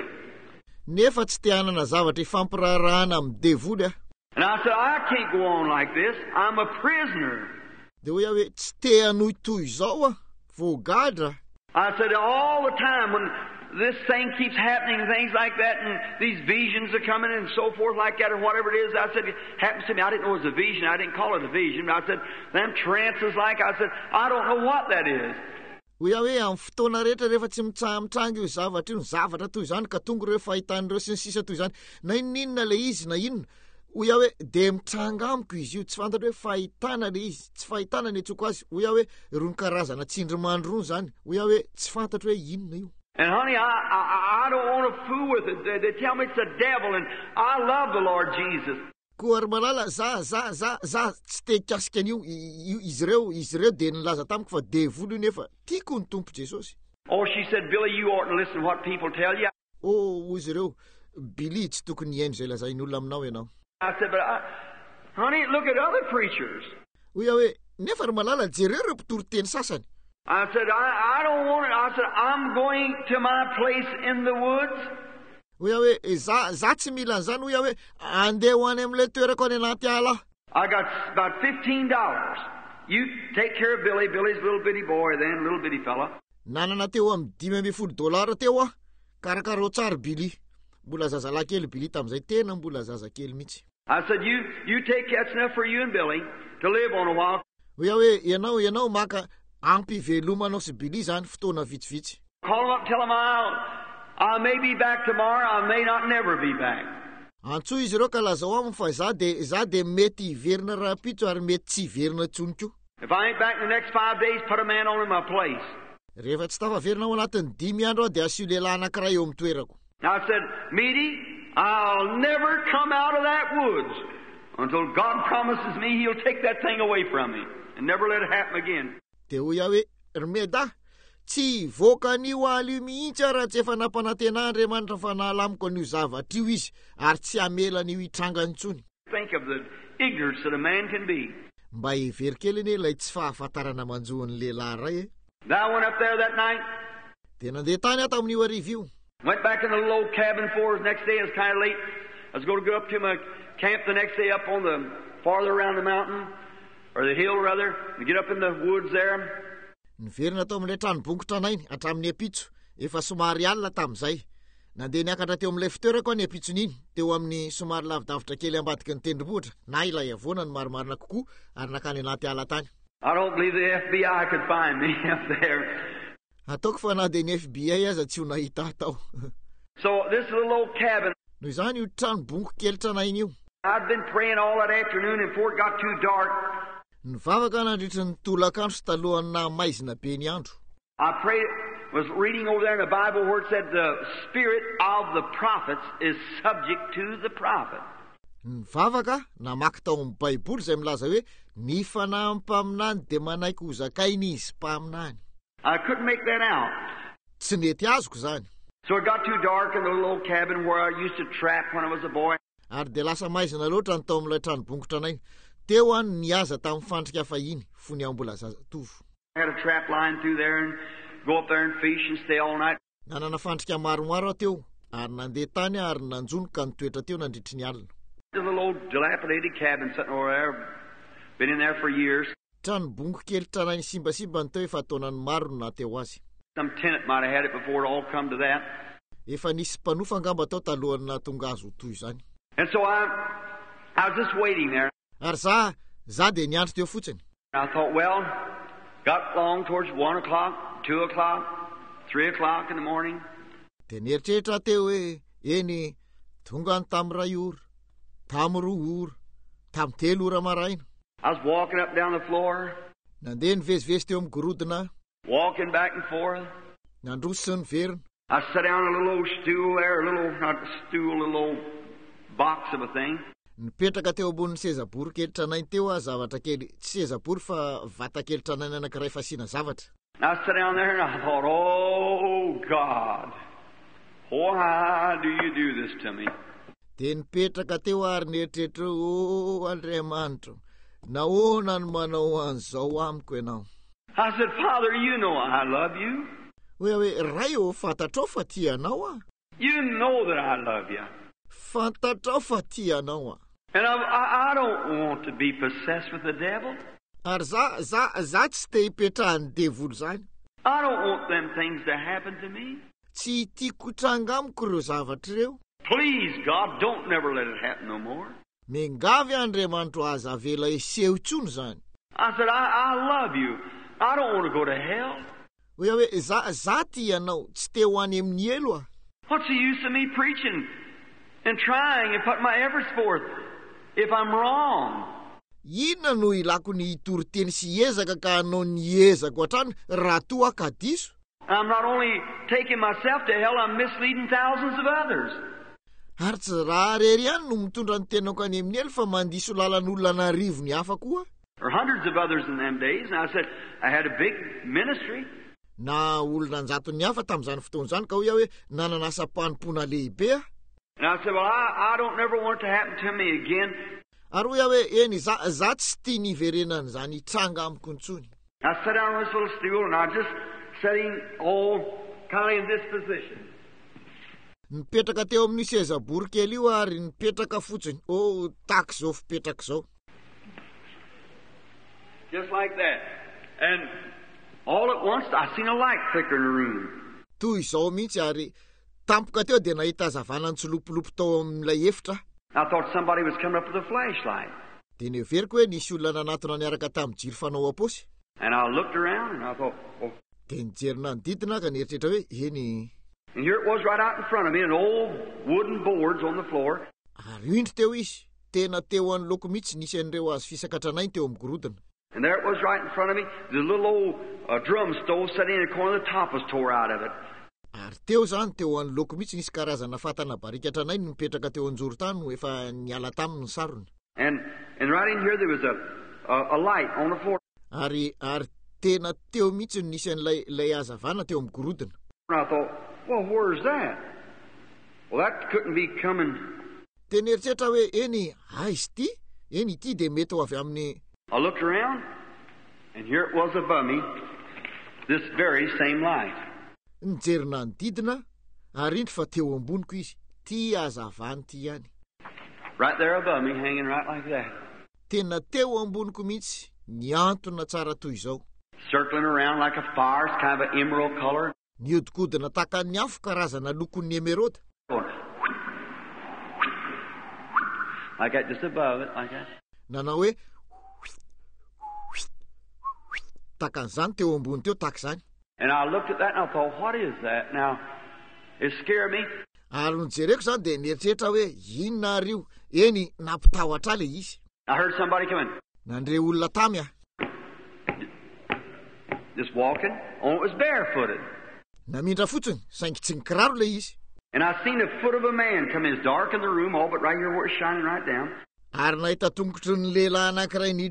Nefa tsy te hanana zavatra ifampirarahana amin'ny devoly aho. And I said, I can't go on like this. I'm a prisoner. Dia hoy hoe tsy te hanohy toy izao aho, voagadra. I said, all the time when this thing keeps happening, things like that, and these visions are coming and so forth like that, or whatever it is, I said, it happens to me. I didn't know it was a vision. I didn't call it a vision. But I said, them trances like, I said, I don't know what that is. Hoy hoe amin'ny fotoana rehetra rehefa tsy mitsahamitrangy io zavatra io, zavatra toy izany ka tonga ireo fahitan'ireo sy ny sisa toy izany, na ininona le izy na inona. Hoy hoe dia mitranga amiko izy io, tsy fantatro hoe fahitana le izy, tsy fahitana ny antsoko azy. Hoy hoe irony karazana tsindrimandry rony zany. Hoy hoe tsy fantatro hoe inona io. And honey, I, I, I don't want to fool with it. They, they tell me it's the devil, and I love the Lord Jesus. Koa ry malala, za, za, za, za tsy te hikasika an'io. Izy ireo, izy ireo dia nilaza tamiko fa devoly io nefa tiako ny Tompo Jesosy. Oh, she said, Billy, you ought to listen to what people tell you. Oh, izy ireo, Billy, tsy tokony hihaino izay lazain'olona aminao ianao. I said, but I, honey, look at other preachers. Hoy hoe, nefa ry malala, jereo ireo mpitory-teny sasany. I said, I, I don't want it. I said, I'm going to my place in the woods. Hoy hoe, za, za tsy mila an'izany. Hoy hoe, andeha ho any amin'ilay toerako any anaty ala. I got about fifteen dollars. You take care of Billy. Billy's a little bitty boy then, little bitty fella. Nanana teo amin'ny dimy amby folo dolara teo ah. Karakaro tsara Billy. Mbola zazalahy kely Billy tamin'izay, tena mbola zaza kely mihitsy. I said, you, you take that's enough for you and Billy to live on a while. Hoy hoe, ianao, ianao maka ampivelomanao sy Billy zany fotoana vitsivitsy. Call him up, tell him I'll, I may be back tomorrow. I may not never be back. Antsoa izy ireo ka lazao aminy fa za de za de mety hiverina rapitso ary mety tsy hiverina tsony koa. If I ain't back in the next five days, put a man on in my place. Rehefa tsy tafaverina ao anatin'ny dimy andro aho dia asio lehilahy anankiray eo amin'ny toerako. I said, Meaty, I'll never come out of that woods until God promises me He'll take that thing away from me and never let it happen again. Dia hoy aho hoe, Rimeda, tsy voaka an'io ala io mihitsy aho raha tsy efa nampanantena Andriamanitra fa nahalamiko an'io zavatra io izy ary tsy hamela an'io hitranga intsony. Think of the ignorance that a man can be. Mba hevery kely anie ilay tsy fahafantarana manjohan'ny lehilahy ray e. I went up there that night. Dia nandeha tany aho tamin'io arivo io. Went back in the little old cabin for us. Next day it was kind of late. I was going to go up to my camp the next day up on the farther around the mountain, or the hill rather, and get up in the woods there. Niverina tao amin'ilay tranom-bongotra anainy hatramin'ny apitso, efa somary alina tamin'izay. Nandeha niakatra teo amin'ilay fitoerako ny apitson'iny, teo amin'ny somary lavidavitra kely ambadiky ny tendrombohitra, na ilay avoana ny marimarina kokoa ary nakany anaty ala tany. I don't believe the F B I could find me up there. Ataoko fa na dia ny F B I aza tsy ho nahita tao. So this little old cabin. Noho izany io tranom-bongo kely tranainy io. I'd been praying all that afternoon and before it got too dark. Nivavaka nandritra ny tolakandro sy talohany na maizina be ny andro. I prayed, was reading over there in the Bible where it said the spirit of the prophets is subject to the prophet. Nivavaka namaky tao amin'ny Baiboly izay milaza hoe ny fanahy ny mpaminany dia manaiky ho zakainy izy mpaminany. I couldn't make that out. Tsy nety azoko zany. So it got too dark in the little old cabin where I used to trap when I was a boy. Ary de lasa maizina loatra ny tao amin'ilay tranom-bongotra anay. Teo any niaza tamin'ny fandrika fahiny fony aho mbola zazatovo. I had a trap line through there and go up there and fish and stay all night. Nanana fandrika maromaro teo ary nandeha tany ary nanjono ka nitoetra teo nandritry ny alina. There's a little old dilapidated cabin sitting over there. Been in there for years. Tranom-bongo kely tranainy simbasimba ny teo efa taonany maro no nateo azy. Some tenant might have had it before it all come to that. Efa nisy mpanofa angamba tao talohany nahatonga azy ho toy izany. And so I, I was just waiting there. Ary za, za de niandry teo fotsiny. I thought, well, got along towards one o'clock, two o'clock, three o'clock in the morning. De nieritreritra teo hoe eny tonga ny tamin'ny ray ora, tamin'ny roa ora, tamin'ny telo ora maraina. I was walking up down the floor. Nandeha nivezivezy teo amin'ny gorodona. Walking back and forth. Nandroso sy niverina. I sat down on a little old stool there, a little, not a stool, a little old box of a thing. Nipetraka teo ambonin'ny seza bory kely tranainy teo a zavatra kely, tsy seza bory fa vata kely tranainy anankiray fasiana zavatra. I sat down there and I thought, oh God, why do you do this to me? De nipetraka teo ary nieritreritra, o Andriamanitra, nahoana no manao an'izao amiko ianao? I said, Father, you know I love you. Hoe hoe ray o fantatrao fa tia anao a. You know that I love you. Fantatrao fa tia anao a. And I, I, I don't want to be possessed with the devil. Ary za, za, za tsy te hipetrahan'ny devoly zany. I don't want them things to happen to me. Tsy tiako tranga amiko ireo zavatra ireo. Please, God, don't never let it happen no more. Mengavy Andriamanitra aza avela iseho intsony zany. I said, I, I love you. I don't want to go to hell. Hoe hoe za, za tia anao, tsy te ho any amin'ny elo a. What's the use of me preaching and trying and putting my efforts forth if I'm wrong? Inona no ilako ny toriteny sy hiezaka ka hanao ny hiezako hatrany raha toa ka diso? I'm not only taking myself to hell, I'm misleading thousands of others. Ary tsy raha rery ihany no mitondra ny tenako any amin'ny elo fa mandiso lalan'olona anarivo ny hafa koa. Or hundreds of others in them days. And I said, I had a big ministry. Na olona anjato ny hafa tamin'izany fotoana zany ka hoe hoe nanana asa mpanompoana lehibe a. And I said, well, I, I don't never want it to happen to me again. Ary hoe hoe eny za, za tsy tia ny iverenana zany hitranga amiko intsony. I sat down on this little stool and I just sitting all kind of in this position. Nipetraka teo amin'ny seza bory kely io ary nipetraka fotsiny. O tak zao fipetraka zao. Just like that. And all at once I seen a light flicker in the room. Toy izao mihitsy ary tampoka teo de nahita hazavana nitsolopolopo tao amin'ilay efitra. I thought somebody was coming up with a flashlight. De neveriko hoe nisy olona nanatona niaraka tamin'ny jiro fanao aposy. And I looked around and I thought, oh. De nijerina nodidina ka nieritreritra hoe eny. And here it was right out in front of me, and old wooden boards on the floor. Ary indro teo izy, tena teo any loko mihitsy nisy an'ireo hazo fisakatranainy teo amin'ny gorodona. And there it was right in front of me. The little old uh, drum stove sitting in the corner, the top was tore out of it. Ary teo zany teo any loko mihitsy nisy karazana fatana barikatranainy mipetraka teo anjoro-tany no efa niala taminy ny sarony. And and right in here there was a a, a light on the floor. Ary ary tena teo mihitsy nisy an'ilay lay hazavana teo amin'ny gorodona. And I thought, well, where's that? Well, that couldn't be coming. De nieritreritra hoe eny aizy ty, eny ity de mety ho avy amin'ny. I looked around, and here it was above me, this very same light. Nijerina nodidina, ary indro fa teo amboniko izy, ty hazavany ty ihany. Right there above me, hanging right like that. Tena teo amboniko mihitsy, niantona tsara toy izao. Circling around like a fire, it's kind of an emerald color. Niodikodina taka ny afo karazana lokon'ny emeraude. Like that, just above it, like that. Nanao hoe takan'izany teo ambony teo tak'izany. And I looked at that and I thought, what is that? Now, it scared me. Ary nijereko zany de nieritreritra hoe inona ary io? Eny nampitahotra le izy. I heard somebody coming. Nandre olona tamy a. Just walking. Oh, it was barefooted. Namindra fotsiny, saingy tsy nikiraro le izy. And I seen the foot of a man come in. It's dark in the room, all but right here where it's shining right down. Ary nahita tongotry ny lehilahy anankiray niditra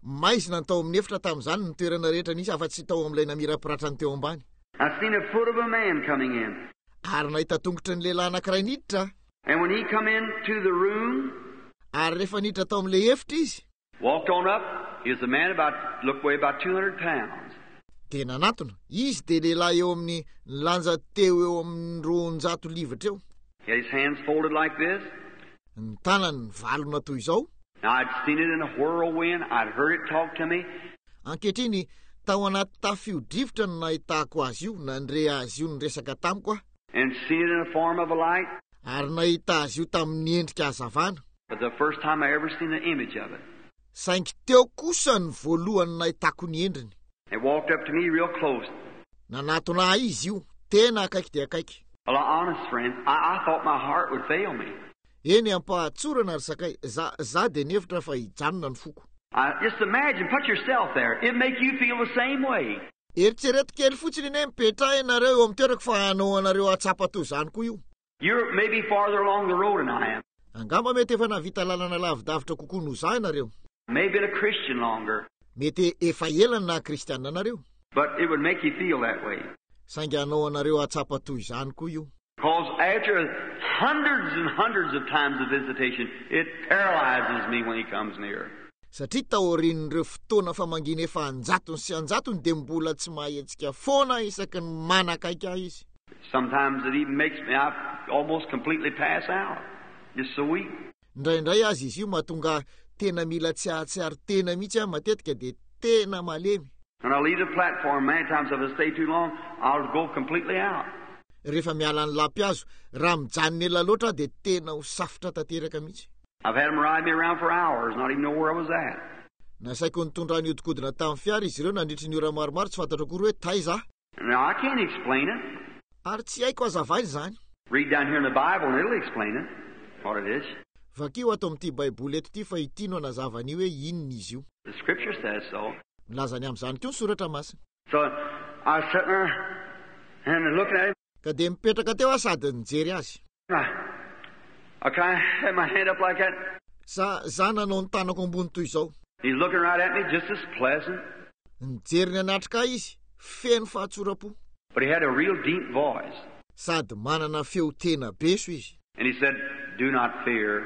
maizina tao amin'ny efitra tamin'izany ny toerana rehetra nisy afa-tsy tao amin'ilay namirapiratrany teo ambany. I seen a foot of a man coming in. Ary nahita tongotry ny lehilahy anankiray niditra. And when he come into the room, ary rehefa niditra tao amin'ilay efitra izy, walked on up, he was a man about, looked way about two hundred pounds. dia nanatona, izy dia lehilahy eo amin'ny lanja teo eo amin'ny roanjato livatra eo. He had his hands folded like this. Ny tanany valona toy izao. Now I'd seen it in a whirlwind, I'd heard it talk to me. Ankehitriny tao anaty tafio-drivotra no nahitako azy io, nandre azy io niresaka tamiko a. And seen it in the form of a light. Ary nahita azy io tamin'ny endrika hazavana. But the first time I ever seen the image of it. Saingy teo kosa ny voalohany nahitako ny endriny. It walked up to me real close. Nanatona izy io, tena akaiky dia akaiky. Well, honest friends, I, I thought my heart would fail me. Eny ampahatsorana ry sakay, za, za dia nevitra fa hijanona ny foko. I, just imagine, put yourself there. It'd make you feel the same way. Eritrereto kely fotsiny eny mipetra ianareo eo amin'ny toerako fa hanao anareo atsapa toy izany koa io. You're maybe farther along the road than I am. Angamba mety efa navita lalana lavidavitra kokoa noho za ianareo. Maybe a Christian longer. Mety efa elany na kristianina anareo. But it would make you feel that way. Saingy hanao anareo atsapa toy izany koa io. Because after hundreds and hundreds of times of visitation, it paralyzes me when he comes near. Satria taorian'ireo fotoana famangina efa anjatony sy anjatony dia mbola tsy mahetsika foana isaky ny manakaiky ahy izy. Sometimes it even makes me I almost completely pass out. Just so weak. Indraindray azy izy io mahatonga tena mila tsiatsiary tena mihitsy aho matetika dia tena malemy. When I leave the platform, many times if I stay too long, I'll go completely out. Rehefa miala ny lampiazo, raha mijanona ela loatra dia tena ho safotra tanteraka mihitsy. I've had them ride me around for hours, not even know where I was at. Nasaiko nitondra ny hodikodina tamin'ny fiara izy ireo nandritry ny ora maromaro tsy fantatra akory hoe taiza. Now I can't explain it. Ary tsy haiko hazavaina izany. Read down here in the Bible and it'll explain it, what it is. Vakio ato amin'ity baiboly eto ity fa ity no hanazavany hoe inona izy io. The scripture says so. Milazany amin'izany koa ny soratra masina. So I was sitting there and looking at him. Ka dia mipetraka teo aho sady nijery azy. I kind of had my hand up like that. Sa za nanao ny tanako ambony toy izao. He's looking right at me, just as pleasant. Nijery ny anatrika izy, feno fahatsora-po. But he had a real deep voice. Sady manana feo tena beso izy. And he said, "Do not fear.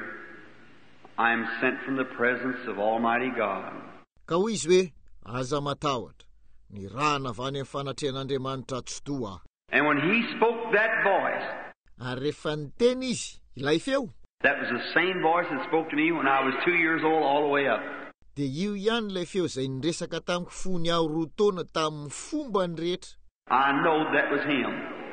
I am sent from the presence of Almighty God." Ka hoy izy hoe, aza matahotra, ny rahana avy any amin'ny fanatrehan'Andriamanitra tsotoa. And when he spoke that voice, ary rehefa niteny izy, ilay feo, that was the same voice that spoke to me when I was two years old all the way up. dia io ihany ilay feo izay niresaka tamiko fony aho roa taona tamin'ny fomba ny rehetra. I know that was him.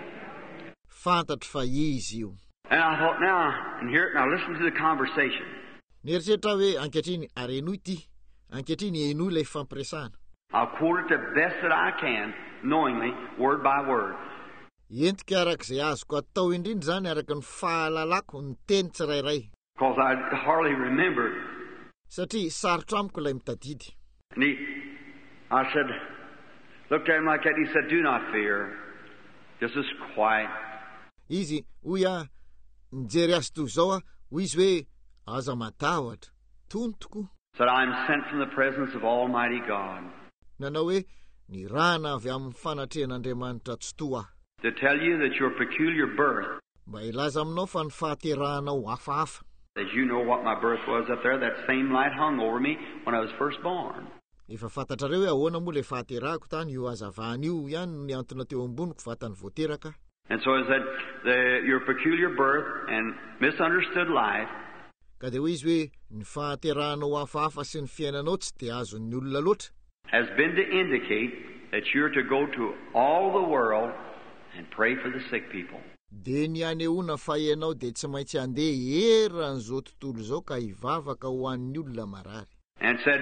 Fantatro fa izy io. And I thought, now, and here, now listen to the conversation. Nieritreritra hoe ankehitriny ary enoy ity, ankehitriny enoy ilay fampiresahana. I'll quote it the best that I can, knowingly, word by word. Entika arak'izay azoko atao indrindra zany araka ny fahalalako ny teny tsirairay. Because I hardly remembered. Satria sarotra amiko ilay mitadidy. And he, I said, looked at him like that, and he said, "Do not fear. Just as quiet." Izy, hoy a, nijery azy toy izao a, hoy izy hoe, aza matahotra, tontoko. Said, "I am sent from the presence of Almighty God." Nanao hoe, ny rahana avy amin'ny fanatrehan'Andriamanitra tsotoa. To tell you that your peculiar birth, mba ilaza aminao fa ny fahaterahanao hafahafa. as you know what my birth was up there, that same light hung over me when I was first born. Efa fantatrareo hoe ahoana moa ilay fahaterahako tany io hazavana io ihany ny antona teo amboniko vatany voateraka. And so I said, the, your peculiar birth and misunderstood life, Ka dia hoy izy hoe ny fahaterahanao hafahafa sy ny fiainanao tsy dia azon'ny olona loatra. has been to indicate that you're to go to all the world and pray for the sick people. Dia ny anehoana fa ianao dia tsy maintsy handeha eran'izao tontolo izao ka hivavaka ho an'ny olona marary. And said,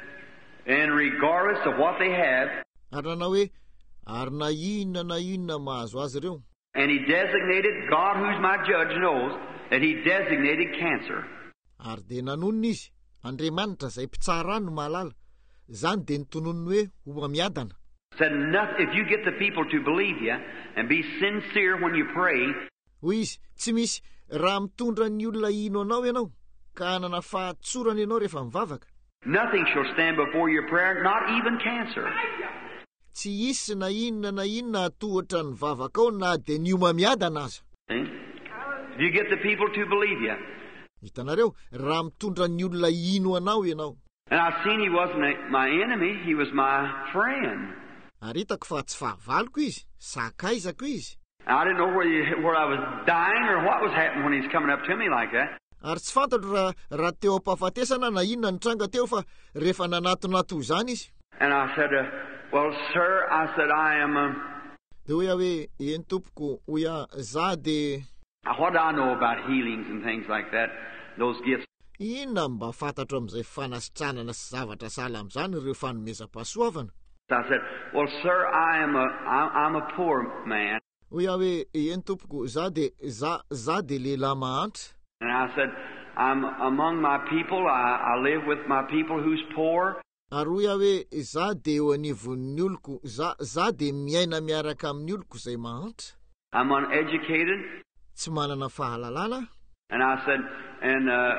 and regardless of what they have, Ary nanao hoe ary na inona na inona mahazo azy ireo. and he designated, God who's my judge knows, that he designated cancer. Ary dia nanonona izy, Andriamanitra izay mpitsara no mahalala, zany dia nitononony hoe ho miadana. Said, nothing, if you get the people to believe you and be sincere when you pray, Hoy izy, tsy misy raha mitondra ny olona ino anao ianao, ka hanana fahatsorana ianao rehefa mivavaka. Nothing shall stand before your prayer, not even cancer. Tsy hisy na inona na inona atohatra ny vavakao na dia ny omamiadana aza. See? If you get the people to believe you. Hitanareo, raha mitondra ny olona ino anao ianao. And I seen he wasn't a, my enemy, he was my friend. Ary hitako fa tsy fahavaloko izy, sakaizako izy. I didn't know where, you, where I was dying or what was happening when he's coming up to me like that. Ary tsy fantatro raha raha teo ampahafatesana na inona ny tranga teo fa rehefa nanatonato zany izy. And I said, uh, well, sir, I said, I am... Uh, dia hoe hoe, eny tompoko, hoia, za de... What do I know about healings and things like that, those gifts? Inona mba fantatro amin'izay fanasitranana sy zavatra sahala amin'izany ireo fanomezam-pahasoavana. I said, well, sir, I am a, I, I'm a poor man. Hoia hoe, eny tompoko, za de, za, za de lehilahy mahantra. And I said, I'm among my people, I, I live with my people who's poor. Ary hoia hoe, za de eo anivon'ny oloko, za, za de miaina miaraka amin'ny oloko izay mahantra. I'm uneducated. Tsy manana fahalalana. And I said, and uh,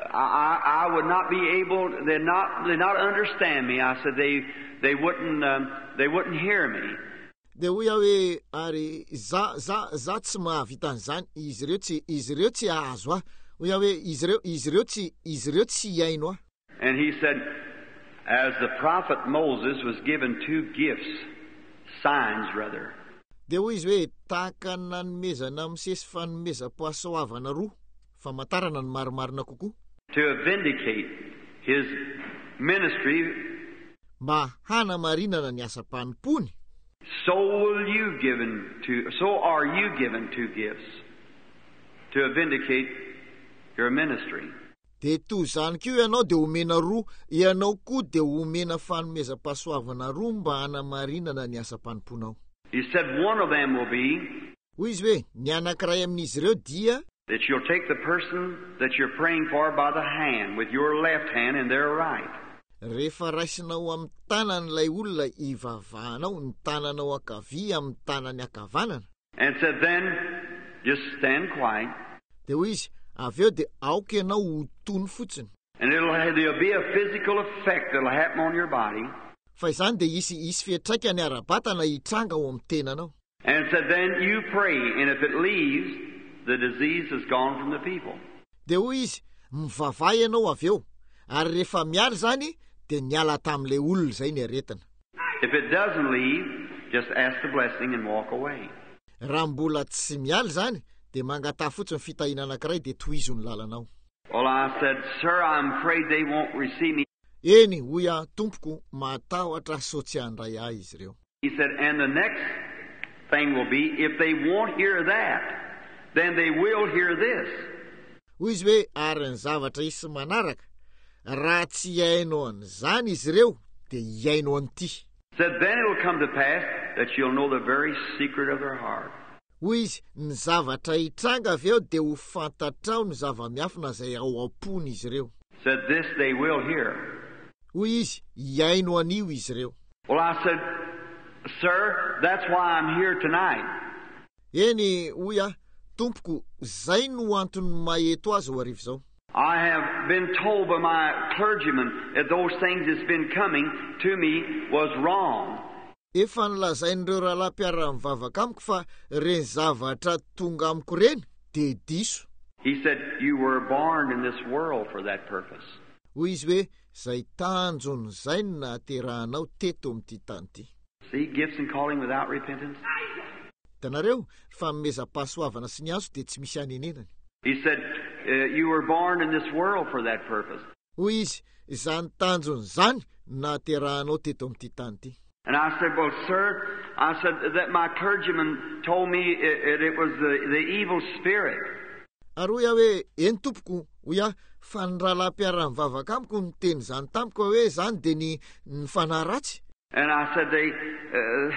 I, I would not be able, they'd not, they'd not understand me. I said, they, they wouldn't, um, they wouldn't hear me. Dia hoia hoe, ary za, za, za tsy mahavita an'izany, izy ireo tsy, izy ireo tsy ahazo aho. Hoia hoe, izy ireo, izy ireo tsy, izy ireo tsy hiaino aho. And he said, as the prophet Moses was given two gifts, signs rather. Dia hoy izy hoe, tahaka ny nanomezana misesy fanomezam-pahasoavana roa, famantarana ny marimarina kokoa. To vindicate his ministry. Mba hanamarinana ny asa-panimpony. So will you given to, so are you given two gifts to vindicate your ministry. Dia toy izany koa ianao dia omena roa, ianao koa dia omena fanomezam-pahasoavana roa mba hanamarinana ny asa-panimponao. He said one of them will be hoy izy hoe, ny anankiray amin'izy ireo dia that you'll take the person that you're praying for by the hand with your left hand and their right. Rehefa raisinao amin'ny tanan'ilay olona ivavahanao ny tananao ankavia amin'ny tanany ankavanana. And said then just stand quiet. Dia hoy izy, avy eo dia aoka ianao ho tony fotsiny. And it'll there'll be a physical effect that'll happen on your body. Fa izany dia isy isy fiatraikany ara-batana hitranga ao amin'ny tenanao. And said then you pray, and if it leaves, the disease is gone from the people. Dia hoy izy, mivavay ianao avy eo, ary rehefa miala zany dia niala tamin'ilay olona izay ny aretina. If it doesn't leave, just ask the blessing and walk away. Raha mbola tsy miala zany dia mangatà fotsiny fitahiana anankiray dia tohizo ny lalanao. Well, I said, sir, I'm afraid they won't receive me. Eny, hoia, tompoko, matahotra so tsy handray ahy izy ireo. He said, and the next thing will be, if they won't hear that, then they will hear this. Hoy izy hoe, ary ny zavatra isy manaraka, raha tsy iaino an'izany izy ireo, dia iaino an'ity. Said, then it will come to pass that you'll know the very secret of their heart. Hoy izy, ny zavatra hitranga avy eo dia ho fantatrao ny zava-miafina izay ao am-pony izy ireo. Said, this they will hear. Hoy izy, iaino an'io izy ireo. Well, I said, sir, that's why I'm here tonight. Eny, hoia, tompoko, zay no antony maheto azy ho arivo zao. I have been told by my clergyman that those things that's been coming to me was wrong. Efa nilazain'ireo rahalahy mivavaka amiko fa reny zavatra tonga amiko reny dia diso. He said, you were born in this world for that purpose. Hoy izy hoe, zay tanjony zay no naterahanao teto amin'ity tany ity. See, gifts and calling without repentance. Hitanareo, fanomezam-pahasoavana sy ny azo dia tsy misy anenenany. He said, uh, you were born in this world for that purpose. Hoy izy, izany tanjony zany naterahanao teto amin'ity tany ity. And I said, well, sir, I said that my clergyman told me it, it, it was the, the evil spirit. Ary hoia hoe, eny tompoko, hoia, fa ny rahalahy mivavaka amiko ny teny zany tamiko hoe zany dia ny ny fanahy ratsy. And I said, they, uh,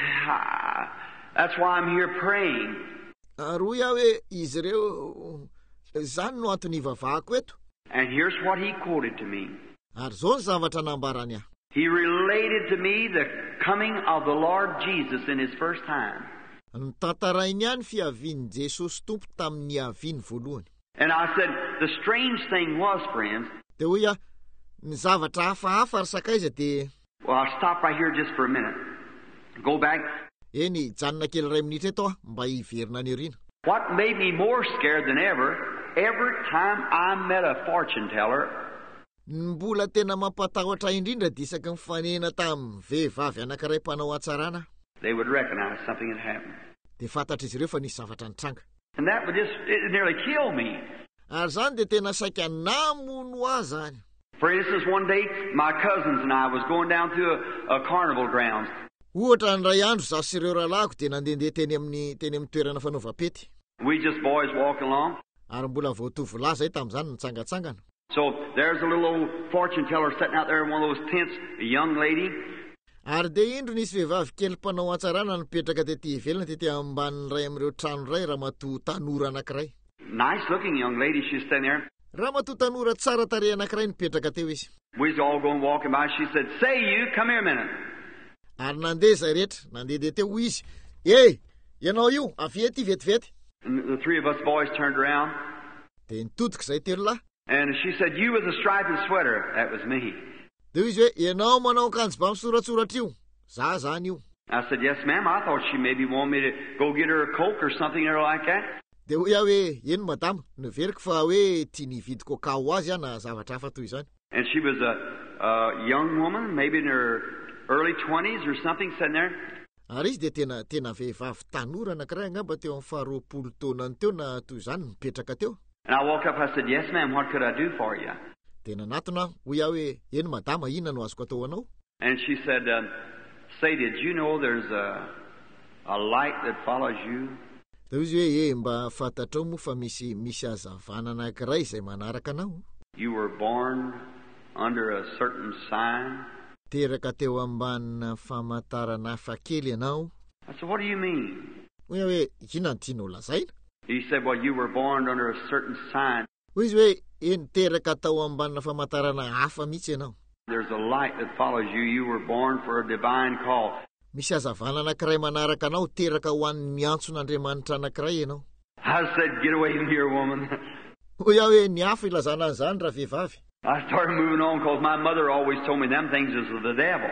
that's why I'm here praying. Ary hoia hoe, izy ireo, zany no antony ivavahako eto. And here's what he quoted to me. Ary zao ny zavatra nambarany ahy. He related to me the coming of the Lord Jesus in his first time. Ny tantarainy ihany fiavian'i Jesosy tompo tamin'ny aviany voalohany. And I said, the strange thing was, friends, dia hoia, Ny zavatra hafahafa ary sakaiza dia Well, I'll stop right here just for a minute. Go back. eny janona kely ray minitra eto mba hiverina ny orina. What made me more scared than ever, every time I met a fortune teller, Mbola tena mampatahotra indrindra dia isaky mifanena tamin'ny vehivavy anankiray mpanao hatsarana they would recognize something had happened. dia fantatra izy ireo fa nisy zavatra nitranga. And that would just, it nearly kill me. Ary zany dia tena saika namono ahy zany. For instance, one day, my cousins and I was going down through a, a carnival grounds. Ohatra ny ray andro zaho sy ireo rahalahiko dia nandehandeha teny amin'ny teny amin'ny toerana fanaovam-pety. We just boys walking along. Ary mbola vao tovolahy zay tamin'izany nitsangatsangana. So there's a little old fortune teller sitting out there in one of those tents, a young lady. Ary dia indro nisy vehivavy kely mpanao hatsarana nipetraka tetỳ ivelana tetỳ ambanin'ny ray amin'ireo trano ray ramatoa tanora anankiray. Nice looking young lady, she's standing there. Ramatoa tanora tsara tarehy anankiray nipetraka teo izy. We was all going walking by. She said, "Say you, come here a minute." Ary nandeha zay rehetra, nandeha dia teo izy. "Eh, ianao io, avy ety vetivety." And the three of us boys turned around. Dia nitodika zay telo lahy. And she said, "You with a striped sweater." That was me. Dia izy hoe, "Ianao manao akanjo ba misoratsoratra io?" Za zany io. I said, "Yes, ma'am." I thought she maybe wanted me to go get her a Coke or something or like that. Dia hoe aho hoe, "Eny madama, niveriko fa hoe tia nividy coca ho azy aho na zavatra hafa toy izany." And she was a, a young woman, maybe in her early twenties or something, sitting there. Ary izy dia tena tena vehivavy tanora anankiray angamba teo amin'ny faharoapolo taonany teo na toy izany mipetraka teo. And I woke up, I said, "Yes, ma'am, what could I do for you?" Dia nanatona aho, hoy aho hoe, "Eny madama, inona no azoko atao anao?" And she said, um, "Say, did you know there's a, a light that follows you?" Dia izy hoe, "Eh, mba fantatrao moa fa misy misy hazavana anankiray izay manaraka anao. You were born under a certain sign." Teraka teo ambanina famantarana hafakely ianao." I said, "What do you mean?" Hoy aho hoe, "Inona no tianao lazaina?" He said, "Well, you were born under a certain sign. Hoy izy hoe, "Eny teraka tao ambanina famantarana hafa mihitsy ianao. There's a light that follows you. You were born for a divine call." Misy hazavana anankiray manaraka anao teraka ho an'ny antson'Andriamanitra anankiray ianao." I said, "Get away from here, woman." Hoy aho hoe, "Ny hafa ilazana an'izany raha vehivavy." I started moving on because my mother always told me them things is of the devil.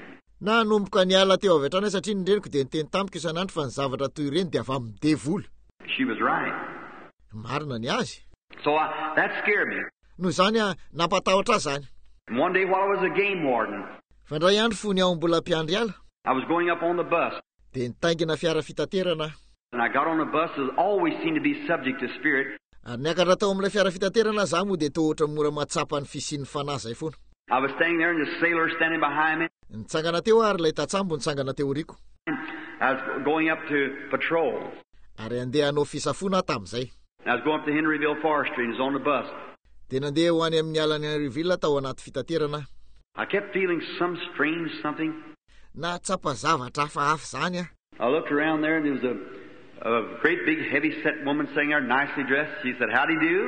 Na nomboka niala teo avy hatrany satria ny reniko dia niteny tamiko isan'andro fa ny zavatra toy ireny dia avy amin'ny devoly. She was right. Marina ny azy. So I, that scared me. Noho izany a nampatahotra ahy zany. And one day while I was a game warden, Fa ndray andro fony aho mbola mpiandry ala I was going up on the bus. dia nitaingina fiara fitaterana. And I got on the bus that always seemed to be subject to spirit. Ary niakatra tao amin'ilay fiara fitaterana za moa dia toa ohatry mora matsapa ny fisian'ny fanahy zay foana. I was standing there and the sailor standing behind me. Nitsangana teo ary ilay tatsambo nitsangana teo riko. I was going up to patrol. Ary andeha hanao fisafona aho tamin'izay. I was going up to Henryville Forestry and was on the bus. Dia nandeha ho any amin'ny alan'ny Henryville tao anaty fitaterana. I kept feeling some strange something. Na tsapa zavatra hafahafa zany ah. I looked around there and there was a, a great big heavy-set woman sitting there, nicely dressed. She said, "Howdy do?"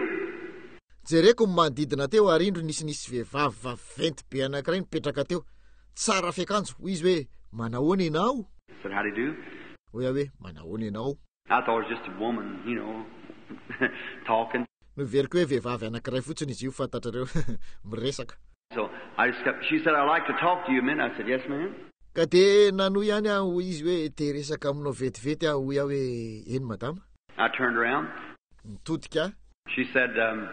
Jereko ny manodidina teo ary indro nisy nisy vehivavy vaventy be anankiray nipetraka teo. Tsara fiakanjo. Hoy izy hoe, "Manahoana ianao?" I said, "Howdy do?" Hoy aho hoe, "Manahoana ianao?" I thought it was just a woman, you know, talking. Noveriko hoe vehivavy anankiray fotsiny izy io fantatrareo miresaka. So I just kept, she said, "I'd like to talk to you a minute." I said, "Yes, ma'am." Ka dia nanohy ihany aho hoy izy hoe te resaka aminao vetivety aho hoy aho hoe eny madama. I turned around. Nitodika aho. She said, um,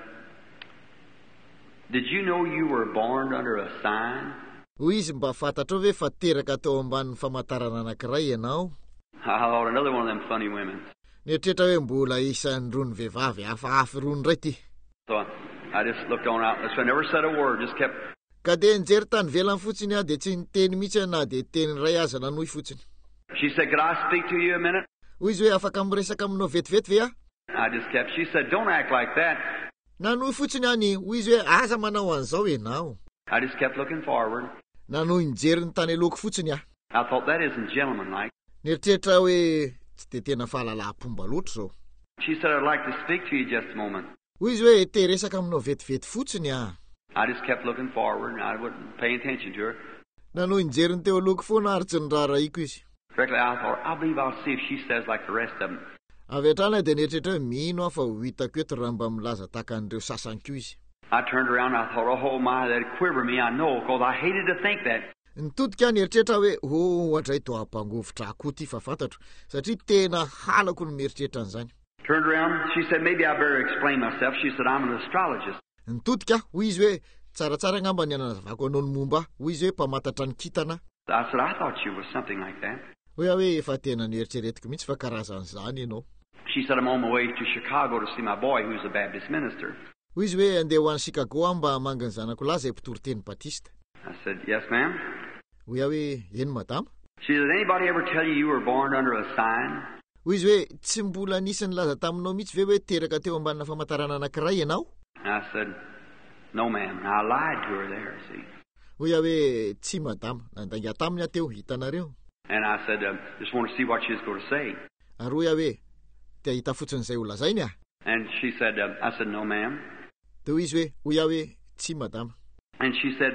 "Did you know you were born under a sign?" Hoy izy, "Mba fantatrao ve fa teraka tao ambanin'ny famantarana anankiray ianao?" I thought another one of them funny women. Nietrehitra hoe mbola isan'ny rony vehivavy hafahafa rony ray ty. So I just looked on out. So I never said a word, just kept. Ka dia nijery tany velany fotsiny aho dia tsy niteny mihitsy na dia teny ray aza nanohy fotsiny. She said, "Could I speak to you a minute?" Hoy izy hoe, "Afaka miresaka aminao vetivety ve ah?" I just kept. She said, "Don't act like that." Nanohy fotsiny any. Hoy izy hoe, "Aza manao an'izao ianao." I just kept looking forward. Nanohy nijery ny tany aloko fotsiny aho. I thought that isn't gentlemanlike. Nieritreritra hoe tsy dia tena fahalalam-pomba loatra zao. She said, "I'd like to speak to you just a moment." Hoy izy hoe, "Te resaka aminao vetivety fotsiny ah." I just kept looking forward and I wouldn't pay attention to her. Nanohy nijery ny teo aloko foana ary tsy niraraiko izy. Correctly, I thought, I believe I'll see if she says like the rest of them. Avy hatrany dia nieritreritra hoe mino aho fa ho hitako eto raha mba milaza tahaka an'ireo sasany koa izy. I turned around and I thought, oh my, that'd quiver me, I know, because I hated to think that. Nitodika ny eritreritra hoe ho ohatra ito ampangovotra akoho ty fa fantatro satria tena halako ny mieritreritra an'izany. Turned around, she said, maybe I better explain myself. She said, I'm an astrologist. Nitodika hoy izy hoe tsaratsara ngamba ny anazavako anao ny momba, hoy izy hoe mpamantatra ny kitana. I said, I thought you was something like that. Hoe hoe efa tena ny eritreretiko mihitsy fa karazan'izany ianao. She said, I'm on my way to Chicago to see my boy who's a Baptist minister. Hoy izy hoe andeha ho any Chicago mba manga ny zanako lahy izay mpitory-teny Batista. I said, yes, ma'am. Hoy aho hoe eny madama. She said, anybody ever tell you you were born under a sign? Hoy izy hoe tsy mbola nisy nilaza taminao mihitsy ve hoe teraka teo ambanina famantarana anankiray ianao? I said, no, ma'am. And I lied to her there, see. Hoy aho hoe tsy madama, nandanga taminy aho teo hitanareo. And I said, uh, just want to see what she was going to say. Ary hoy aho hoe te hita fotsiny izay ho lazainy ah. And she said, uh, I said, no, ma'am. Dia hoy izy hoe hoy aho hoe tsy madama. And she said,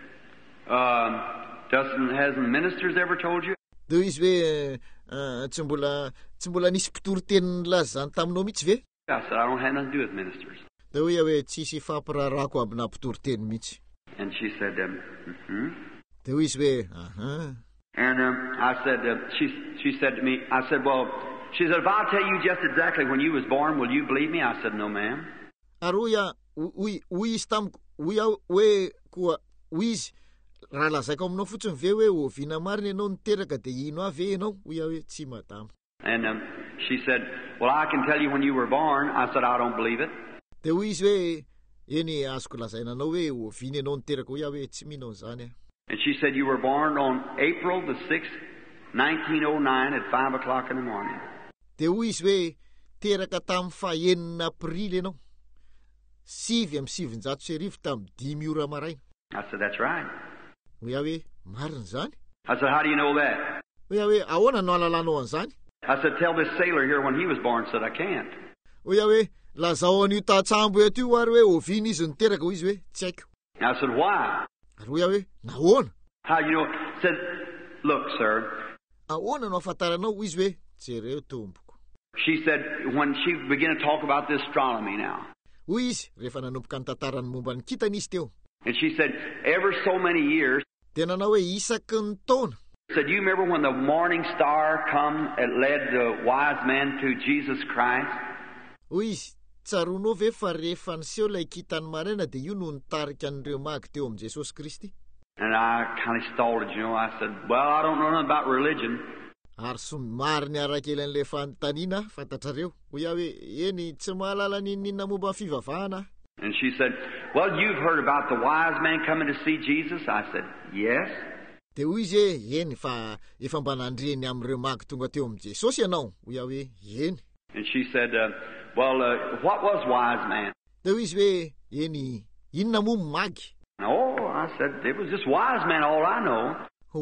um, doesn't hasn't ministers ever told you? Dia hoy izy hoe tsy mbola tsy mbola nisy mpitory-teny nilazany taminao mihitsy ve? I said, I don't have nothing to do with ministers. Dia hoy aho hoe tsisy fampirarako abina mpitory-teny mihitsy. And she said, um, mm-hmm. Dia hoy izy hoe aha. And um, I said, uh, she she said to me, I said, well, she said, if I tell you just exactly when you was born, will you believe me? I said, no, ma'am. Ary hoy ah hoy hoy izy tamiko hoy aho hoe koa hoy izy raha lazaiko aminao fotsiny ve hoe oviana marina ianao niteraka dia ino avy ve ianao? Hoy aho hoe tsy madama. And um, she said, well, I can tell you when you were born. I said, I don't believe it. Dia hoy izy hoe eny azoko lazaina anao hoe oviana ianao niteraka. Hoy aho hoe tsy mino an'izany ah. And she said, you were born on April the sixth, nineteen oh nine at five o'clock in the morning. Dia hoy izy hoe teraka tamin'ny fahaenina aprily ianao sivy amby sivinjato sy arivo tamin'ny dimy ora maraina. I said, that's right. Hoy aho hoe marina izany. I said, how do you know that? Hoy aho hoe ahoana no alalanao an'izany? I said, tell this sailor here when he was born. Said, I can't. Hoy aho hoe lazao an'io tatsambo eto io ary hoe oviana izy niteraka. Hoy izy hoe tsy haiko. I said, why? Ary hoy aho hoe nahoana? How you know? Said, look, sir. Ahoana no afantaranao? Hoy izy hoe jereo tompoko. She said, when she began to talk about this astronomy now. Hoy izy rehefa nanomboka ny tantarany momba ny kitana izy teo. And she said, ever so many years. Dia nanao hoe isaky ny taona. Said, you remember when the morning star come and led the wise men to Jesus Christ? Hoy izy, tsaronao ve fa rehefa niseho ilay kitany maraina dia io no nitarika an'ireo magy teo amin'i Jesosy Kristy? And I kind of stalled it, you know. I said, well, I don't know nothing about religion. Ary somary niaraka elan'ilay fanontaniana fantatrareo. Hoy aho hoe eny tsy mahalala ninninona momba fivavahana. And she said, well, you've heard about the wise man coming to see Jesus? I said, yes. Dia hoy izy hoe eny fa efa mba nandreny amin'ireo magy tonga teo amin'i Jesosy ianao? Hoy aho hoe eny. And she said, uh, well, uh, what was wise man? Dia hoy izy hoe eny inona moa magy? Oh, I said, it was just wise man, all I know.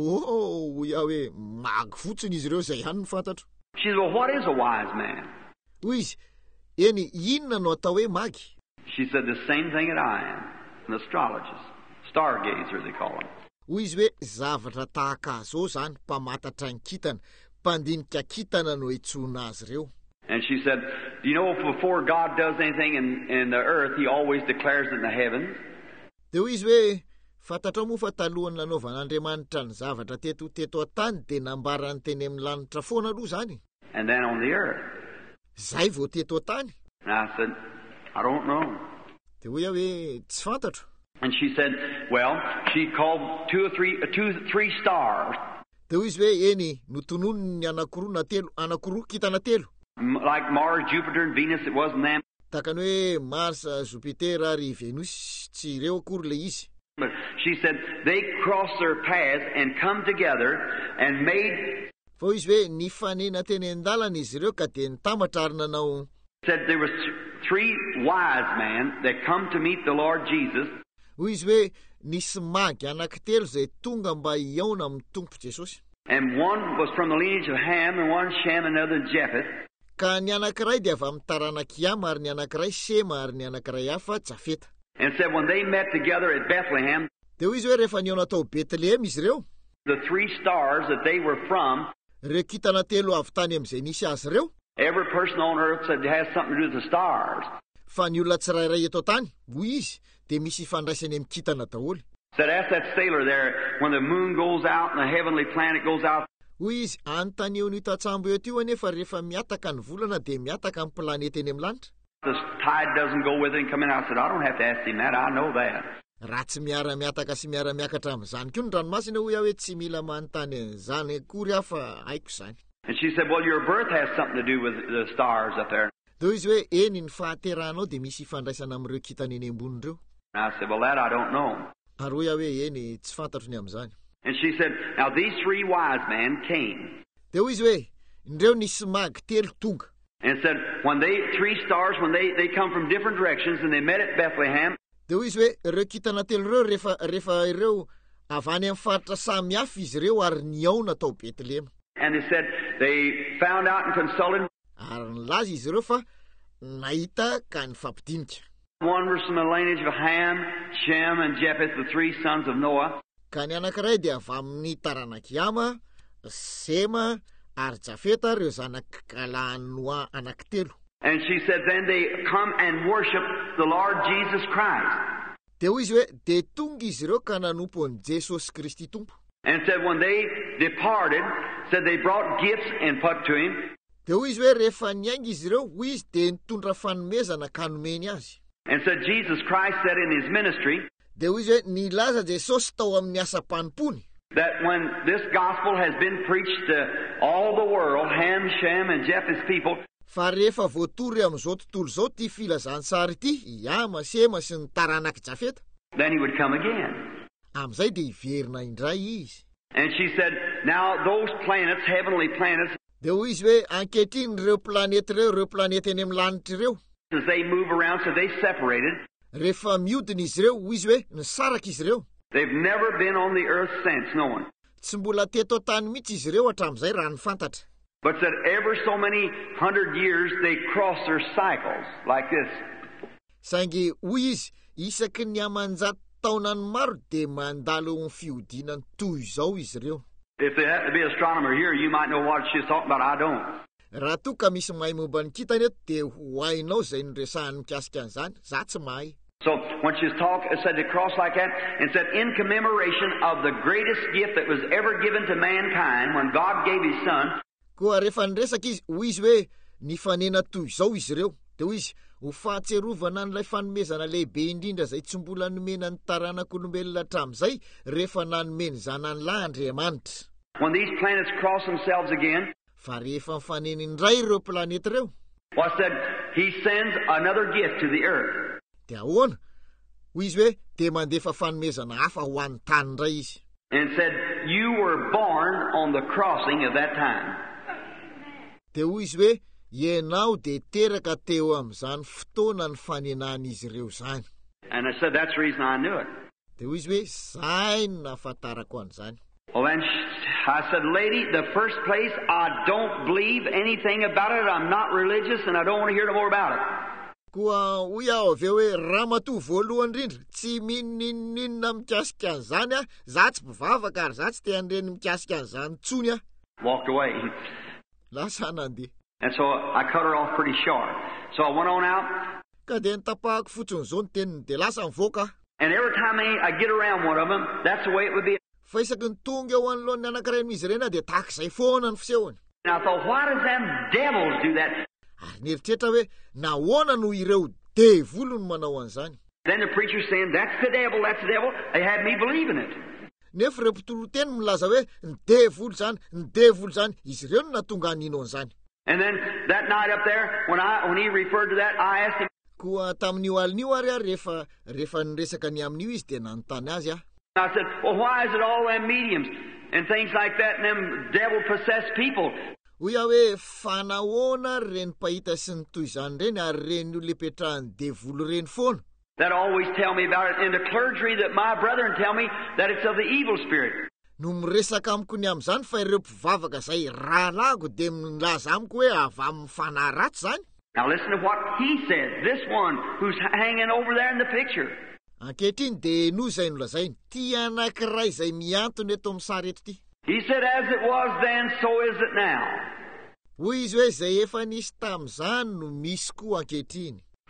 Oh, hoy aho hoe magy fotsiny izy ireo izay ihany ny fantatro. She said, well, what is a wise man? Hoy izy, eny inona no atao hoe magy? She said, the same thing that I am, an astrologist, stargazer they call them. Hoy izy hoe zavatra tahaka azao zany, mpamantatra ny kitana, mpandinika kitana no hitsoina azy ireo. And she said, do you know before God does anything in, in the earth, he always declares it in the heavens? Dia hoy izy hoe fantatra moa fa talohany nanaovan'Andriamanitra ny zavatra teto teto an-tany dia nambarany teny amin'ny lanitra foana aloha zany. And then on the earth. Zay vao teto an-tany. And I said, I don't know. Dia hoy aho hoe tsy fantatro. And she said, well, she called two or three, uh, two, three stars. Dia hoy izy hoe eny notonony ny anakiroa na telo, anakiroa kitana telo. Like Mars, Jupiter, and Venus, it wasn't them. Takany hoe Mars, Jupiter ary Venus, tsy ireo akory le izy. But she said they crossed their paths and come together and made. Fa izy hoe nifanena teny an-dalana izy ireo ka dia nitambatra ary nanao. Said there was three wise men that come to meet the Lord Jesus. Hoy izy hoe nisy magy anankitelo izay tonga mba hiaona amin'ny Tompo Jesosy. And one was from the lineage of Ham, and one Shem, and another Japheth. Ka ny anankiray dia avy amin'ny taranaka Iama ary ny anankiray Sema ary ny anankiray hafa Jafeta. And said when they met together at Bethlehem. Dia hoy izy hoe rehefa niaona tao Betlehem izy ireo. The three stars that they were from. Ireo kitana telo avy tany amin'izay nisy azy ireo. Every person on earth said it has something to do with the stars. fa ny olona tsirairay eto tany hoy izy dia misy ifandraisany mikitana daholo. Said, ask that sailor there, when the moon goes out and the heavenly planet goes out. Hoy izy anontany eo ny tatsambo eto io anefa rehefa miataka ny volana dia miataka amin'ny planeta eny amin'ny lanitra. The tide doesn't go with it and come in. I said, I don't have to ask him that. I know that. Raha tsy miara-miataka sy miara-miakatra amin'izany koa ny ranomasina hoy aho hoe tsy mila manontany an'izany akory aho fa haiko izany. And she said, well, your birth has something to do with the stars up there. Dia izy hoe eny ny fahaterahanao dia misy ifandraisana amin'ireo kitana eny ambony ireo. And I said, well, that I don't know. Ary hoy aho hoe eny tsy fantatro ny amin'izany. And she said, now these three wise men came. Dia hoy izy hoe indreo nisy magy telo tonga. And said, when they, three stars, when they, they come from different directions and they met at Bethlehem. Dia hoy izy hoe ireo kitana telo ireo rehefa rehefa ireo avy any amin'ny faritra samy hafa izy ireo ary niaona tao Betlehema. And they said they found out and consulted. Ary nilaza izy ireo fa nahita ka nifampidinika. One was from the lineage of Ham, Shem, and Japheth, the three sons of Noah. Ka ny anankiray dia avy amin'ny taranaki Hama, Sema, ary Jafeta ireo zanak-kalahy Noa anankitelo. And she said, then they come and worship the Lord Jesus Christ. Dia hoy izy hoe dia tonga izy ireo ka nanompo an'i Jesosy Kristy tompo. And said when they departed, said they brought gifts and put to him. Dia hoy izy hoe rehefa niainga izy ireo, hoy izy dia nitondra fanomezana ka nomeny azy. And said Jesus Christ said in his ministry. Dia hoy izy hoe nilaza Jesosy tao amin'ny asa mpanompoany. That when this gospel has been preached to all the world, Ham, Shem, and Japheth's people. Fa rehefa voatory amin'izao tontolo izao ty filazantsary ity, Hama, Sema sy ny taranak Jafeta. Then he would come again. Amin'izay dia hiverina indray izy. And she said, now those planets, heavenly planets. Dia hoy izy hoe ankehitriny ireo planeta ireo, ireo planeta eny amin'ny lanitra ireo. As they move around, so they separated. Rehefa mihodina izy ireo, hoy izy hoe nisaraka izy ireo. They've never been on the earth since, no one. Tsy mbola teto tany mihitsy izy ireo hatramin'izay raha ny fantatra. But said ever so many hundred years they cross their cycles like this. Saingy hoy izy isaky ny amanjato taona ny maro dia mandalo eo amin'ny fihodinany toy izao izy ireo. If there happened to be an astronomer here, you might know what she's talking about. I don't. Raha toa ka misy mahay momba ny kitana eto dia ho hainao izay niresahany mikasika an'izany, za tsy mahay. So when she's talking, said to cross like that, and said in commemoration of the greatest gift that was ever given to mankind when God gave his son. Koa rehefa niresaka izy, hoy izy hoe nifanena toy izao izy ireo. Dia hoy izy ho fahatserovana n'ilay fanomezana lehibe indrindra izay tsy mbola nomena ny taranak'olombelona hatramin'izay rehefa nanomeny zanany lahy Andriamanitra. When these planets cross themselves again. Fa rehefa mifanena indray ireo planeta ireo. Well, said he sends another gift to the earth. Dia ahoana? Hoy izy hoe dia mandefa fanomezana hafa ho an'ny tany indray izy. And said you were born on the crossing of that time. Dia hoy izy hoe ianao dia teraka teo amin'izany fotoana ny fanenan'izy ireo izany. And I said that's the reason I knew it. Dia hoy izy hoe sahy no nahafantarako an'izany. Well, then I said, lady, the first place, I don't believe anything about it. I'm not religious and I don't want to hear no more about it. Koa hoy aho avy eo hoe ramatoa voalohany indrindra tsy minininina mikasika an'izany a, za tsy mpivavaka ary za tsy te handreny mikasika an'izany tsony a. Walked away. Lasa nandeha. And so I cut her off pretty short. So I went on out. Ka dia nitapahako fotsiny izao ny teniny dia lasa nivoaka. And every time I get around one of them, that's the way it would be. Fa isaky ny tonga eo anoloan'ny anankiray amin'izy ireny dia tahaka izay foana ny fisehony. And I thought, why does them devils do that? Ary nieritreritra hoe nahoana no ireo devolo no manao an'izany. Then the preacher saying, that's the devil, that's the devil. They had me believing it. Nefa ireo mpitoro teny milaza hoe ny devolo zany, ny devolo zany, izy ireo no natonga anino an'izany. And then that night up there, when I when he referred to that, I asked him. Koa tamin'io alin'io ary a rehefa rehefa niresaka ny amin'io izy dia nanontany azy a. I said, well, why is it all them mediums and things like that and them devil-possessed people? Hoy aho hoe fanahoana reny pahita sy ny toy izany reny ary reny olona ipetrahan'ny devolo reny foana. That always tell me about it in the clergy that my brethren tell me that it's of the evil spirit. No miresaka amiko ny amin'izany fa ireo mpivavaka izay rahalago dia milaza amiko hoe avy amin'ny fanahy ratsy izany. Now listen to what he said, this one who's hanging over there in the picture. Ankehitriny dia no izay nolazainy, ty anankiray izay miantona eto amin'ny sary eto ty. He said, as it was then, so is it now. Hoy izy hoe izay efa nisy tamin'izany no misy koa ankehitriny.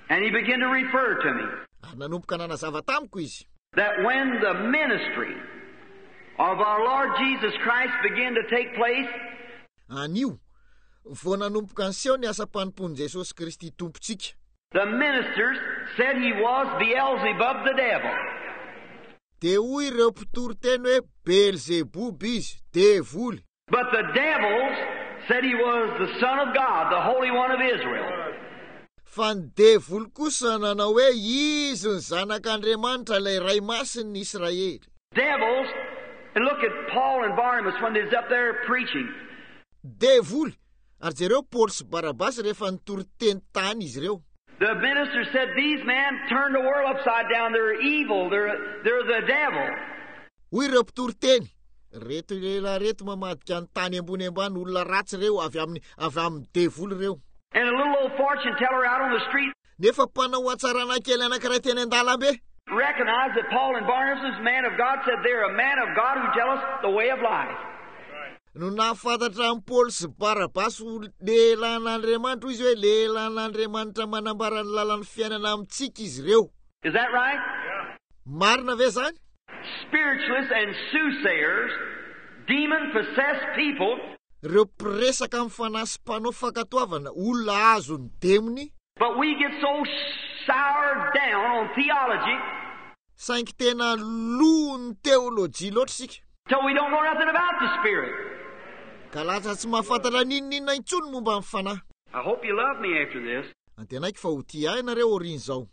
And he began to refer to me nanomboka nanazava tamiko izy that when the ministry of our Lord Jesus Christ began to take place, anio vao nanomboka nseho ny asa-panompony Jesosy Kristy tompontsika. The ministers said he was Beelzebub the devil. De hoy ireo mpitoro teny hoe Beelzebuby izy, devoly. But the devils said he was the Son of God, the Holy One of Israel. Fa ny devoly kosa nanao hoe izy ny zanak'Andriamanitra ilay ray masin'ny Israely. Devils, and look at Paul and Barnabas when they was up there preaching. Devoly, ary jereo Paul sy Barabas rehefa nitoro teny tany izy ireo. The minister said, these men turn the world upside down. They're evil. They're, they're the devil. Hoy ireo mpitoro teny, reto lehilahy reto mamadika ny tany ambony ambany olona ratsy reo avy amin'ny avy amin'ny devoly reo. And a little old fortune teller out on the street nefa mpanao atsarana kely anankiray teny an-dalambe recognized that Paul and Barnabas, man of God, said they're a man of God who tell us the way of life. No nafantatra ny Paul sy Barabas lehilahy n'Andriamanitra izy hoe lehilahy n'Andriamanitra manambara ny lalan'ny fiainana amintsika izy reo. Is that right? Yeah. Marina ve zany? Spiritualists and soothsayers, demon-possessed people, reo mpiresaka amin'ny fanahy sy mpanao fakatoavana olona azo ny demony. But we get so soured down on theology, saingy tena lo ny teolojia loatra sika, till we don't know nothing about the Spirit. Ka lasa tsy mahafantatra ninninina intsony momba amin'ny fanahy. I hope you love me after this. Antenaiko fa ho tia ahy nareo orin zao.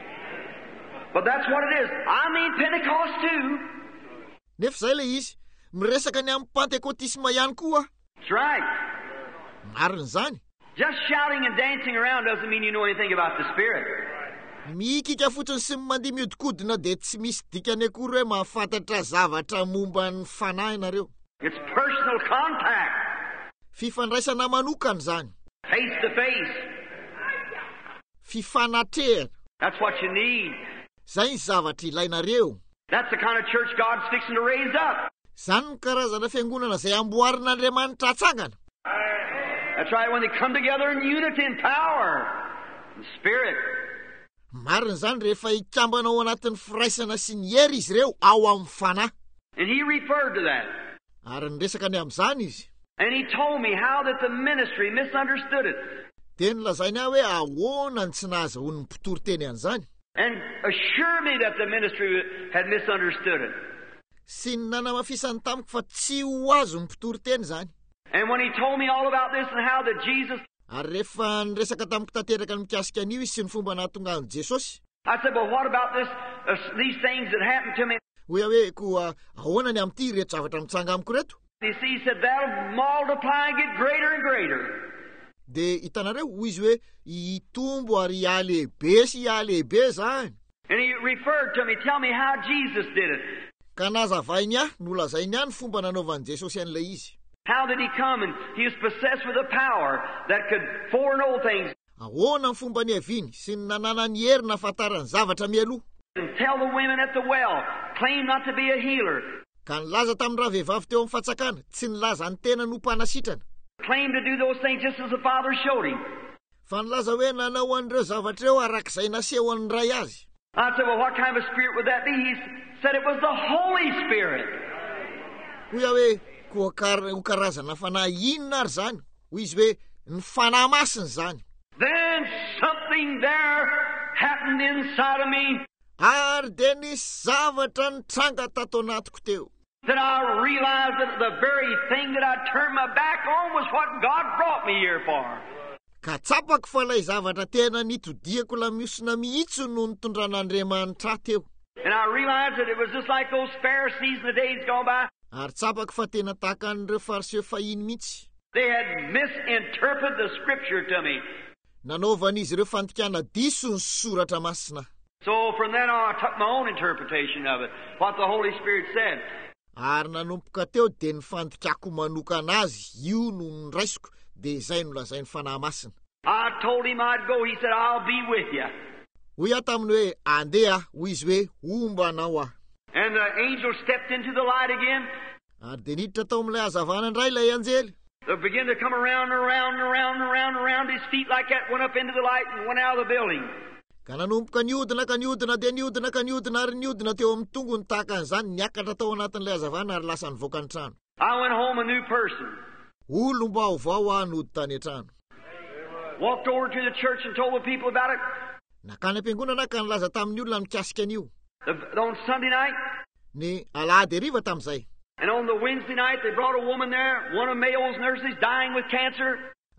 But that's what it is. I mean Pentecost too. Nefa zay le izy, miresaka ny amin'ny Pentecotisme ihany koa. That's right. Marina zany. Just shouting and dancing around doesn't mean you know anything about the Spirit. Mikika fotsiny sy mandeha miodikodina de tsy misy dikany akory hoe mahafantatra zavatra momba ny fanahy nareo. It's personal contact. Fifandraisana manokana zany. Face to face. Fifanatrehana. That's what you need. Zay ny zavatra ilainareo. That's the kind of church God's fixing to raise up. Zany ny karazana fiangonana zay amboarin'Andriamanitra atsangana. That's right, when they come together in unity and power and spirit. Marina zany rehefa ikambana ao anatin'ny firaisana sy ny hery izy reo ao amin'ny fanahy. And he referred to that. Ary niresaka ny amin'izany izy. And he told me how that the ministry misunderstood it. De nilazainy ahy hoe ahoana ny tsy nahazoany mpitoro teny an'izany. And assure me that the ministry had misunderstood it. Sy nanamafisany tamiko fa tsy ho azo ny mpitoro teny zany. And when he told me all about this and how that Jesus, ary rehefa niresaka tamiko tanteraka ny mikasika an'io izy sy ny fomba nahatonga an'i Jesosy. I said, well, what about this? Uh, these things that happened to me. Hoe hoe koa ahoana ny amin'ity reto zavatra mitsanga amiko reto. You see, he said that'll multiply and get greater and greater. De hitanareo hoy izy hoe hitombo ary hialehibe sy hialehibe zany. And he referred to me, tell me how Jesus did it. Ka nazavainy ahy, nolazainy ahy ny fomba nanaovan'i Jesosy an'ilay izy. How did he come? And he was possessed with a power that could foreknow things. Ahoana ny fomba niaviny sy ny nanana ny hery nahafantarany zavatra mialoha. And tell the women at the well, claim not to be a healer. Ka nilaza tamin'ny raha vehivavy teo amin'ny fatsakana, tsy nilaza ny tena no mpanasitrana. Claim to do those things just as the Father showed him. Fa nilaza hoe nanao an'ireo zavatra eo arak'izay naseho an'ny ray azy. I said, well, what kind of a spirit would that be? He said it was the Holy Spirit. Hoy hoe koa kar- ho karazana fanahy inona ary zany? Hoy izy hoe ny fanahy masiny zany. Then something there happened inside of me. Ary de nisy zavatra nitranga tato anatiko teo. That I realized that the very thing that I turned my back on was what God brought me here for. Ka tsapako fa ilay zavatra tena nitodiako lamosina mihitsy no nitondran'Andriamanitra teo. And I realized that it was just like those Pharisees in the days gone by. Ary tsapako fa tena tahaka an'ireo fariseo fahiny mihitsy. They had misinterpreted the scripture to me. Nanaovan'izy ireo fantikana diso ny soratra masina. So from then on I took my own interpretation of it, what the Holy Spirit said. Ary nanomboka teo de ny fantikako manokana azy, io no niraisiko, de izay no lazainy fanahy masina. I told him I'd go. He said, I'll be with you. Hoy aho taminy hoe andeha, hoy izy hoe omba anao aho. And the angel stepped into the light again. Ary de niditra tao amin'ilay hazavana indray ilay anjely. They began to come around and around and around and around and around his feet like that, went up into the light and went out of the building. Ka nanomboka niodina ka niodina dia niodina ka niodina ary niodina teo amin'ny tongony tahaka an'izany niakatra tao anatin'ilay hazavana ary lasa nivoaka ny trano. I went home a new person. Olom-baovao aho nody tany an-trano. Walked over to the church and told the people about it. Nakany am-piangonana ka nilaza tamin'ny olona mikasika an'io. The- On Sunday night, Ny alahady hariva tamin'izay. and on the Wednesday night, they brought a woman there, one of Mayo's nurses, dying with cancer.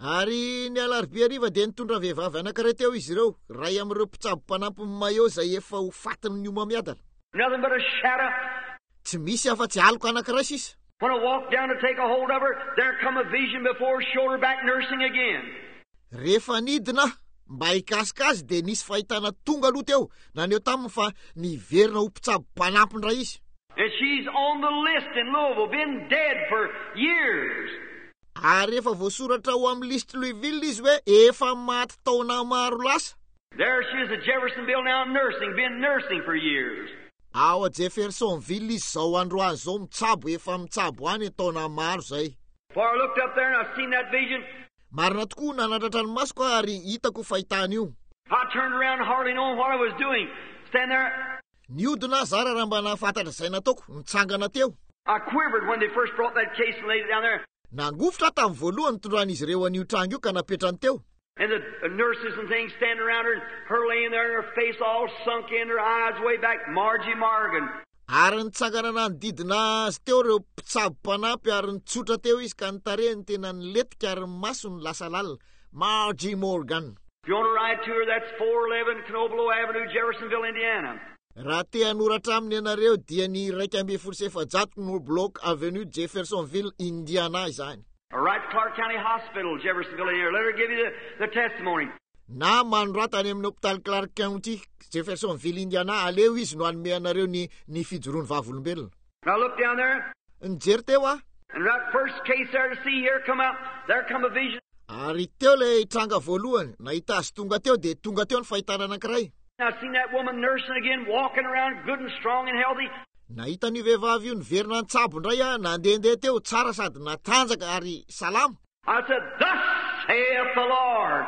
Ary ny alarobia hariva dia nitondra vehivavy anankiray teo izy ireo, ray amin'ireo mpitsabo mpanampy Mayo izay efa ho fatiny ny homamiadana. Nothing but a shadow. Tsy misy afa-tsy aloka anankiray sisa. When I walked down to take a hold of her, there come a vision before shoulder back nursing again. Rehefa nidina mba hikasika azy dia nisy fahitana tonga aloha teo, naneo taminy fa niverina ho mpitsabo mpanampindray izy. And she's on the list in Louisville, been dead for years. Ary efa voasoratra ho amin'ny listy Louisville izy hoe efa maty taona maro lasa. There she is at Jeffersonville now nursing, been nursing for years. Ao a Jeffersonville izy zao androany zao mitsabo efa mitsabo any taona maro zay. For I looked up there and I seen that vision. Marina tokoa nanandratra ny masoko ary hitako fahitana io. I turned around hardly knowing what I was doing. Stand there. Niodina zara raha mba nahafantatra izay nataoko, nitsangana teo. I quivered when they first brought that case and laid it down there. Nangofotra tamin'ny voalohany tondran'izy ireo an'io trano io ka napetrany teo. And the uh, nurses and things standing around her, and her laying there and her face all sunk in, her eyes way back, Margie Morgan. Ary nitsangana nanodidina azy teo ireo mpitsabo mpanampy ary nitsotra teo izy ka ny tarehiny tena niletika ary ny masony lasa lalina. Margie Morgan. If you want to write to her, that's four eleven Knoblo Avenue, Jeffersonville, Indiana. Raha te hanoratra aminy ianareo dia ny iraika amby folo sy efajato no Block Avenue, Jeffersonville, Indiana izany. Or write to Clark County Hospital, Jeffersonville, Indiana. Let her give you the, the testimony. Na manorata any amin'ny hôpital Clark County, Jeffersonville, Indiana, aleo izy no hanome anareo ny ny fijoroany vavolombelona. Now look down there, Nijery teo ah, and that first case there to see here come out, there come a vision. ary teo le tranga voalohany, nahita azy tonga teo dia tonga teo ny fahitana anankiray. I seen that woman nursing again, walking around good and strong and healthy. Nahita ny vehivavy io niverina nitsabo ndray ah, nandehandeha teo tsara sady natanjaka ary salama. I said, thus saith the Lord,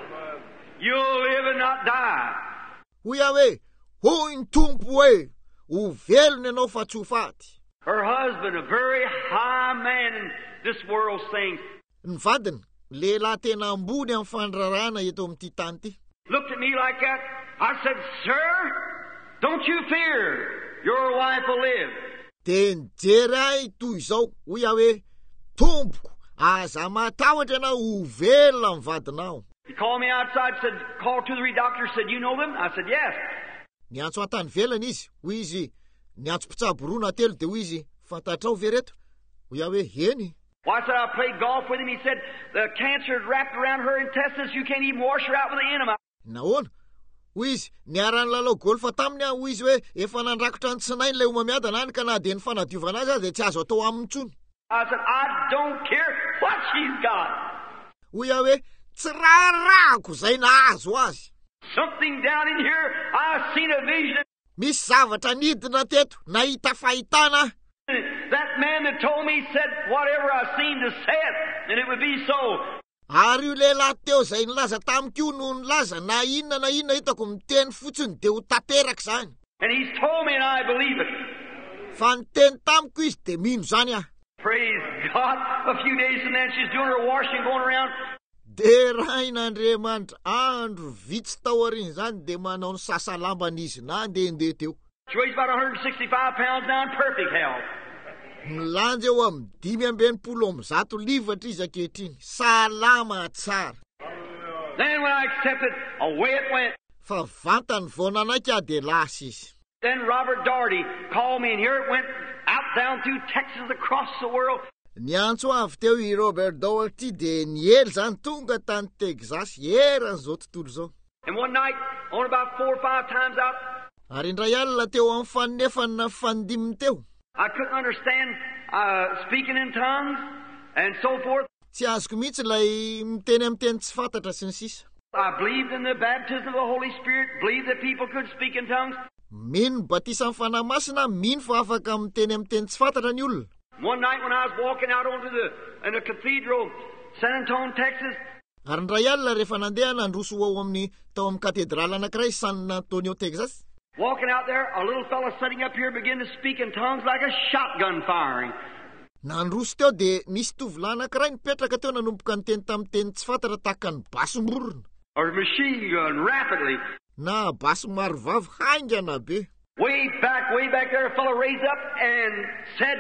you'll live and not die. Hoy aho hoe, hoy ny tompo hoe, ho velona ianao fa tsy ho faty. Her husband, a very high man in this world's things, Ny vadiny, lehilahy tena ambony amin'ny fandrarana eto amin'ity tany ity. looked at me like that. I said, sir, don't you fear. Your wife will live. Dia nijery ahy toy izao, hoy aho hoe, tompoko, aza matahotra ianao ho velona amin'ny vadinao. He called me outside, said, called two, three doctors, said, you know them? I said, yes. Niantso an-tany velana izy, hoy izy, niantso mpitsabo roa na telo dia hoy izy, fantatrao ve reto? Hoy aho hoe, heny. Why, I said, I played golf with him. He said, the cancer had wrapped around her intestines. You can't even wash her out with an enema. Nahoana? Hoy izy, niarany lalao golfa taminy aho, hoy izy hoe, efa nandrakotra ny tsinainy ilay homamiadana any ka na dia ny fanadiovana azy azy dia tsy azo atao aminy intsony. I said, I don't care what she's got. Hoy aho hoe, tsy rarahako izay nahazo azy. Something down in here, I seen a vision. Misy zavatra nidina teto, nahita fahitana. That man that told me said, whatever I seen to say it, and it would be so. Ary io lehilahy teo izay nilaza tamiko no nilaza na inona na inona hitako miteny fotsiny dia ho tateraka izany. And he's told me and I believe it. Fa niteny tamiko izy dia mino izany aho. Praise God. A few days and then she's doing her washing going around. Dia rain'Andriamanitra andro vitsy tao aoriana izany dia manao ny sasalambana izy nandehandeha teo. She weighs about one hundred sixty-five pounds now in perfect health. Milanja eo amin'ny dimy amby enimpolo amby zato livatra izy ankehitriny. Salama tsara. Then when I accepted, away it went. Fa vantany vao nanaiky dia lasa izy. Then Robert Daugherty called me, and here it went out down through Texas across the world. Niantso avy teo i Robert Daugherty dia niely zany tonga tany Texas eran'izao tontolo izao. And one night, on about four or five times out, Ary indray alina teo amin'ny fanefany na fandiminy teo. I couldn't understand uh, speaking in tongues and so forth. Tsy azoko mihitsy ilay miteny amin'ny teny tsy fantatra sy ny sisa. I believed in the baptism of the Holy Spirit, believed that people could speak in tongues. Mino batisa amin'ny fanahy masina, mino fa afaka miteny amin'ny teny tsy fantatra ny olona. One night when I was walking out onto the in the cathedral, San Antonio, Texas. Ary ndray alina rehefa nandeha nandroso ao amin'ny tao amin'ny katedraly anankiray San Antonio, Texas. Walking out there, a little fellow sitting up here began to speak in tongues like a shotgun firing. Nandroso teo dia nisy tovolahy anankiray nipetraka teo nanomboka niteny tamin'ny teny tsy fantatra tahaka ny basomborona. Or machine gun, rapidly. Na baso marovavy haingana be. Way back, way back there, a fellow raised up and said,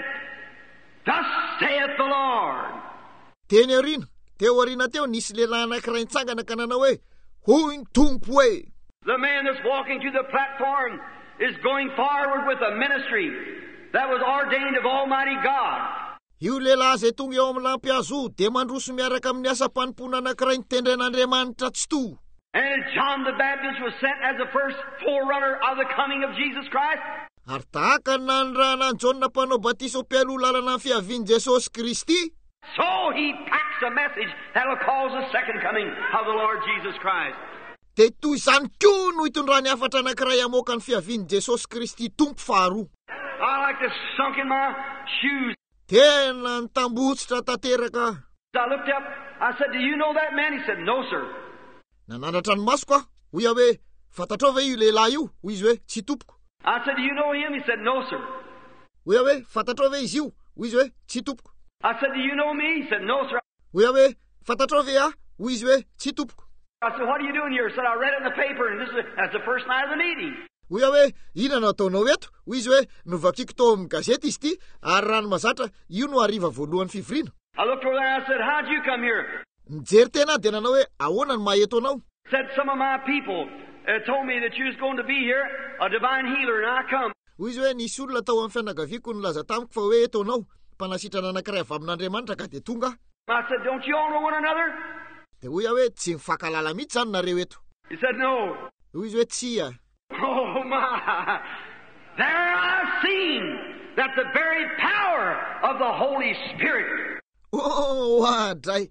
"Thus saith the Lord." Teny arina, teo arina teo nisy lehilahy anankiray nitsangana ka nanao hoe, "Hoy ny tompo hoe." The man that's walking to the platform is going forward with a ministry that was ordained of Almighty God. Io lehilahy izay tonga eo amin'ny lampy azo dia mandroso miaraka amin'ny asa mpanompoana anankiray nitendren'Andriamanitra tsy to. And John the Baptist was sent as the first forerunner of the coming of Jesus Christ. Ary tahaka ny nandrana ny Jona mpanao batiso mpialoha lalana ny fiavian'i Jesosy Kristy. So he packs a message that will cause the second coming of the Lord Jesus Christ. Dia toy izany koa no hitondrany hafatra anankiray hamoaka ny fiavian'i Jesosy Kristy tompo faharoa. I like to sunk in my shoes. Tena nitambotsitra tanteraka. I looked up, I said, "Do you know that man?" He said, "No, sir." Nanandratra ny masoko aho, hoy aho hoe, "Fantatrao ve io lehilahy io?" Hoy izy hoe, "Tsy tompoko." I said, "Do you know him?" He said, "No, sir." Hoy aho hoe, "Fantatrao ve izy io?" Hoy izy hoe, "Tsy tompoko." I said, "Do you know me?" He said, "No, sir." Hoy aho hoe, "Fantatrao ve ah?" Hoy izy hoe, "Tsy tompoko." I said, "What are you doing here?" He said, "I read it in the paper, and this is that's the first night of the meeting." Hoy aho hoe, "Ina no ataonao eto?" Hoy izy hoe, "Novakiko tao amin'ny gazety izy ity, ary rano mazatra, io no hariva voalohan'ny fivoriana." I looked over there and I said, "How'd you come here?" Nijery tena dia nanao hoe, "Ahoana no maheto anao?" Said, "Some of my people uh, told me that you was going to be here, a divine healer, and I come." Hoy izy hoe, "Nisy olona tao amin'ny fianakaviako nilaza tamiko fa hoe eto anao, mpanasitrana anankiray avy amin'Andriamanitra ka dia tonga." I said, "Don't you all know one another?" Dia hoy aho hoe, "Tsy mifankalala mihitsy zany nareo eto." He said, "No." Hoy izy hoe, "Tsy ah." Oh my! There I've seen that the very power of the Holy Spirit. Oh, adray.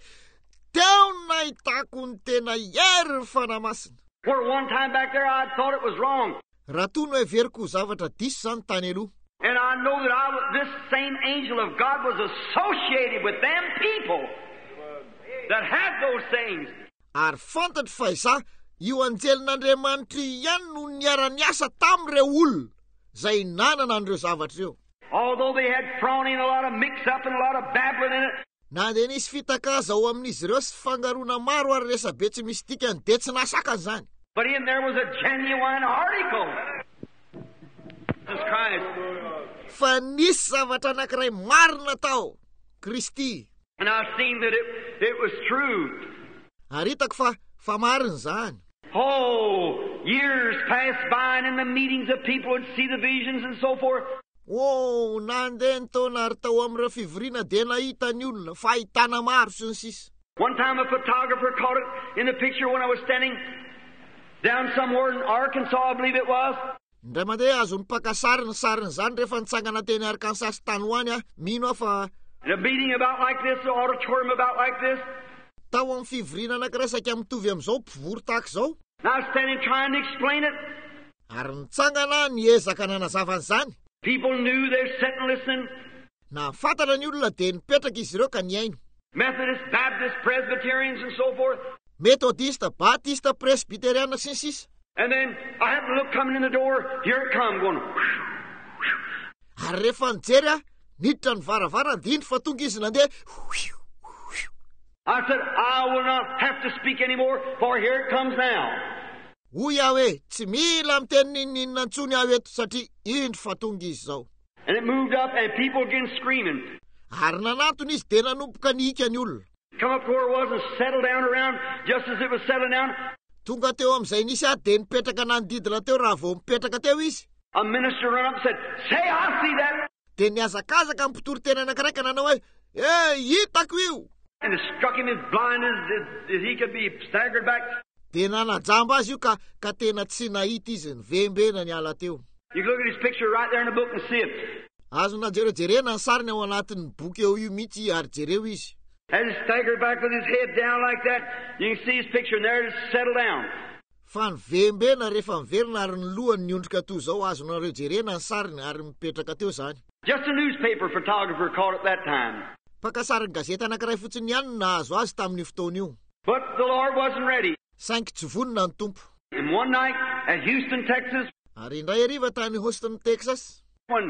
Teo nahitako ny tena hery ny fanamasina. Where one time back there I thought it was wrong. Raha toy no heveriko zavatra diso zany tany aloha. And I know that I, this same angel of God was associated with them people that had those things. Ary fantatro fa iza, io anjelin'Andriamanitra ihany no niara-niasa tamin'ireo olona izay nanana an'ireo zavatra ireo. Although they had frowning, a lot of mix-up and a lot of babbling in it. Na dia nisy fitakaza ao amin'izy ireo sy fangarona maro ary resa be tsy misy dikany dia tsy nasakany zany. But in there was a genuine article. Jesus Christ. Fa nisy zavatra anankiray marina tao, Kristy. And I've seen that it, it was true. Ary hitako fa fa marina zany. Oh, years passed by and in the meetings of people would see the visions and so forth. Oh, nandeha ny taona ary tao amin'ireo fivoriana dia nahita ny olona fahitana maro sy ny sisa. One time a photographer caught it in the picture when I was standing down somewhere in Arkansas, I believe it was. Ndray mandeha azo nipakasary ny sariny zany rehefa nitsangana teny Arkansas tany hoany aho, mino aho fa In a meeting about like this, an auditorium about like this. Tao amin'ny fivoriana anankiray saika mitovy amin'izao, mpivory tahaka izao. And I was standing trying to explain it. Ary nitsangana niezaka nanazava an'izany. People knew they were sitting listening. Na fantatra ny olona dia nipetraka izy ireo ka niaino. Methodist, Baptist, Presbyterians and so forth. Metodista, Batista, Presbyteriana sy ny sisa. And then I happened to look coming in the door. Here it come, going. Ary rehefa nijery aho, niditra ny varavara ndindro fa tonga izy nandeha. I said, I will not have to speak anymore, for here it comes now. Hoy aho hoe, tsy mila miteny ninninona ntsony aho eto satria indro fa tonga izy zao. And it moved up and people began screaming. Ary nanatony izy dia nanomboka niika ny olona. Come up to where it was and settle down around just as it was settling down. Tonga teo amin'izay nisy ahy dia nipetraka nanodidina teo raha vao mipetraka teo izy. A minister ran up and said, say, I see that. Dia niazakazaka mpitori tena anankiray ka nanao hoe, eh, hitako io. And it struck him as blind as, as he could be, staggered back. Dia nanajamba azy io ka, ka tena tsy nahita izy nivembena niala teo. You can look at his picture right there in the book and see it. Azo najerejerena ny sariny ao anatin'ny boky eo io mihitsy ary jereo izy. As he staggered back with his head down like that, you can see his picture and there it settled down. Fa nivembena rehefa miverina ary ny lohany niondrika toy izao azonareo jerena ny sariny ary mipetraka teo zany. Just a newspaper photographer caught it that time. Pakasarin'ny gazety anankiray fotsiny ihany nahazo azy tamin'ny fotoana io. But the Lord wasn't ready. Saingy tsy vonona ny tompo. And one night at Houston, Texas, Ary indray hariva tany Houston, Texas, when,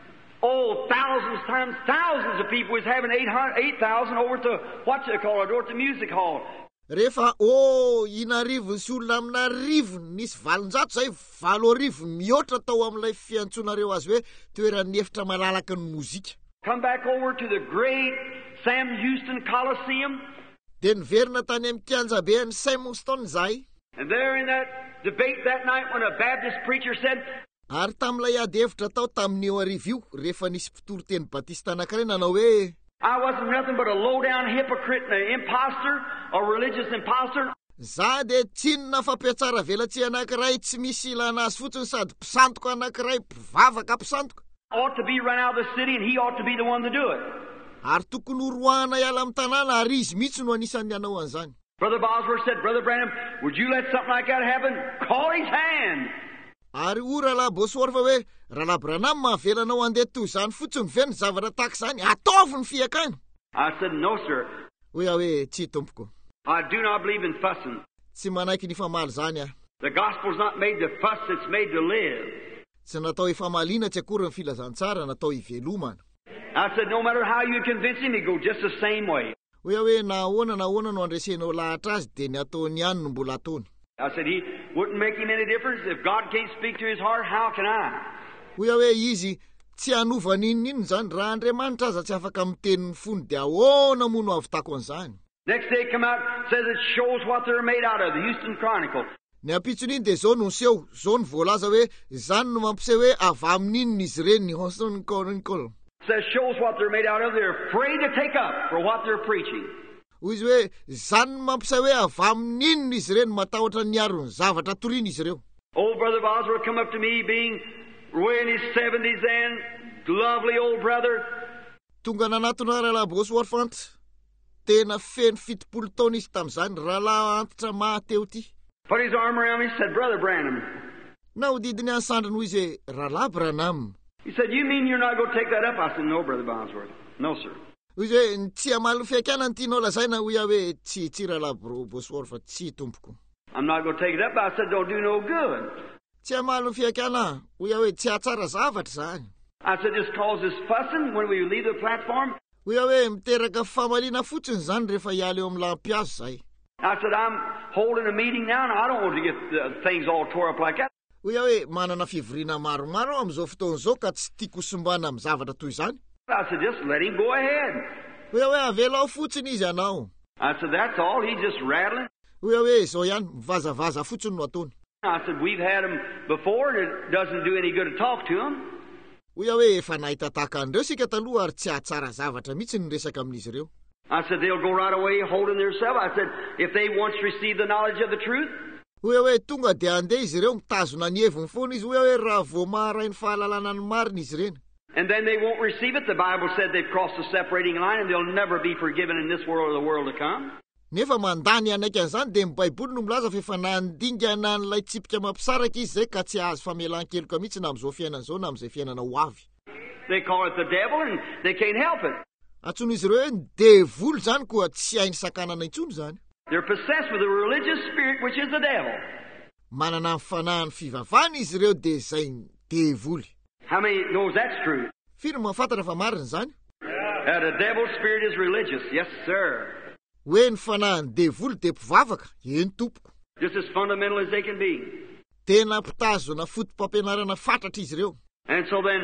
oh, thousands times thousands of people was having eight hundred, eight thousand over at the, what you call it, over at the music hall. rehefa ô inarivo sy olona amina rivony nisy valonjato zay valo arivo mihoatra tao amin'ilay fiantsonareo azy hoe toeran'ny efitra malalaky ny mozika. Come back over to the great Sam Houston Coliseum. De niverina tany amin'ny kianjabean'ny Sam Houston zay. And there in that debate that night when a Baptist preacher said, Ary tam'ilay ady hevitra tao tamin'io arivo io rehefa nisy mpitory-teny batista anankiray nanao hoe I wasn't nothing but a low-down hypocrite and an imposter, a religious imposter. za de tsinona fampiatsara velatsy anankiray tsy misy ilana azy fotsiny sady mpisantoka anankiray mpivavaka mpisantoka. Ought to be run out of the city and he ought to be the one to do it. Ary tokony horoahana iala amin'ny tanàna ary izy mihitsy no anisan'ny hanao an'izany. Brother Bosworth said, Brother Branham, would you let something like that happen? Call his hand. Ary o rahalahy Bosworth hoe rahalahy Branham mahavelanao andeha toy izany fotsiny ve ny zavatra tahaka izany ataovy ny fiakany. I said, no, sir. Hoe aho hoe tsy tompoko. I do not believe in fussing. Tsy manaiky ny famaly zany aho. The gospel's not made to fuss, it's made to live. Tsy natao ifamaliana tsy akory ny filazantsara, natao ivelomana. I said, no matter how you convince him, he go just the same way. Hoe hoe na ahoana na ahoana no andresenao lahatra azy de ny ataony ihany no mbola ataony. I said, he wouldn't make him any difference. If God can't speak to his heart, how can I? Hoe hoe izy tsy hanova ninnininy zany raha Andriamanitra aza tsy afaka miteny ny fony de ahoana moa no avitako an'izany. Next day come out, says it shows what they're made out of, the Houston Chronicle. Ny ampitsony iny de zao no seho, zao no voalaza hoe zany no mampiseho hoe avy amin'ininy izy ireny ny Houston Chronicle. Says shows what they're made out of. They're afraid to take up for what they're preaching. Hoy izy hoe zany no mampiseho hoe avy amin'ininy izy ireny matahotra ny aro ny zavatra toriana izy ireo. Old Brother Bosworth come up to me being way in his seventies then, lovely old brother. Tonga nanatona rahalahy Bosworth fanta. Tena feno fitopolo taona izy tam'izany rahalahy antitra mahateo ty. Put his arm around me and said, Brother Branham. Na hodidiny any sandriny hoy izy rahalahy Branham. He said, you mean you're not going to take that up? I said, no, Brother Bosworth. No, sir. Hoy izy hoe tsy hamaly fiakana ny tianao lazaina hoy aho hoe tsy tsy rahalahy Bosworth fa tsy tompoko. I'm not going to take it up. I said, don't do no good. Tsy hamaly fiakana hoy aho hoe tsy hahatsara zavatra zany. I said, this causes fussing when we leave the platform. Hoy aho hoe miteraka famaliana fotsiny zany rehefa hiala eo amin'ny lampiazo zay. I said, I'm holding a meeting now and I don't want to get uh, things all tore up like that. Hoy aho hoe manana fivoriana maromaro amin'izao fotoana izao ka tsy tiako sombana amin'ny zavatra toy izany. I said, just let him go ahead. Hoy aho hoe avelao fotsiny izy anao. I said, that's all. He's just rattling. Hoy aho hoe zao ihany mivazavaza fotsiny no ataony. I said, we've had him before and it doesn't do any good to talk to him. Hoy aho hoe efa nahita tahaka an'ireo sika taloha ary tsy hahatsara zavatra mihitsy ny resaka amin'izy ireo. I said, they'll go right away holding themselves. I said, if they once receive the knowledge of the truth. Hoy aho hoe tonga de andeha izy ireo mitazona ny heviny foana izy. Hoy aho hoe raha vao maharay ny fahalalana ny marina izy ireny. And then they won't receive it. The Bible said they've crossed the separating line and they'll never be forgiven in this world or the world to come. Nefa mandany anaiky an'izany de ny Baiboly no milaza fa efa nandingana an'ilay tsipika mampisaraka izy zay ka tsy azo famelan-keloka mihitsy na amin'izao fiainana izao na amin'izay fiainana ho avy. They call it the devil and they can't help it. Antsoina izy ireo hoe ny devoly zany koa tsy hainy sakanana intsony zany. They're possessed with a religious spirit which is the devil. Manana ny fanahany fivavahana izy ireo de zay ny devoly. How many knows that's true? Firy mahafantatra fa marina zany? Uh, the devil's spirit is religious. Yes, sir. Hoe ny fanahany devoly de mpivavaka, eny tompoko. Just as fundamental as they can be. Tena mpitazona fotom-pampianarana fatratra izy ireo. And so then,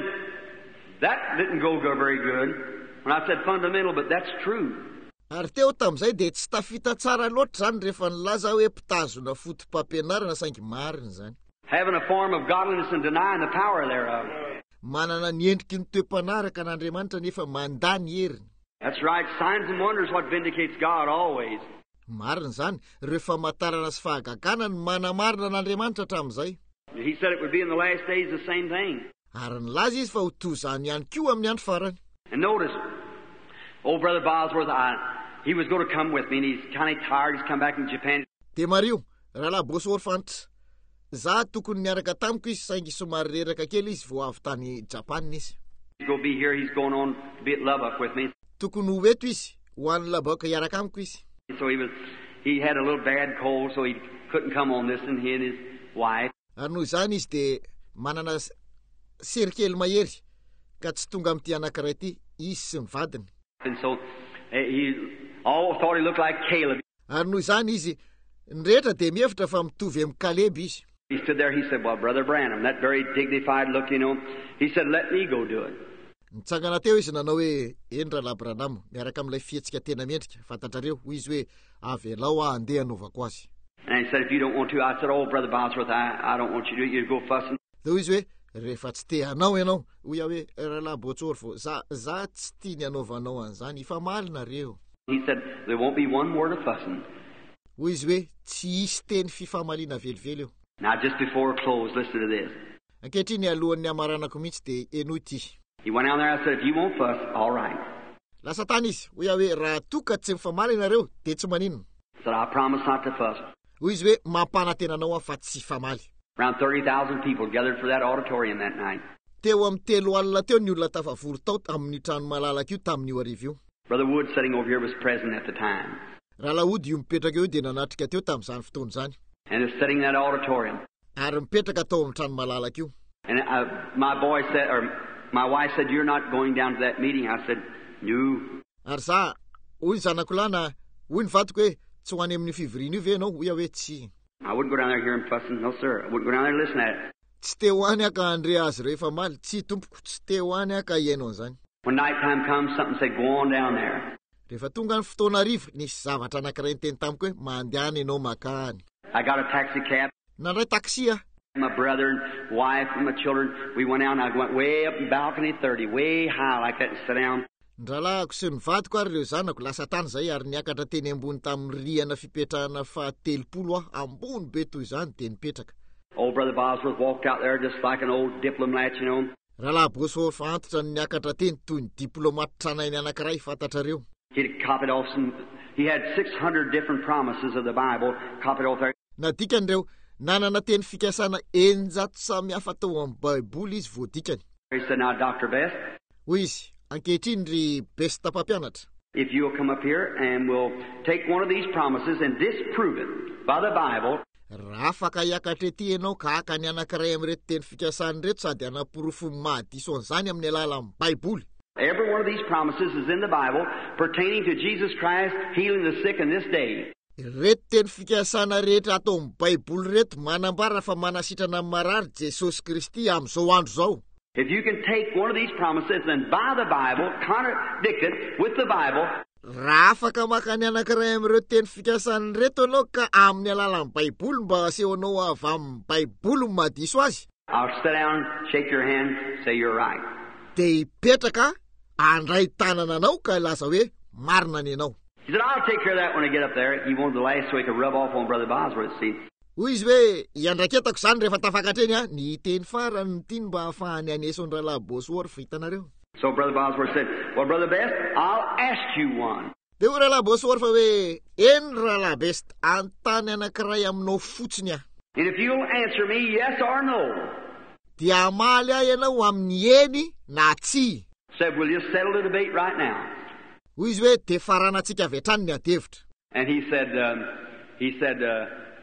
that didn't go very good. When I said fundamental, but that's true. Ary teo tam'izay de tsy tafita tsara loatra zany rehefa nilaza hoe mpitazona fotom-pampianarana saingy marina zany. Having a form of godliness and denying the power thereof. Manana ny endriky ny toe-panaraka n'Andriamanitra nefa mandany heriny. That's right. Signs and wonders what vindicates God always. Marina zany, rehefa matarana sy fahagagana ny manamarina n'Andriamanitra hatramin'izay. He said it would be in the last days the same thing. Ary nilaza izy fa ho toy izany ihany koa amin'ny andro farany. And notice, old Brother Bosworth, I, he was going to come with me and he's kind of tired. He's come back from Japan. De Mario, rahalahy Bosworth fantatra. Za tokony niaraka tamiko izy saingy somary reraka kely izy vao avy tany Japan izy. He's going to be here. He's going on to be at Lubbock with me. Tokony ho eto izy, ho any Lubbock hiaraka amiko izy. So he was, he had a little bad cold, so he couldn't come on this, and he and his wife. Ary noho izany izy de manana serikely mahery ka tsy tonga amin'ity anankiray ity izy sy ny vadiny. And so he all thought he looked like Caleb. Ary noho izany izy ny rehetra de mihevitra fa mitovy amin'ny Kaleby izy. He stood there, he said, well, Brother Branham, that very dignified look, you know, he said, let me go do it. Nitsangana teo izy nanao hoe eny Rahalahy Branham miaraka amin'ilay fihetsika tena mendrika fantatrareo hoy izy hoe avelao aho andeha hanaovako azy. And he said, if you don't want to, I said, oh, Brother Bosworth, I, I don't want you to do it. You go fussing. De hoy izy hoe rehefa tsy te hanao ianao hoy aho hoe Rahalahy Botsorfo za za tsy tia ny hanaovanao an'izany ifamaly nareo. He said, there won't be one word of fussing. Hoy izy hoe tsy hisy teny fifamaliana velively eo. Now, just before close, listen to this. Ankehitriny alohan'ny amaranako mihitsy de eno ity. He went down there and said, if you won't fuss, all right. Lasa tany izy hoy aho hoe raha toka tsy mifamaly nareo de tsy maninona. Said, I promise not to fuss. Hoy izy hoe mampanantenanao aho fa tsy famaly. Around thirty thousand people gathered for that auditorium that night. Teo amin'ny telo alina teo ny olona tafavory tao amin'ny trano malalaka io tamin'io arivo io. Brother Wood sitting over here was present at the time. Rahalahy Ody io mipetraka eo de nanatrika teo tamin'izany fotoana izany. And is sitting in that auditorium. Ary mipetraka tao amin'ny trano malalaka io. And uh, my boy said, or my wife said, you're not going down to that meeting. I said, no. Ary za hoy zanako lahy na hoy ny vadiko hoe tsy ho any amin'ny fivoriana io ve ianao hoy aho hoe tsy. I wouldn't go down there hearing fussing. No, sir. I wouldn't go down there and listen at it. Tsy te ho any aka andre azy rehefa maly tsy tompoko tsy te ho any aka ihaino an'izany. When night time comes, something said, go on down there. Rehefa tonga ny fotoana hariva nisy zavatra anankiray niteny tamiko hoe mandehana ianao makany. I got a taxi cab. Nandray taxi ah. My brother and wife and my children, we went out and I went way up in balcony thirty, way high like that and sat down. Ndralahako sy ny vadiko ary ireo zanako lasa tany zay ary niakatra teny ambony tamin'ny rihana fipetrahana fahatelopolo ah ambony be toy izany de nipetraka. Old Brother Bosworth walked out there just like an old diplomat, you know. Rahalahy Bosworth antitra ny niakatra teny toy ny diplomate tranainy anankiray fantatrareo. He copied off some, he had six hundred different promises of the Bible copied off there. Nadikany reo nanana teny fikasana eninjato samy hafa tao amin'ny Baiboly izy voadikany. He said, now, Doctor Best. Hoy izy, ankehitriny ry Besta mpampianatra. If you'll come up here and we'll take one of these promises and disprove it by the Bible. Raha afaka hiakatra ety ianao ka haka ny anankiray amin'ireto teny fikasana reto sady hanaporofo mahadiso an'izany amin'ny alalan'ny Baiboly. Every one of these promises is in the Bible pertaining to Jesus Christ healing the sick in this day. Reto teny fikasana rehetra ato amin'ny Baiboly reto manambara fa manasitrana amin'ny marary Jesosy Kristy amin'izao andro zao. If you can take one of these promises and by the Bible contradict it with the Bible. Raha afaka maka ny anankiray amin'ireo teny fikasana reto anao ka amin'ny alalan'ny Baiboly mba asehonao avy amin'ny Baiboly mahadiso azy. I'll sit down, shake your hand, say you're right. De hipetraka andray tanana anao ka laza hoe marina ny anao. He said, I'll take care of that when I get up there. He wanted the last so he could rub off on Brother Bosworth, see. Hoy izy hoe iandraiketako zany rehefa tafakatra eny a ny teny farany ny tiny mba ahafahany aneson'ny Rahalahy Bosworth hitanareo. So Brother Bosworth said, well, Brother Best, I'll ask you one. De hoy Rahalahy Bosworth hoe eny Rahalahy Best antany anankiray aminao fotsiny ah. And if you'll answer me yes or no. Dia amaly ahy ianao amin'ny eny na tsi. Said, we'll just settle the debate right now. Hoy izy hoe de faranantsika avy hatrany ny adevitra. And he said, um, he said, uh,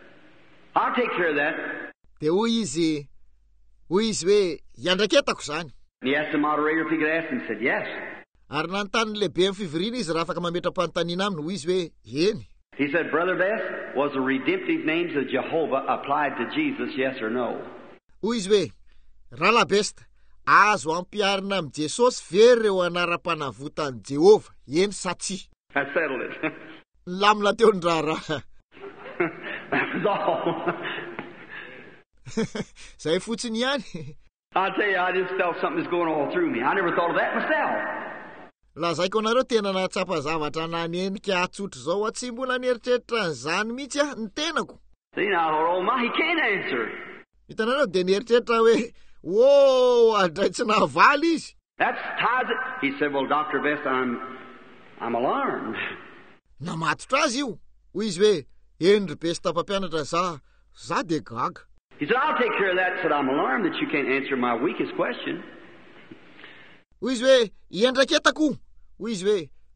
I'll take care of that. De hoy izy, hoy izy hoe iandraiketako zany. And he asked the moderator if he could ask him. He said, yes. Ary nanontany lehibe amin'ny fivoriana izy raha afaka mametra-panontaniana aminy hoy izy hoe eny. He said, Brother Best, was the redemptive names of Jehovah applied to Jesus, yes or no? Hoy izy hoe, Rahalahy Best, azo ampiarina amin'ny Jesosy ve reo anara-panavotany Jehova, eny sa tsi? That settled it. Lamina teo ny raharaha. That was all. Zay fotsiny ihany. I'll tell you, I just felt something was going all through me. I never thought of that myself. Lazaiko anareo tena nahatsapa zavatra nanenika atsotra zao tsy mbola nieritreritra an'izany mihitsy ah ny tenako. See, now I thought, oh my, he can't answer. Hitanareo de nieritreritra hoe whoa, andray tsy nahavaly izy. That's ties it. He said, well, Doctor Best, I'm, I'm alarmed. Namatotra azy io. Hoy izy hoe, eny ry Besta mpampianatra za, za de gaga. He said, I'll take care of that. Said, I'm alarmed that you can't answer my weakest question. Hoy izy hoe, iandraiketako. Hoy izy hoe,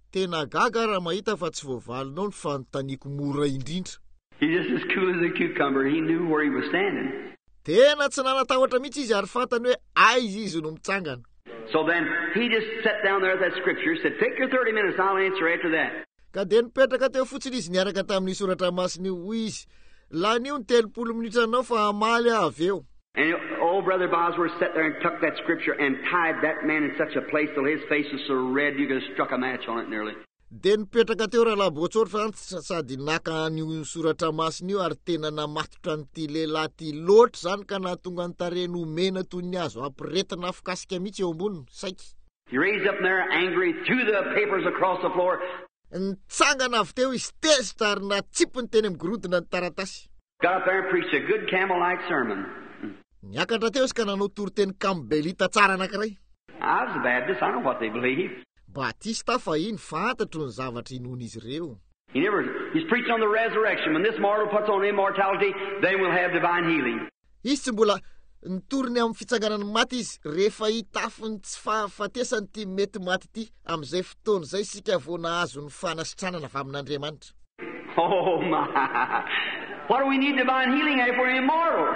Tena gaga raha mahita fa tsy voavalinao ny fanontaniako mora indrindra. He's just as cool as a cucumber. He knew where he was standing. Tena tsy nanatahotra mihitsy izy ary fantany hoe aiza izy no mitsangana. So then he just sat down there at that scripture, said, take your thirty minutes, I'll answer after that. Ka dia nipetraka teo fotsiny izy niaraka tamin'ny soratra masina hoy izy, lanio ny telopolo minitra anao fa amaly avy eo. And old Brother Bosworth sat there and took that scripture and tied that man in such a place till his face was so red you could have struck a match on it nearly. Dia nipetraka teo raha Botsoro fa sady naka an'io soratra masina io ary tena namatotra an'ity lehilahy ty loatra zany ka nahatonga ny tarehiny mena toy ny azo ampiretina afikasika mihitsy eo amboniny saiky. He raised up there angry, threw the papers across the floor. Nitsangana avy teo izy tezitra ary natsipony teny migorodona ny taratasy. Got up there and preached a good camel-like sermon. Niakatra teo izy ka nanao toriteny Campbellita tsara anankiray. I was a Baptist, I know what they believe. Batista fa iny fantatro ny zavatra inon'izy ireo. He never, he's preaching on the resurrection. When this mortal puts on immortality, then we'll have divine healing. Izy tsy mbola nitoriny amin'ny fitsanganany maty izy rehefa hitafiny tsy fahafatesany ty mety maty ty amin'izay fotoana izay sika vao nahazo ny fanasitranana avy amin'Andriamanitra. Oh my! What do we need divine healing if we're immortal?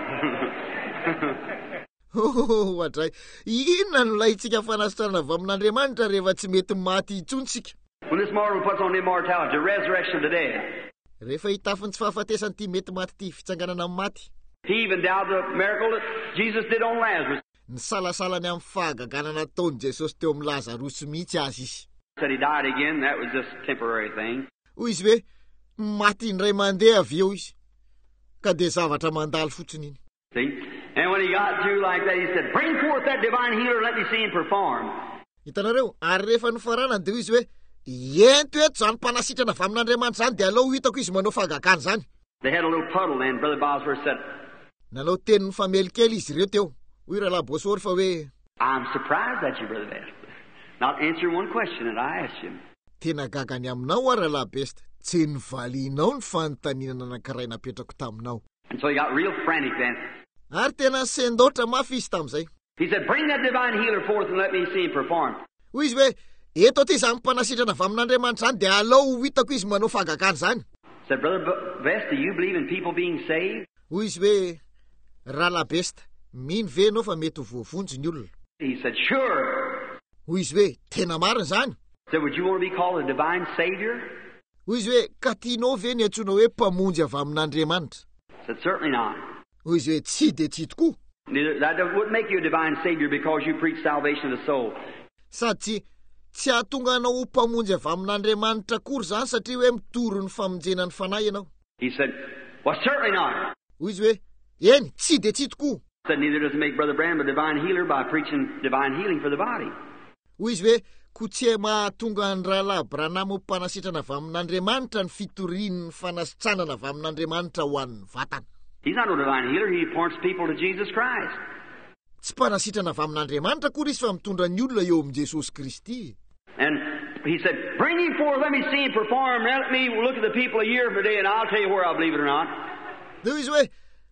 Oh, adray. Inona no laitsika fanasitranana avy amin'Andriamanitra rehefa tsy mety maty intsonsika? When this mortal puts on immortality, the resurrection of the dead. Rehefa hitafiny tsy fahafatesany ty mety maty ty fitsanganana maty. He even doubted the miracle that Jesus did on Lazarus. Ny salasalany amin'ny fahagagana nataony Jesosy teo amin'ny Lazarosy mihitsy azy izy. Said he died again, that was just a temporary thing. Hoy izy hoe maty indray mandeha avy eo izy. Ka dia zavatra mandalo fotsiny iny. See? And when he got through like that, he said, bring forth that divine healer, let me see him perform. Hitanareo, ary rehefa nofarana dia izy hoe ento eto zany mpanasitrana avy amin'Andriamanitra zany dia aleo hitako izy manao fahagagana zany. They had a little puddle then, Brother Bosworth said, nanao tenin'ny famelikely izy ireo teo. Hoy raha Botsoro fa hoe I'm surprised at you, Brother Best. Not answer one question that I asked you. Tena gagany aminao ara la Best. Tsy nivalinao ny fanontaniana anankiray napetrako taminao. And so he got real frantic then. Ary tena sendotra mafy izy tam'izay. He said, bring that divine healer forth and let me see him perform. Hoy izy hoe eto aty zany mpanasitrana avy amin'Andriamanitra zany dia aleo hitako izy manao fahagagana zany. Said, Brother Best, do you believe in people being saved? Hoy izy hoe raha la Best, mino ve anao fa mety ho voavonjy ny olona? He said, sure. Hoy izy hoe tena marina zany. Said, would you want to be called a divine savior? Hoy izy hoe ka tianao ve ny antsoina hoe mpamonjy avy amin'Andriamanitra? Said, certainly not. Hoy izy hoe tsy de tsy tokoa. Neither, that wouldn't make you a divine savior because you preach salvation of the soul. Sady tsy ahatonga anao ho mpamonjy avy amin'Andriamanitra akory zany satria hoe mitoro ny famonjena ny fanahy ianao. He said, well, certainly not. Hoy izy hoe eny tsy de tsy tokoa. Said, neither does it make Brother Branham a divine healer by preaching divine healing for the body. Hoy izy hoe ko tsy mahatonga ny rahalahy Branham ho mpanasitrana avy amin'Andriamanitra ny fitorian'ny fanasitranana avy amin'Andriamanitra ho an'ny vatana. He's not no divine healer. He points people to Jesus Christ. Tsy mpanasitrana avy amin'Andriamanitra kory izy fa mitondra ny olona eo amin'i Jesosy Kristy. And he said, bring him forth, let me see him perform. Let me look at the people a year from today, and I'll tell you where I believe it or not. Dia izy hoe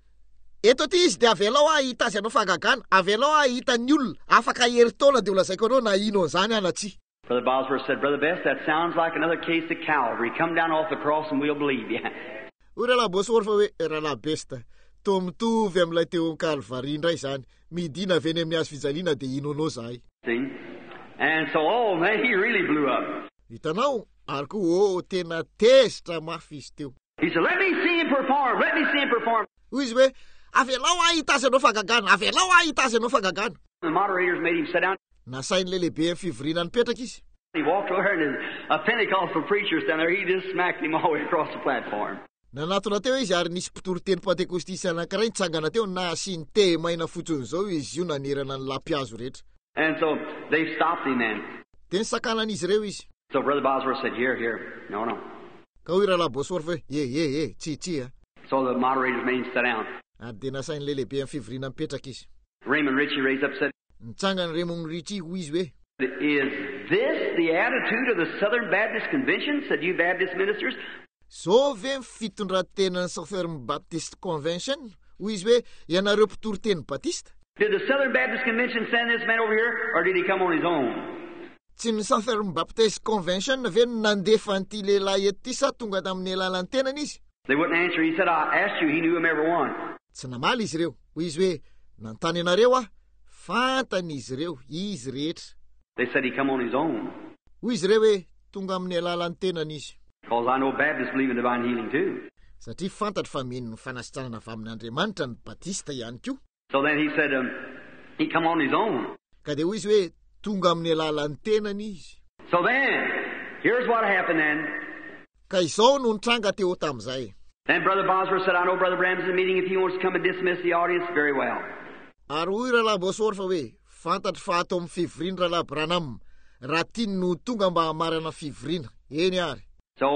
eto aty izy dia avelao ahita azy anao fahagagana, avelao ahita ny olona afaka heritaona dia ho lazaiko anao na ino zany ana tsy. Brother Bosworth said, Brother Best, that sounds like another case of Calvary. Come down off the cross and we'll believe you. Hoy rahalahy Botsoro fa hoe rahalahy Besta, to mitovy amin'ilay teo amin'ny Kalvari indray zany. Midina avy eny amin'ny hazo fijaliana dia inonao zahay. See? And so, oh man, he really blew up. Hitanao, ary koa oh tena tezitra mafy izy teo. He said, let me see him perform, let me see him perform. Hoy izy hoe avelao ahita azy anao fahagagana, avelao ahita azy anao fahagagana. The moderators made him sit down. Nasain'ilay lehibe amin'ny fivoriana nipetraka izy. He walked over and a Pentecostal preacher standing there, he just smacked him all the way across the platform. Nanatona teo izy ary nisy mpitoroteny Pentekostisy anankiray nitsangana teo na sy nite maina fotsiny zao izy io nanerana ny lampiazo rehetra. And so they stopped him then. Dia nisakanan'izy ireo izy. So Brother Bosworth said, here, here. No, no. Ka hoy rahalahy Botsoro hoe e e e tsy tsy a. So the moderators made him sit down. Ary dia nasain'ilay lehibe amin'ny fivoriana mipetraka izy. Raymond Ritchie raised up and said, Nitsangana Raymond Ritchie hoy izy hoe is this the attitude of the Southern Baptist Convention, said you Baptist ministers? So ve fitondran-tenan'ny Southern Baptist Convention? Hoy izy hoe ianareo mpitoroteny Batista? Did the Southern Baptist Convention send this man over here, or did he come on his own? tsy ny Southern Baptist Convention ve nandefa an'ity lehilahy eto ty sa tonga tamin'ny alalan'ny tenany izy? They wouldn't answer. He said, I asked you. He knew him every one. Tsy namaly izy ireo. Hoy izy hoe, nantany anareo ah, fantany izy ireo, izy rehetra. They said he come on his own. Hoy izy ireo hoe, tonga amin'ny alalan'ny tenany izy. Because I know Baptists believe in divine healing too. Satria fantatra fa mino fanasitrana avy amin'Andriamanitra ny Batista ihany koa. So then he said, um, he come on his own. Ka dia hoy izy hoe, tonga amin'ny alalan'ny tenany izy. So then, here's what happened then. Ka izao no nitranga teo tamin'izay. Then Brother Bosworth said, I know Brother Branham's in the meeting. If he wants to come and dismiss the audience, very well. Ary hoy rahalahy Bosworth fa hoe, fantatra fa ato amin'ny fivoriana rahalahy Branham, raha tiany no tonga mba hamarana fivoriana. Eny ary. So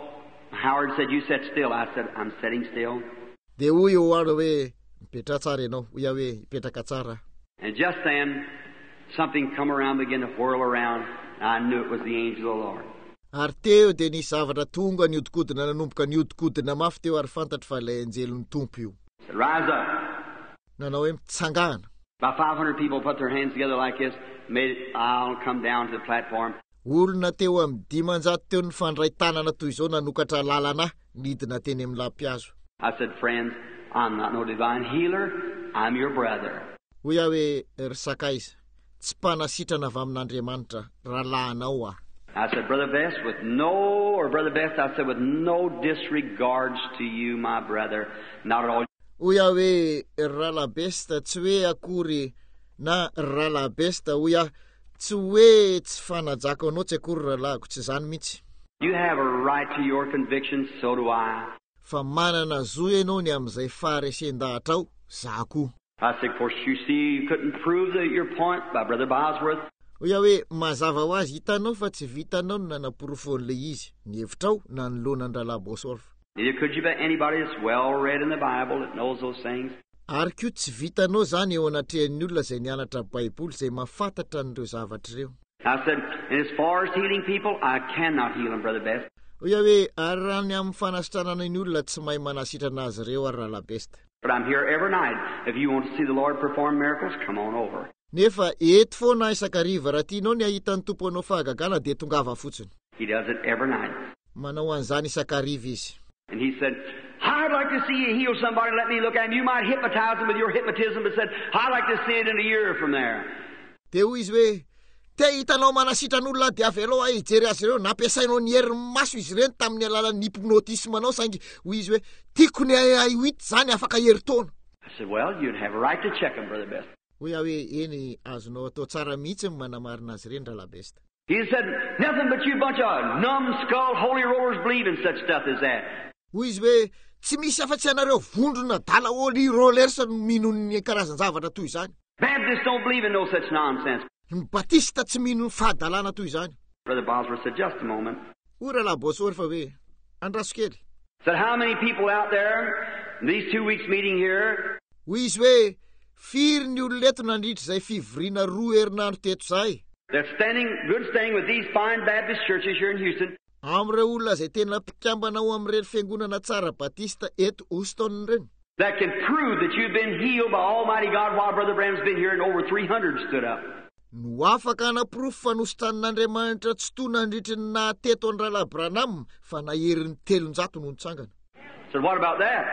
Howard said, you sit still. I said, I'm sitting still. Dia hoy Howard hoe, mipetra tsara ianao. Hoy aho hoe, mipetraka tsara. And just then, something come around, began to whirl around. And I knew it was the angel of the Lord. Ary teo dia nisy zavatra tonga niodikodina nanomboka niodikodina mafy teo ary fantatra fa ilay anjelon'ny tompo io. Said, rise up. Nanao hoe mitsangana. About five hundred people put their hands together like this, made it, I'll come down to the platform. Olona teo amin'ny dimanjato teo ny fandray tanana toy izao nanokatra lalana nidina teny amin'ny lampiazo. I said, friends, I'm not no divine healer. I'm your brother. Hoy aho hoe, ry sakaiza, tsy mpanasitrana avy amin'Andriamanitra, rahalahinao ah. I said, Brother Best, with no, or Brother Best, I said, with no disregards to you, my brother, not at all. Hoy aho hoe, rahalahy Besta, tsy hoe akory, na rahalahy Besta, hoy aho, tsy hoe tsy fanajaka anao, tsy akory rahalahiko, tsy zany mihitsy. You have a right to your convictions, so do I. Fa manana zo ianao ny amin'izay faharesendahatra ao, za koa. I said, of course, you see, you couldn't prove the, your point by Brother Bosworth. Hoy aho hoe, mazava ho azy hitanao fa tsy vitanao no nanaporofon'ilay izy, ny hevitrao na ny lonan rahalahy Bosworth. Neither could you, but anybody that's well read in the Bible that knows those things. Ary koa tsy vitanao zany eo anatrehan'ny olona izay nianatra Baiboly izay mahafantatra an'ireo zavatra ireo. I said, and as far as healing people, I cannot heal them, Brother Best. Hoy aho hoe, ary raha ny amin'ny fanasitranana ny olona tsy mahay manasitrana azy ireo ary rahalahy Besta. But I'm here every night. If you want to see the Lord perform miracles, come on over. Nefa eto foana isakariva raha tianao ny ahita ny tompo anao fahagagana dia tongava fotsiny. He does it every night. Manao an'izany isakariva izy. And he said, I'd like to see you heal somebody. Let me look at him. You might hypnotize him with your hypnotism, but said, I'd like to see it in a year from there. Dia hoy izy hoe, te hitanao manasitran'olona dia avy aloha hijery azy ireo, nampiasainao ny herin'ny maso izy ireny tamin'ny alalan'ny hypnotisme anao saingy hoy izy hoe, tiako ny ahito zany afaka heritaona. I said, well, you'd have a right to check him, Brother Best. Hoy aho hoe, eny azonao atao tsara mihitsy ny manamarina azy ireny rahalahy Besta. He said, nothing but you bunch of numbskull holy rollers believe in such stuff as that. Hoy izy hoe, tsy misy afa-tsy anareo vondrona dala holy rollers no mino ny karazan-javatra toy izany. Baptists don't believe in no such nonsense. Ny Batista tsy mino ny fahadalana toy izany. Brother Bosworth said, just a moment. Hoy rahalahy Bosworth fa hoe, andraso kely. Said, how many people out there, in these two weeks meeting here, hoy izy hoe, firy ny olona eto nandritra izay fivoriana roa herinandro teto zay. They're standing, good standing with these fine Baptist churches here in Houston. Am'ireo olona izay tena mpikambana ao amin'ireny fiangonana tsara Batista eto Houston reny. That can prove that you've been healed by Almighty God while Brother Branham's been here and over three hundred stood up. No afaka hanaporofo fa nositran'Andriamanitra tsy toy nandritry ny nahateto any rahalahy Branham fa naherin'ny telonjato no nitsangana. So what about that?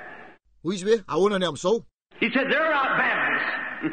Hoy izy hoe, ahoana ny amin'izao? He said, they're not Baptists.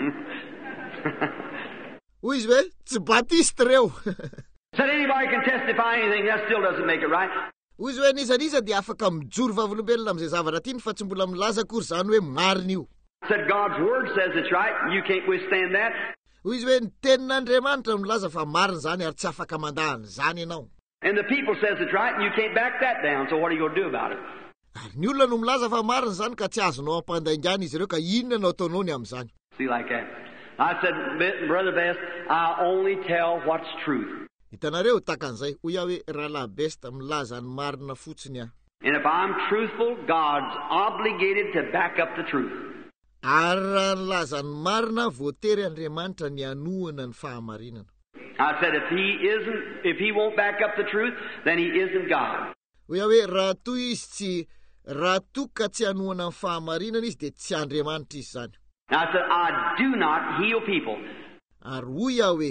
Hoy izy hoe, tsy Batista reo. Said anybody can testify anything, that still doesn't make it right. Hoy izy hoe, nizaniza dia afaka mijoro vavolombelona amin'izay zavatra tiny fa tsy mbola milaza akory zany hoe marina io. Said God's word says it's right, you can't withstand that. Hoy izy hoe, ny tenin'Andriamanitra milaza fa marina zany ary tsy afaka mandahana zany ianao. And the people says it's right, and you can't back that down, so what are you going to do about it? Ary ny olona no milaza fa marina zany ka tsy azonao ampandaingana izy ireo ka inona no ataonao ny amin'izany. See like that. I said, Brother Best, I only tell what's truth. Hitanareo takan'izay, hoy aho hoe rahalahy Besta milaza ny marina fotsiny aho. And if I'm truthful, God's obligated to back up the truth. Ary raha nilaza ny marina, voatery Andriamanitra ny hanohana ny fahamarinana. I said, if he isn't, if he won't back up the truth, then he isn't God. Hoy aho hoe raha toy izy tsy raha toy ka tsy hanohana ny fahamarinana izy dia tsy Andriamanitra izy zany. I said, I do not heal people. Ary hoy aho hoe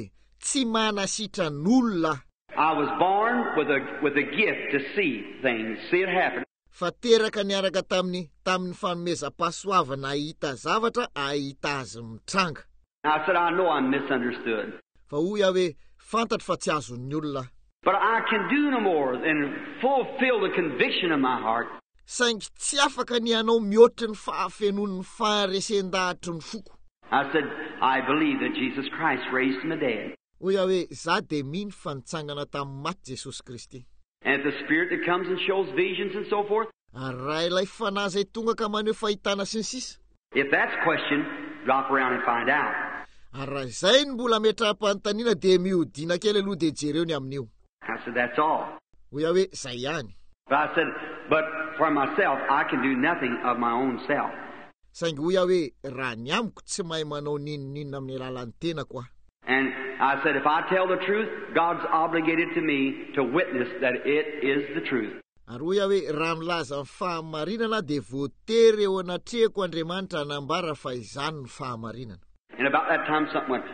tsy manasitran'olona. I was born with a with a gift to see things, see it happen. Fa teraka niaraka tamin'ny tamin'ny fanomezam-pahasoavana ahita zavatra ahita azy mitranga. I said, I know I'm misunderstood. Fa hoy aho hoe fantatro fa tsy azon'ny olona. But I can do no more than fulfill the conviction of my heart. Saingy tsy afaka ny anao mihoatra ny fahafenon'ny faharesen-dahatry ny foko. I said, I believe that Jesus Christ raised from the dead. Hoy aho hoe za de mino fa nitsangana tamin'ny maty Jesosy Kristy. And if the Spirit that comes and shows visions and so forth, Ary raha ilay fanahy izay tonga ka maneho fahitana sy ny sisa. if that's questioned, drop around and find out. Ary raha izay ny mbola metra-panontaniana de mihodina kely aloha de jereo ny amin'io. I said, that's all. Hoy aho hoe zay ihany. But I said, but for myself, I can do nothing of my own self. Saingy hoy aho hoe raha ny amiko tsy mahay manao ninonina amin'ny alalan'ny tenako aho. And I said, if I tell the truth, God's obligated to me to witness that it is the truth. Ary hoy aho hoe raha milaza ny fahamarinana de voatery eo anatrehako Andriamanitra hanambara fa izany ny fahamarinana. And about that time, something went,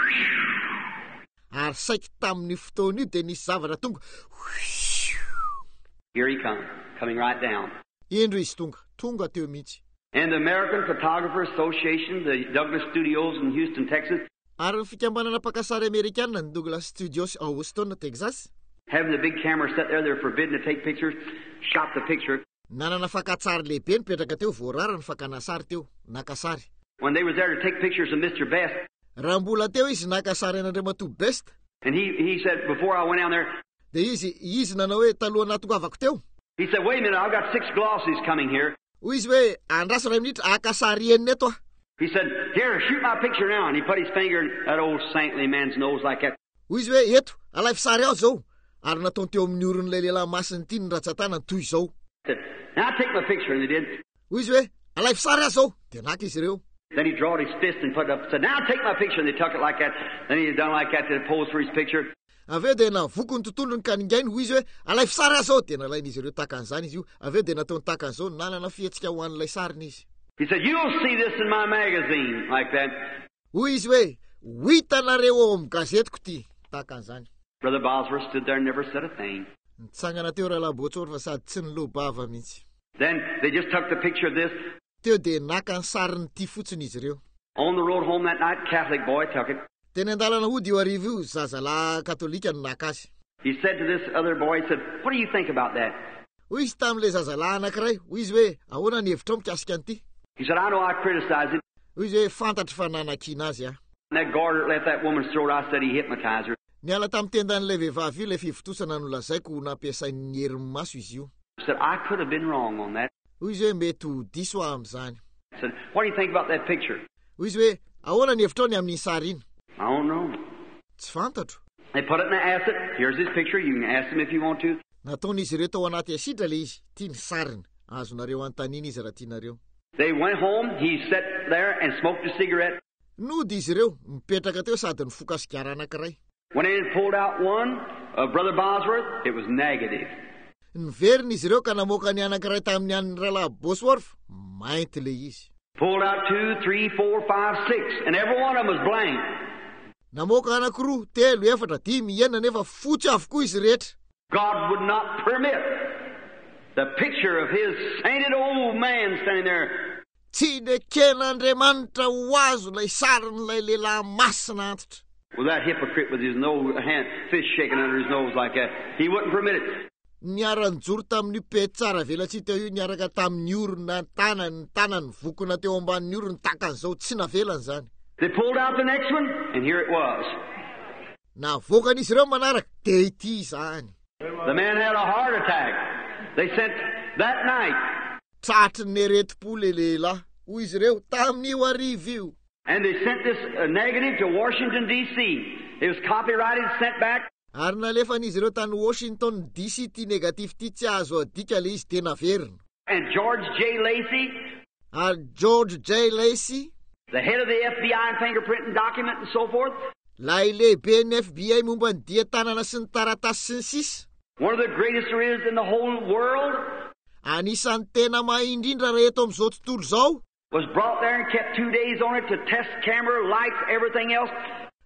Ary saiky tamin'ny fotoana io de nisy zavatra tonga. here he comes, coming right down. Indro izy tonga, tonga teo mihitsy. And the American Photographer Association, the Douglas Studios in Houston, Texas, Ary ny fikambanana mpakasary Amerikanina ny Douglas Studios a Houston, Texas, having the big camera set there, they're forbidden to take pictures, shot the picture. nanana fakatsary lehibe nipetraka teo, voarara ny fakana sary teo, naka sary. When they were there to take pictures of Mister Best, Raha mbola teo izy naka sary an'Andriamatoa Best, and he, he said, before I went down there, de izy izy nanao hoe taloha natongavako teo. he said, wait a minute, I've got six glossies coming here. Hoy izy hoe andrasa ray minitra aka sary enina eto ah. He said, here, shoot my picture now. And he put his finger in that old saintly man's nose like that. Hoy izy hoe eto, alay fisary aho zao. Ary nataony teo amin'ny oron'ilay lehilahy masiny ity ny ratsan-tanany toy izao. He said, now take my picture, and they did. Hoy izy hoe alay fisary aho zao. De naka izy ireo. Then he drawed his fist and put it up and said, now take my picture. And they took it like that. Then he done like that to pose for his picture. Aveo de navoko ny tontolony ka ningainy hoy izy hoe alay fisary aho zao. De nalain'izy ireo takan'izany izy io. Aveo de nataony takan'izao nanana fihetsika ho an'ilay sariny izy. He said, you'll see this in my magazine, like that. Hoy izy hoe ho hitanareo ao amin'ny gazetiko ty. Takan'izany. Brother Bosworth stood there and never said a thing. Nitsangana teo raha labotsoro fa sady tsy nilobava mihitsy. Then they just took the picture of this. Teo de naka ny sariny ty fotsiny izy ireo. On the road home that night, Catholic boy took it. Teny an-dalana hody io arivo io zazalahy katolika no naka azy. He said to this other boy, he said, what do you think about that? Hoy izy tamin'ilay zazalahy anankiray, hoy izy hoe ahoana ny hevitra ao mikasika an'ity? He said, I know I criticized him. Hoy izy hoe fantatry fa nanakiana azy ah. And that garter left that woman's throat, I said he hypnotized her. Niala tamin'ny tendan'ilay vehivavy io ilay fivotosana nolazaiko nampiasain'ny herin'ny maso izy io. He said, I could have been wrong on that. Hoy izy hoe mety ho diso aho amin'izany. I said, what do you think about that picture? Hoy izy hoe ahoana ny hevitra ao ny amin'iny sary iny? I don't know. Tsy fantatro. They put it in the asset. Here's his picture. You can ask him if you want to. Nataon'izy ireo tao anaty asidra le izy. Ty ny sariny. Azonareo antanina izy raha tianareo. They went home. He sat there and smoked a cigarette. Nody izy ireo mipetraka teo sady nifoka sigara anankiray. Went in and pulled out one of Brother Bosworth. It was negative. Niverina izy ireo ka namoaka ny anankiray tamin'ny an'ny rahalahy Bosworth. Mainty le izy. Pulled out two, three, four, five, six. And every one of them was blank. Namoaka anankiroa, telo, efatra, dimy, enina nefa fotsy avokoa izy rehetra. God would not permit the picture of his sainted old man standing there. Tsy neken'Andriamanitra ho azo lay sarin'ilay lehilahy masina antitra. With that hypocrite with his nose, hand, fist shaking under his nose like that. He wouldn't permit it. Niara-nijoro tamin'io petsara velatsy teo io niaraka tamin'ny orona tanany, tanany vokona teo ambanin'ny orona takan'izao tsy navelany zany. They pulled out the next one, and here it was. Navokany izy ireo manaraka, de ity zany. The man had a heart attack. They sent that night. Tratry nereti-po le lehilahy. Hoy izy ireo tamin'io arivo io. And they sent this uh, negative to Washington, D C It was copyrighted, sent back. Ary nalefany izy ireo tany Washington D C ty negatif ty tsy azo adika le izy de naverina. And George J. Lacey, Ary George J. Lacey, the head of the F B I and fingerprinting document and so forth, lay lehibe ny F B I momba ny dia-tanana sy ny taratasy sy ny sisa. one of the greatest there is in the whole world, Anisan'ny tena maindrindra reha eto amin'izao tontolo izao. was brought there and kept two days on it to test camera, lights, everything else.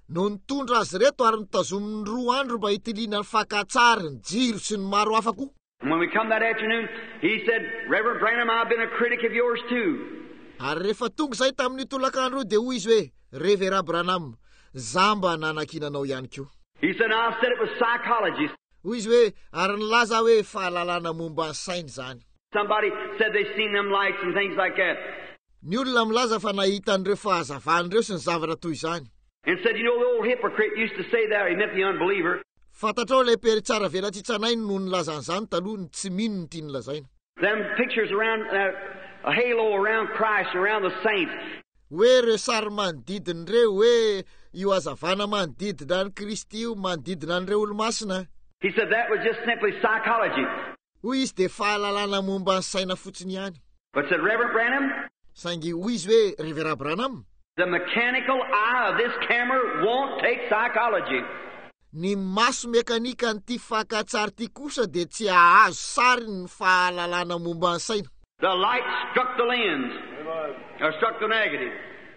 no nitondra azy reto ary nitazomin'ny roa andro mba hitiliana ny fakatsary, ny jiro sy ny maro hafa koa. When we come that afternoon, he said, Reverend Branham, I've been a critic of yours too. Ary rehefa tonga izay tamin'ny tolakandro dia hoy izy hoe, Revera Branham, zamba nanakinanao ihany koa. He said, I said it was psychology. Hoy izy hoe, ary nilaza hoe fahalalana momba ny sainy zany. Somebody said they've seen them lights and things like that. Ny olona milaza fa nahita an'ireo fahazavan'ireo sy ny zavatra toy izany. And said, you know, the old hypocrite used to say that, he meant the unbeliever. Fantatrao le peritsara vela tsitsanainy no nilazan'izany taloha ny tsy mino ny tia nilazaina. Them pictures around, uh, a halo around Christ, around the saints. Hoe reo sary manodidina reo, hoe io hazavana manodidina ny Kristy io manodidina an'ireo olo-masina. He said that was just simply psychology. Hoy izy dia fahalalana momba ny saina fotsiny ihany. But said, Reverend Branham, saingy hoy izy hoe, Revera Branham, the mechanical eye of this camera won't take psychology. Ny maso mekanika n'ity fakatsary ty kosa dia tsy ahazo sary ny fahalalana momba ny saina. The light struck the lens, or struck the negative.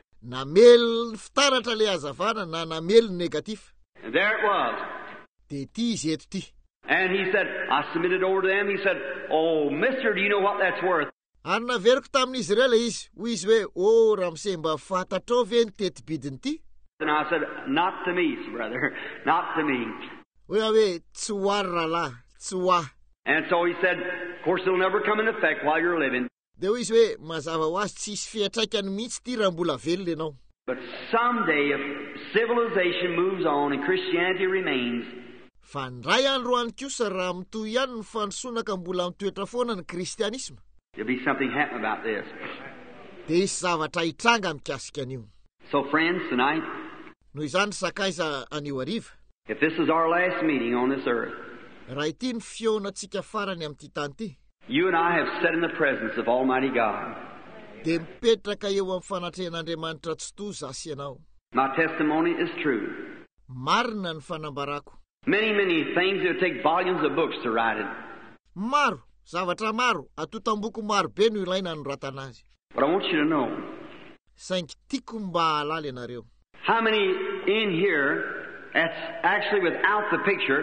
Namely ny fitaratra le hazavana na namely ny negatif. And there it was. Dia ty izy eto ty. And he said, I submitted over to them. He said, oh, mister, do you know what that's worth? Ary naveriko tamin'izy ireo le izy. Hoy izy hoe, oh, Ramsey, mba fantatrao ve ny tetibidiny ty? And I said, not to me, brother, not to me. Hoe hoe, tsy ho ary rahalahy, tsy ho ahy. And so he said, of course, it'll never come into effect while you're living. Dia hoy izy hoe, mazava ho azy tsisy fiatraikany mihitsy ty raha mbola velona ianao. But someday, if civilization moves on and Christianity remains, fa ndray andro any kosa raha mitoy ihany ny fandrosoana ka mbola mitoetra foana ny kristianisma, there'll be something happen about this. dia isy zavatra hitranga mikasika an'io. So, friends, tonight, Noho izany sakaiza anio hariva, if this is our last meeting on this earth, raha ity ny fionatsika farany amin'ity tany ty, you and I have sat in the presence of Almighty God. dia mipetraka eo amin'ny fanatrehan'Andriamanitra tsy toy za sy ianao. My testimony is true. Marina ny fanambarako. Many, many things that would take volumes of books to write it. Maro, zavatra maro, atotam-boko maro be no ilaina anoratana azy. But I want you to know, saingy tiako mba halala ianareo. how many in here that's actually without the picture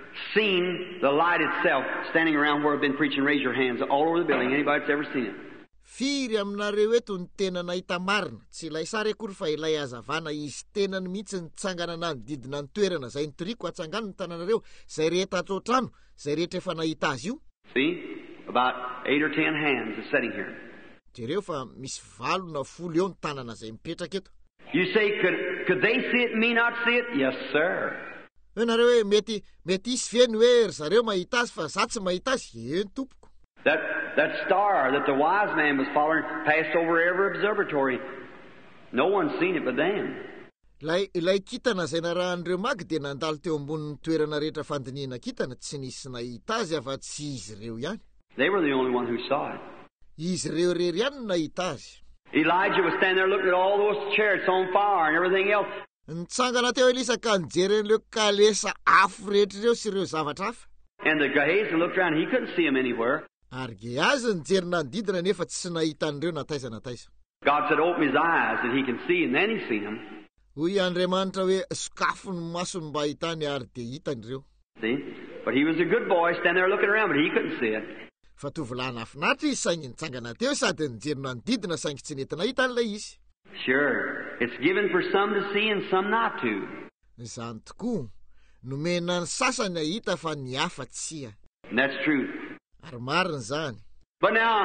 seen the light itself standing around where I've been preaching? Raise your hands all over the building. Anybody that's ever seen it? Firy aminareo eto ny tena nahita marina, tsy ilay sary akory fa ilay hazavana izy tenany mihitsy nitsanganana ny didina ny toerana izay nitoriko hatsangana ny tananareo, izay rehetra ato trano, izay rehetra efa nahita azy io. See? About eight or ten hands is sitting here. Jereo fa misy valo na folo eo ny tanana izay mipetraka eto. You say, could, could they see it and me not see it? Yes, sir. Hoe nareo hoe mety mety isy veny hoe ry zareo mahita azy fa za tsy mahita azy. Eny tompoko. That, that star that the wise man was following passed over every observatory. No one's seen it but them. Ilay ilay kitana izay narahan'ireo magy dia nandalo teo ambonin'ny toerana rehetra fandiniana kitana, tsy nisy nahita azy afa-tsy izy ireo ihany. They were the only one who saw it. Izy ireo rery ihany nahita azy. Elijah was standing there looking at all those chariots on fire and everything else. Nitsangana teo Elisa ka nijeren'ireo kalesa afo rehetra ireo sy ireo zavatra hafa. And the Gehazi looked around, he couldn't see him anywhere. Ary Gehazi nijerina nodidina nefa tsy nahita an'ireo na taiza na taiza. God said, open his eyes that he can see, and then he seen him. Hoy Andriamanitra hoe sokafo ny masony mba hitany ary dia hitany ireo. See? But he was a good boy standing there looking around, but he couldn't see it. Fa tovolahy nafinaritra izy saingy nitsangana teo sady nijerina nodidina saingy tsy nety nahita an'ilay izy. Sure. It's given for some to see and some not to. Izany tokoa, nomena ny sasany hahita fa ny hafa tsy hiha. And that's true. Ary marina zany. But now,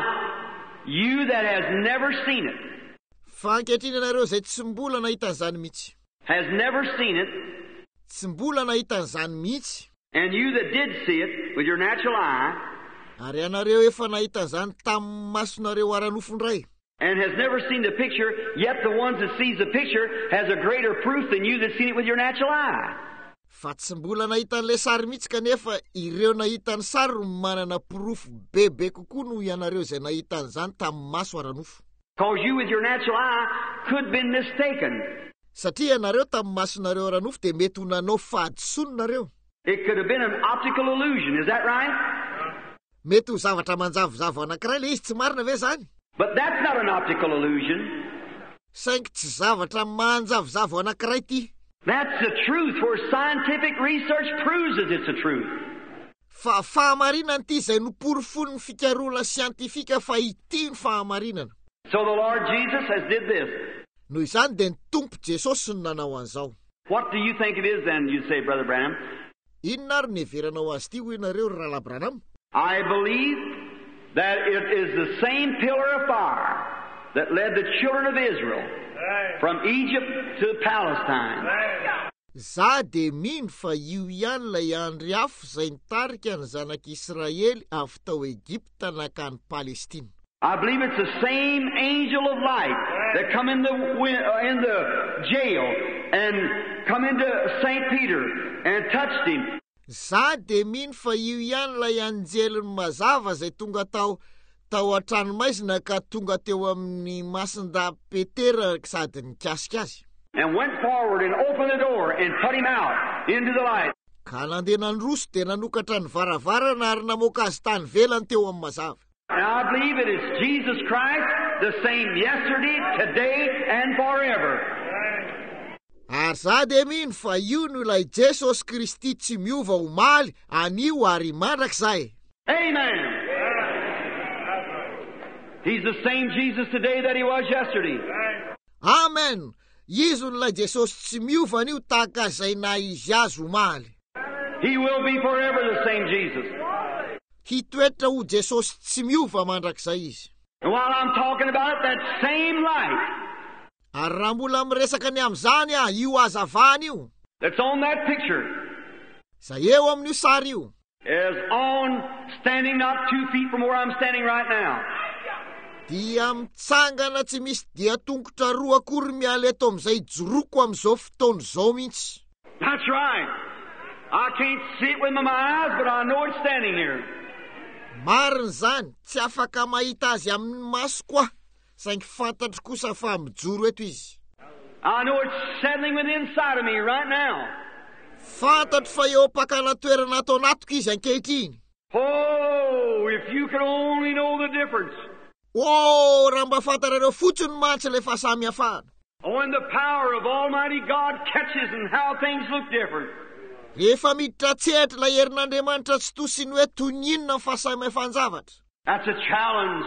you that has never seen it, fa ankehitriny ianareo izay tsy mbola nahita an'izany mihitsy, has never seen it, tsy mbola nahita an'izany mihitsy, and you that did see it with your natural eye, ary ianareo efa nahita an'izany tamin'ny masonareo ara-nofondray, and has never seen the picture, yet the ones that sees the picture has a greater proof than you that seen it with your natural eye. Fa tsy mbola nahita an'ilay sary mihitsy kanefa ireo nahita ny sary manana porofo bebe kokoa no ianareo izay nahita an'izany tamin'ny maso ara-nofo. Because you with your natural eye could have been mistaken. Satria ianareo tamin'ny masonareo ara-nofo dia mety ho nanao fahadisononareo. It could have been an optical illusion, is that right? Mety ho zavatra manjavozavo anankiray le izy, tsy marina ve zany? But that's not an optical illusion. Saingy tsy zavatra manjavozavo anankiray ty. That's the truth, where scientific research proves that it's a truth. Fa fahamarinana ity izay noporofon'ny fikaroana siantifika fa ity ny fahamarinana. So the Lord Jesus has did this. Noho izany dia ny Tompo Jesosy no nanao an'izao. What do you think it is then, you say, Brother Branham? Inona ary ny heveranao azy ity hoy nareo Rahalahy Branham? I believe that it is the same pillar of fire that led the children of Israel from Egypt to Palestine. Za de mino fa io ihany lay andry afo izay nitarika ny zanak'Israely avy tao Egipta nakany Palestine. I believe it's the same angel of light that come in the uh, in the jail and come into Saint Peter and touched him. Za de mino fa io ihany lay anjeliny mazava izay tonga tao tao an-tranomaizina ka tonga teo amin'ny masinda Petera sady nikasika azy. And went forward and opened the door and put him out into the light. Ka nandeha nandroso dia nanokatra ny varavarana ary namoaka azy tany velany teo amin'ny mazava. And I believe it is Jesus Christ, the same yesterday, today, and forever. Ary za de mino fa io no ilay Jesosy Kristy tsy miova omaly, anio ary mandrakizay. Amen. He's the same Jesus today that he was yesterday. Amen. Izy no ilay Jesosy tsy miova anio tahaka izay na izy azy omaly. He will be forever the same Jesus. Hitoetra ho Jesosy tsy miova mandrakizay izy. And while I'm talking about that same light, ary raha mbola miresaka ny amin'izany ah, io hazavana io that's on that picture, izay eo amin'io sary io, is on standing not two feet from where I'm standing right now. dia mitsangana tsy misy dia tongotra roa akory miala eto amin'izay joroko amin'izao fotoana izao mihitsy. That's right. I can't see it with my eyes, but I know it's standing here. Marina zany, tsy afaka mahita azy amin'ny masoko aho, saingy fantatro kosa fa mijoro eto izy. I know it's settling within inside of me right now. Fantatro fa eo pakana toerana atao anatiko izy ankehitriny. Oh, if you could only know the difference. Oh, raha mba fantarareo fotsiny mantsy le fahasamihafana. When the power of Almighty God catches and how things look different. Rehefa miditra tsetra la herin'Andriamanitra tsy tosiny hoe toninona ny fahasamihafan-javatra. That's a challenge.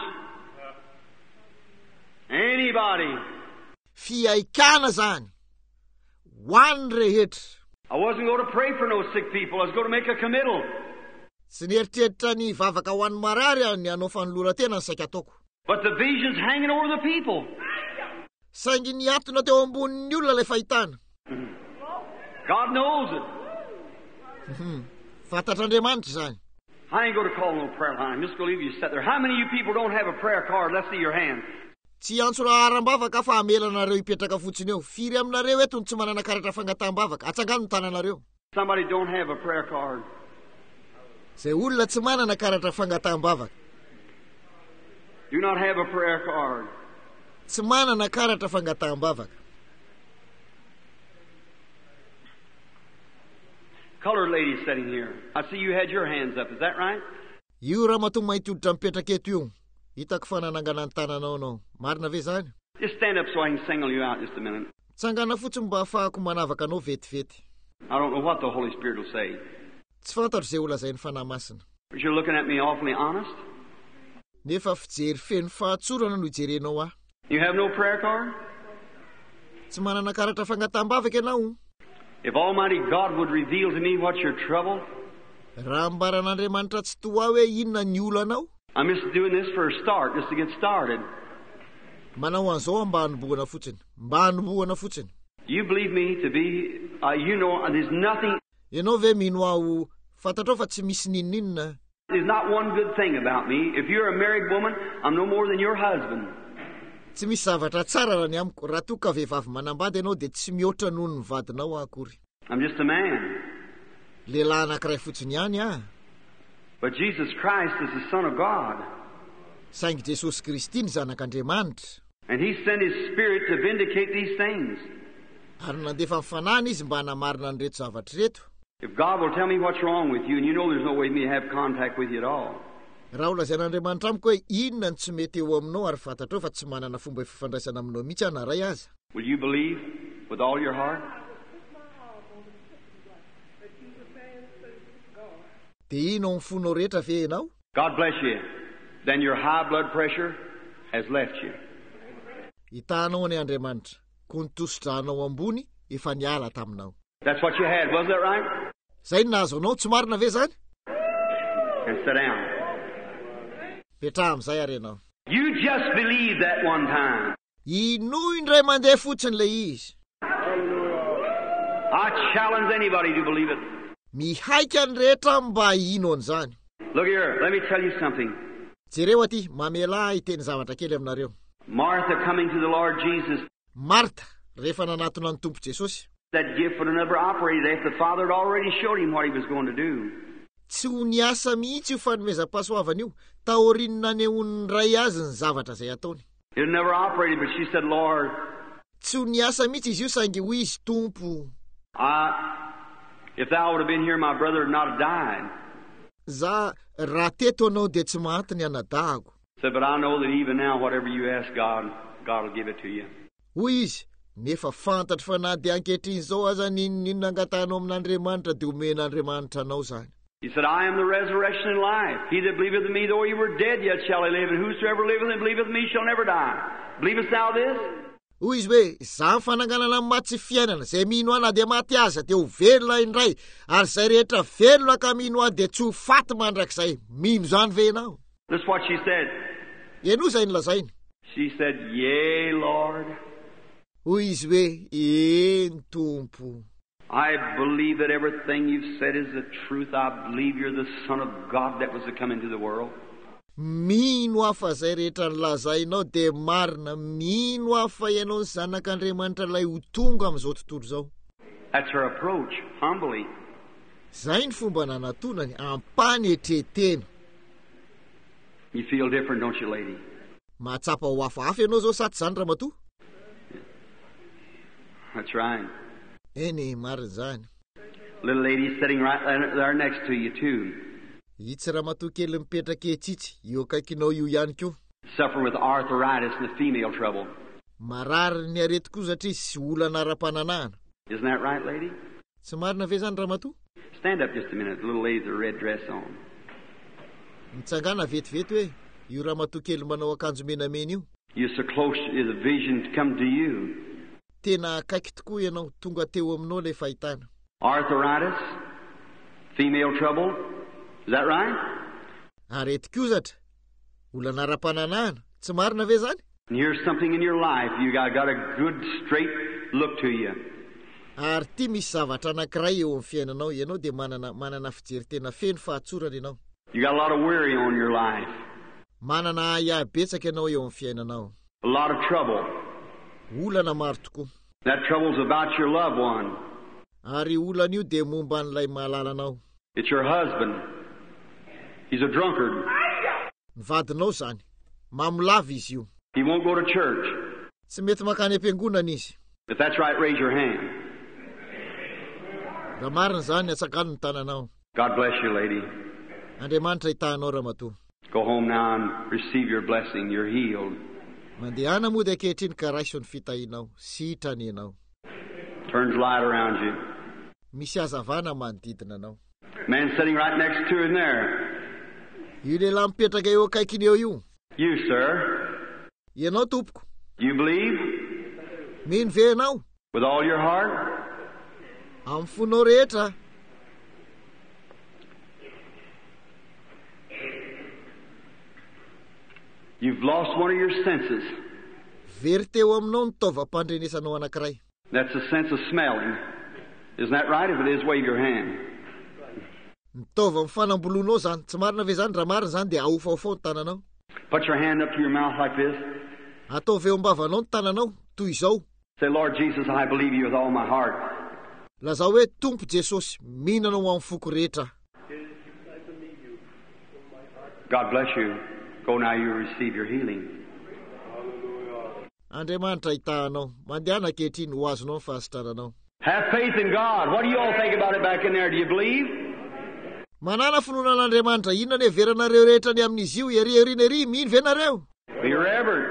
Anybody. Fiaikana zany. Ho an'ny rehetra. I wasn't going to pray for no sick people. I was going to make a committal. Tsy nieritreritra ny vavaka ho an'ny marary ny hanao fanoloran-tena ny saika ataoko. But the vision's hanging over the people. Saingy niatona teo ambonin'ny olona le fahitana. God knows it. Fantatr'Andriamanitra zany. I ain't going to call no prayer line. I'm just going to leave you sit there. How many of you people don't have a prayer card? Let's see your hand. Tsy antso laharam-bavaka fa amelanareo hipetraka fotsiny eo. Firy aminareo eto ny tsy manana karatra fangataham-bavaka. Atsangano ny tananareo. Somebody don't have a prayer card. Zay olona tsy manana karatra fangataham-bavaka. Do not have a prayer card. Tsy manana karatra fangataham-bavaka. Colored lady sitting here. I see you had your hands up. Is that right? Io raha mahatonga mainty hoditra mipetraka eto io. Hitako fa nanangana ny tananao anao. Marina ve zany? Just stand up so I can single you out just a minute. Tsangana fotsiny mba ahafahako manavaka anao vetivety. I don't know what the Holy Spirit will say. Tsy fantatro zay olazay ny fanahy masina. But you're looking at me awfully honest. Nefa fijery feno fahatsorana no ijerenao ahy. You have no prayer card? Tsy manana karatra fangataham-bavaka ianao. If Almighty God would reveal to me what's your trouble. Raha mbaran'Andriamanitra tsy toa hoe inona ny olanao. I'm just doing this for a start, just to get started. Manao an'izao mba hanombohana fotsiny. Mba hanombohana fotsiny. You believe me to be, uh, you know, there's nothing. Ianao ve mino aho fantatrao fa tsy misy ninninona. There's not one good thing about me. If you're a married woman, I'm no more than your husband. Tsy misy zavatra tsara raha ny amiko. Raha toa ka vehivavy manambady ianao dia tsy mihoatra noho ny vadinao akory. I'm just a man. Lehilahy anankiray fotsiny ihany ah. But Jesus Christ is the Son of God. Saingy Jesosy Kristy ny zanak'Andriamanitra. And He sent His Spirit to vindicate these things. Ary nandefa mifanana izy mba hanamarina an'ireto zavatra reto. If God will tell me what's wrong with you, and you know there's no way me to have contact with you at all. Raha olazain'Andriamanitra amiko hoe inona ny tsy mety eo aminao ary fantatrao fa tsy manana fomba fifandraisana aminao mihitsy aho naray aza. Will you believe with all your heart? dia ino ny fonao rehetra ve ianao? God bless you. Then your high blood pressure has left you. Hitanao any Andriamanitra, ko ny tosidranao ambony efa niala taminao. That's what you had, wasn't it right? Zay ny nahazo anao, tsy marina ve zany? And sit down. Petraha amin'izay ary ianao. You just believed that one time. Ino indray mandeha fotsiny le izy. I challenge anybody to believe it. Mihaika ny rehetra mba ino an'izany. Look here, let me tell you something. Jereo aty, mamela hiteny zavatra kely aminareo. Martha coming to the Lord Jesus. Marta, rehefa nanatona ny Tompo Jesosy. That gift would have never operated if the Father had already showed him what he was going to do. Tsy ho niasa mihitsy io fanomezam-pahasoavana io, tahorinina nehon'ny ray azy ny zavatra zay ataony. It had never operated, but she said, Lord, tsy ho niasa mihitsy izy io saingy hoy izy, Tompo, I, if thou would have been here, my brother would not have died. za raha teto anao dia tsy maty ny anadahako. Said, but I know that even now, whatever you ask God, God will give it to you. Hoy izy, nefa fantatro fa na dia ankehitriny zao aza ninona angatanao amin'Andriamanitra dia omen'Andriamanitra anao zany. He said, I am the resurrection and life. He that believeth in me, though he were dead, yet shall he live. And whosoever liveth and believeth in me shall never die. Believest thou this? Hoy izy hoe, za ny fananganana ny maty sy fiainana, zay mino ahy na dia maty aza dia ho velona indray, ary zay rehetra velona ka mino ahy dia tsy ho faty mandrakizay. Mino zany ve ianao? That's what she said. Eno zay nolazainy? She said, Yea, Lord. Hoy izy hoe, eny Tompo. I believe that everything you've said is the truth. I believe you're the Son of God that was to come into the world. Mino aho fa zay rehetra nolazainao dia marina. Mino aho fa ianao ny zanak'Andriamanitra ilay ho tonga amin'izao tontolo zao. That's her approach, humbly. Zay ny fomba nanatonany, ampany etretena. You feel different, don't you, lady? Mahatsapa ho hafahafa ianao zao sa tsy zany Ramatoa? That's right. Eny marina zany. Little lady sitting right there next to you, too. Itsy Ramatoa kely mipetraka etsitsy, io akaikinao io ihany koa. Suffer with arthritis and the female trouble. Marary ny areti-kozatra izy sy olana ara-pananahana. Isn't that right, lady? Tsy marina ve zany Ramatoa? Stand up just a minute. The little lady with the red dress on. Mitsangana vetivety hoe, io Ramatoa kely manao akanjo menamena io. You're so close to the vision to come to you. Tena akaiky tokoa ianao, tonga teo aminao ilay fahitana. Arthritis, female trouble. Is that right? Areti-kozatra, olana ara-pananahana, tsy marina ve zany? And here's something in your life. You got, got a good, straight look to you. Ary ty misy zavatra anankiray eo amin'ny fiainanao, ianao dia manana manana fijery tena feno fahatsorana ianao. You got a lot of worry on your life. Manana ahiahy-betsaka ianao eo amin'ny fiainanao. A lot of trouble. Olana maro tokoa. That trouble's about your loved one. Ary olana io dia momba an'ilay mahalalanao. It's your husband. He's a drunkard. Ny vadinao zany, mamolava izy io. He won't go to church. Tsy mety makany am-piangonana izy. If that's right, raise your hand. Raha marina zany, atsakano ny tananao. God bless you, lady. Andriamanitra hitahanao Ramatoa. Go home now and receive your blessing. You're healed. Mandehana moa dia ankehitriny ka raiso ny fitahinao, sitrany ianao. Turns light around you. Misy hazavana manodidina anao. Man sitting right next to him there. Io lehilahy mipetraka eo akaikiny eo io. You, sir. Ianao tompoko. You believe? Mino ve ianao? With all your heart? Amin'ny fonao rehetra. You've lost one of your senses. Very teo aminao ny taovam-pandrenesanao anankiray. That's the sense of smelling. Isn't that right? If it is, wave your hand. Ny taova amin'ny fanambolonao zany, tsy marina ve zany? Raha marina zany dia ahofaofao ny tananao. Put your hand up to your mouth like this. Ataovy eo am-bavanao ny tananao, toy izao. Say, Lord Jesus, I believe you with all my heart. Lazao hoe, Tompo Jesosy, mihinanao amin'ny foko rehetra. God bless you. Go now, you receive your healing. Andriamanitra hitahanao, mandehana ankehitriny ho azonao ny fahasitrananao. Have faith in God. What do you all think about it back in there? Do you believe? Manana finoanan'Andriamanitra, inona ny heveranareo rehetra ny amin'izy io, ery ery ery, mino ve nareo? Be reverent.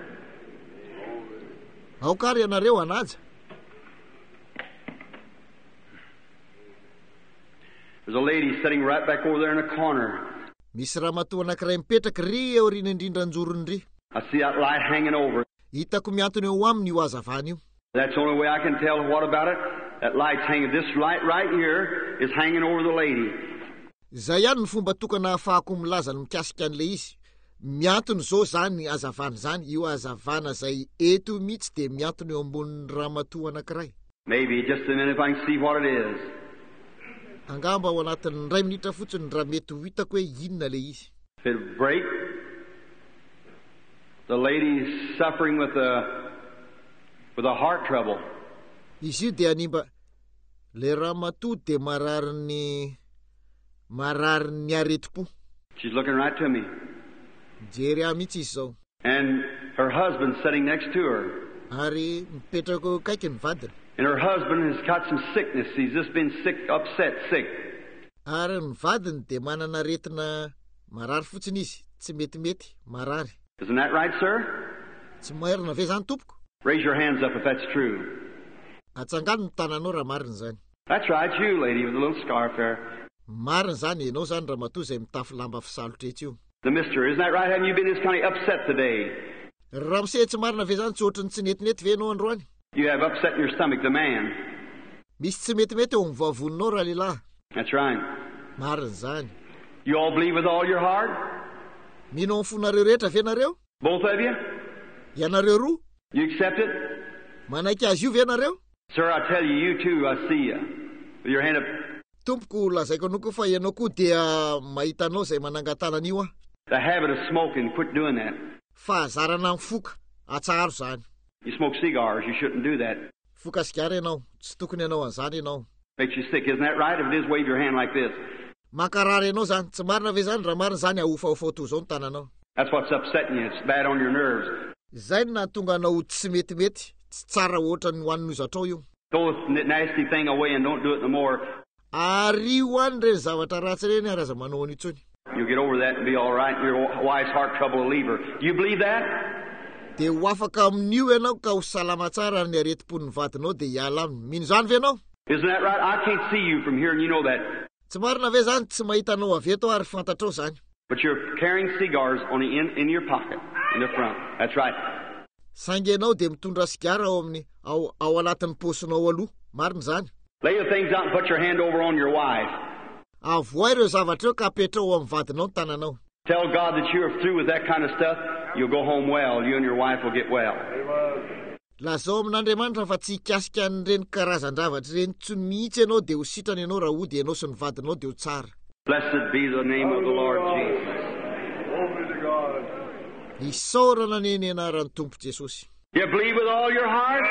Aokary ianareo anaja. There's a lady sitting right back over there in the corner. Misy ramatoa anankiray mipetraka ry aoriana indrindra anjorony ry. I see that light hanging over. Hitako miantona eo aminy io hazavana io. That's the only way I can tell. What about it? That light's hanging. This light right here is hanging over the lady. Zay ihany ny fomba tokana ahafahako milaza ny mikasika an'ilay izy. Miantona zao zany hazavana zany, io hazavana zay eto mihitsy dia miantona eo ambonin'ny ramatoa anankiray. Maybe just a minute if I can see what it is. Angamba ao anatin'ny ray minitra fotsiny raha mety ho hitako hoe inona ilay izy. If it break, the lady's suffering with a with a heart trouble. Izy io dia animba le ramatoa dia marary ny marary ny aretim-po. She's looking right to me. Jery ahy mihitsy izy zao. And her husband's sitting next to her. Ary mipetraka kaiky ny vadiny. And her husband has got some sickness. He's just been sick, upset, sick. Ary ny vadiny dia manana aretina marary fotsiny izy, tsy metimety, marary. Isn't that right, sir? Tsy maherina ve zany tompoko? Raise your hands up if that's true. Atsangano ny tananao raha marina zany. That's right, you lady with the little scarf there. Marina zany ianao zany ramatoa izay mitafy lamba fisalotra etsy io. The mister, isn't that right? Haven't you been this kind of upset today? Raha misy tsy marina ve zany tsy ohatrany tsy netinety ve ianao androany? You have upset in your stomach, the man. Misy tsy metimety eo amin'ny vavononao raha lehilahy. That's right. Marina zany. You all believe with all your heart? Mino amin'ny fonareo rehetra ve nareo? Both of you? Ianareo roa? You accept it? Manaiky azy io ve nareo? Sir, I tell you, you too, I see you. With your hand up. Tompoko lazaiko anao koa fa ianao koa dia mahita anao izay manangatanana io ah. The habit of smoking, quit doing that. Fahazarana amin'ny foka, atsaro zany. You smoke cigars, you shouldn't do that. Foka sigara ianao, tsy tokony ianao an'izany ianao. Makes you sick, isn't that right? If it is, wave your hand like this. Makarary ianao zany, tsy marina ve zany raha marina zany ahofahofa to zao ny tananao. That's what's upsetting you. It's bad on your nerves. Zay na tonga anao tsy metimety, tsy tsara ohatra ny hoan'ny zatrao io. Throw this nasty thing away and don't do it no more. Ary hoany reny zavatra ratsy reny araza manao an'itsony. You'll get over that and be all right. Your wife's heart trouble will leave her. Do you believe that? Dia ho afaka amin'io ianao ka ho salama tsara ny aretim-pon'ny vadinao dia hiala aminy. Mino zany ve ianao? Isn't that right? I can't see you from here and you know that. Tsy marina ve zany tsy mahita anao avy eto ary fantatrao zany. But you're carrying cigars on the in, in your pocket, in the front. That's right. Sangy ianao dia mitondra sigara ao amin'ny ao, ao anatin'ny posinao aloha. Marina zany. Lay the things out and put your hand over on your wife. Avoa ireo zavatra eo ka apetrao amin'ny vadinao ny tananao. Tell God that you're through with that kind of stuff. You'll go home well. You and your wife will get well. Lazao amin'Andriamanitra fa tsy hikasika an'ireny karazan-javatra ireny tsony mihitsy ianao dia ho sitrana ianao raha ody ianao sy ny vadinao dia ho tsara. Blessed be the name of the Lord Jesus. Isaorana ny eny anaran'ny Tompo Jesosy. You believe with all your heart?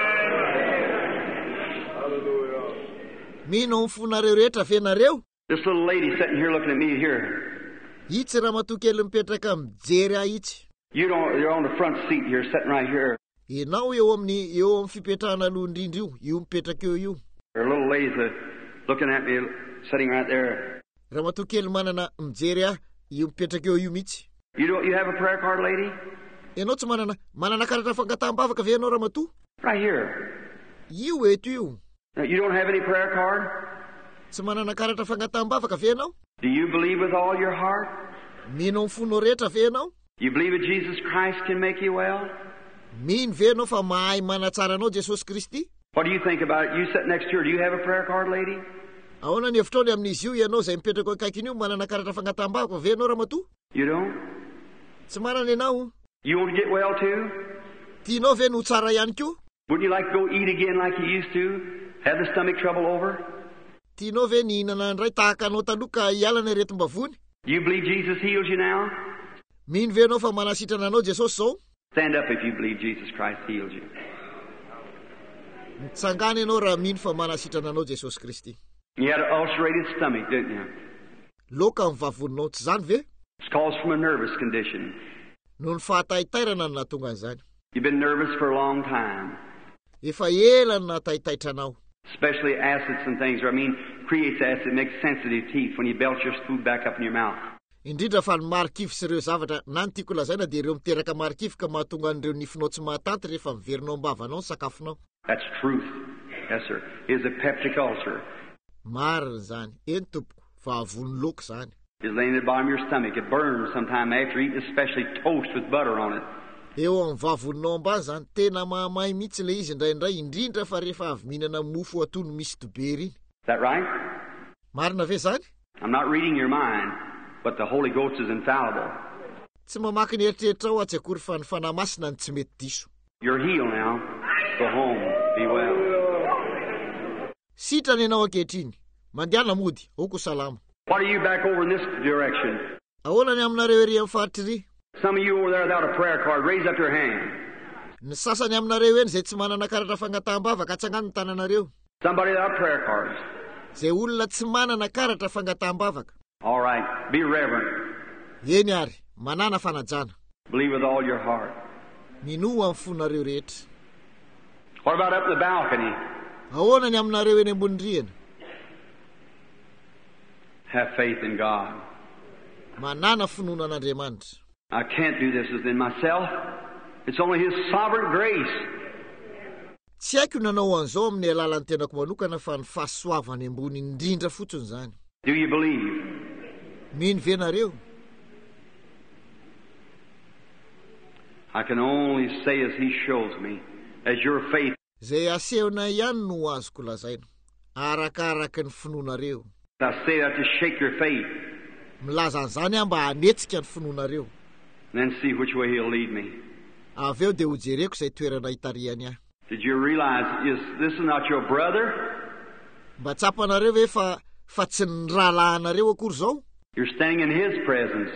Mino amin'ny fonareo rehetra ve nareo? This little lady sitting here looking at me here. Itsy ramatoa kely mipetraka mijery ahy itsy. You don't, you're on the front seat here, sitting right here. Ianao eo amin'ny eo amin'ny fipetrahana aloha indrindra io, io mipetraka eo io. There are little ladies uh, looking at me, sitting right there. Ramatoa kely manana mijery ahy, io mipetraka eo io mihitsy. You don't, you have a prayer card, lady? Ianao tsy manana manana karatra fangataham-bavaka ve ianao ramatoa? Right here. Io eto io. Now, you don't have any prayer card? Tsy manana karatra fangataham-bavaka ve ianao? Do you believe with all your heart? Mino amin'ny fonao rehetra ve ianao? You believe that Jesus Christ can make you well? Mino ve ianao fa mahay manatsara anao Jesosy Kristy? What do you think about it? You sit next to her. Do you have a prayer card, lady? Ahoana ny hevitrao amin'izy io ianao izay mipetraka eo akaikiny io manana karatra fangataham-bavaka ve ianao ramatoa? You don't? Tsy manana ianao. You want to get well too? Tianao ve no tsara ihany koa? Wouldn't you like to go eat again like you used to? Have the stomach trouble over? Tianao ve ny hihinana indray tahaka anao taloha ka hiala ny aretim-bavony? Do you believe Jesus heals you now? Mino ve ianao fa manasitrana anao Jesosy zao? Stand up if you believe Jesus Christ heals you. Mitsangana ianao raha mino fa manasitrana anao Jesosy Kristy. You had an ulcerated stomach, didn't you? Loka amin'ny vavoninao, tsy zany ve? It's caused from a nervous condition. No ny fahataitairana no nahatonga an'izany. You've been nervous for a long time. Efa ela no nahataitaitra anao. Especially acids and things, or I mean, creates acid, makes sensitive teeth when you belch your food back up in your mouth. Indrindra fa ny marikivy sy ireo zavatra na ny tiako lazaina dia ireo miteraka marikivy ka mahatonga an'ireo nifinao tsy mahatanty rehefa miverinao ambavanao ny sakafonao. That's truth. Yes, sir. It's a peptic ulcer. Marina zany. Eny tompoko. vavony loko zany. It's laying at the bottom of your stomach. It burns sometime after eating, especially toast with butter on it. Eo amin'ny vavoninao ambany zany tena mahamay mihitsy le izy indraindray indrindra fa rehefa avy mihinana mofo atono misy dobera iny. Is that right? Marina ve zany? I'm not reading your mind, but the Holy Ghost is infallible. Tsy mamaky ny eritreritra ao atsy akory fa ny fanahy masina ny tsy mety diso. You're healed now. Go home. Be well. Sitrana ianao ankehitriny. Mandiana mody, oko salama. What are you back over in this direction? Ahoana ny aminareo ery amin'ny faritra ry? Some of you over there without a prayer card, raise up your hand. Ny sasany aminareo eny zay tsy manana karatra fangataham-bavaka atsangano ny tananareo. Somebody without prayer cards. Zay olona tsy manana karatra fangataham-bavaka. All right. Be reverent. Eny ary, manana fanajana. Believe with all your heart. Minoa amin'ny fonareo rehetra. What about up the balcony? Ahoana ny aminareo eny ambony rihana? Have faith in God. Manana finoana an'Andriamanitra. I can't do this within myself. It's only His sovereign grace. Tsy haiko nanao an'izao amin'ny alalan'ny tenako manokana fa ny fahasoavany ambony indrindra fotsiny zany. Do you believe? Mino ve nareo? I can only say as He shows me, as your faith. Zay asehona ihany no azoko lazaina. Arakaraka ny finoanareo. I say that to shake your faith. Milaza an'izany aho mba hanetsika ny finoanareo. And then see which way He'll lead me. Avy eo dia hojereko izay toerana hitarihany ahy. Did you realize is this is not your brother? Mba tsapanareo ve fa fa tsy ny rahalahanareo akory zao? You're standing in His presence.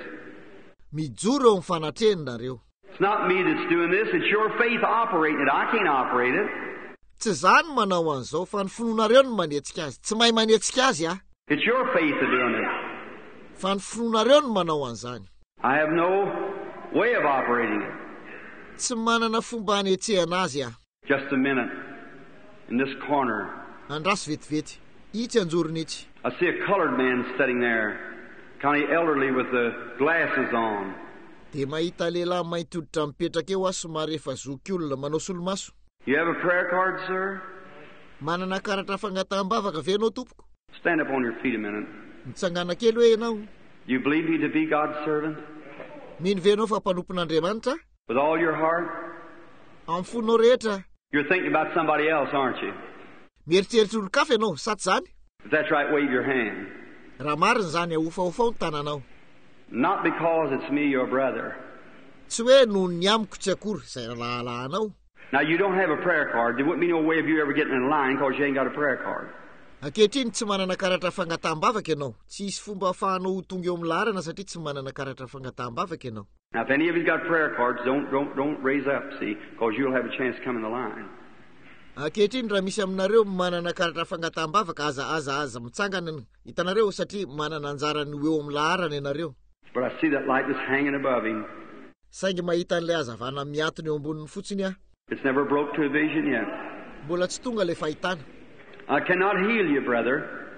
Mijoro eo amin'ny fanatreninareo. It's not me that's doing this. It's your faith operating it. I can't operate it. Tsy zany manao an'izao fa ny finoanareo no manetsika azy. Tsy mahay manetsika azy ah. It's your faith that's doing it. Fa ny finoanareo no manao an'izany. I have no way of operating it. Tsy manana fomba hanetsehana azy ah. Just a minute. In this corner. Andraso vetivety. Itsy anjorony itsy. I see a colored man sitting there. Kind of elderly with the glasses on. Dia mahita lehilahy mainty hoditra mipetraka eo ah somary efa zoky olona manao solomaso. You have a prayer card, sir? Manana karatra fangataham-bavaka ve ianao tompoko? Stand up on your feet a minute. Mitsangana kely hoe ianao. You believe me to be God's servant? Mino ve ianao fa mpanompon'Andriamanitra? With all your heart? Amin'ny fonao rehetra. You're thinking about somebody else, aren't you? Mieritreritra olo-kafa ianao, sa tsy zany? If that's right, wave your hand. Raha marina zany ahofahofa ny tananao. Not because it's me, your brother. Tsy hoe no ny amiko tsy akory, izay lahalahanao. Now, you don't have a prayer card. There wouldn't be no way of you ever getting in line because you ain't got a prayer card. Ankehitriny tsy manana karatra fangataham-bavaka ianao. Tsy hisy fomba ahafahanao tonga eo amin'ny laharana satria tsy manana karatra fangataham-bavaka ianao. Now, if any of you got prayer cards, don't don't don't raise up, see, because you'll have a chance to come in the line. Ankehitriny raha misy aminareo manana karatra fangataham-bavaka aza aza aza mitsangana hitanareo satria manana anjarany eo amin'ny laharana ianareo. But I see that light just hanging above him. Saingy mahita an'ilay hazavana miantona eo amboniny fotsiny ah. It's never broke to a vision yet. Mbola tsy tonga ilay fahitana. I cannot heal you, brother.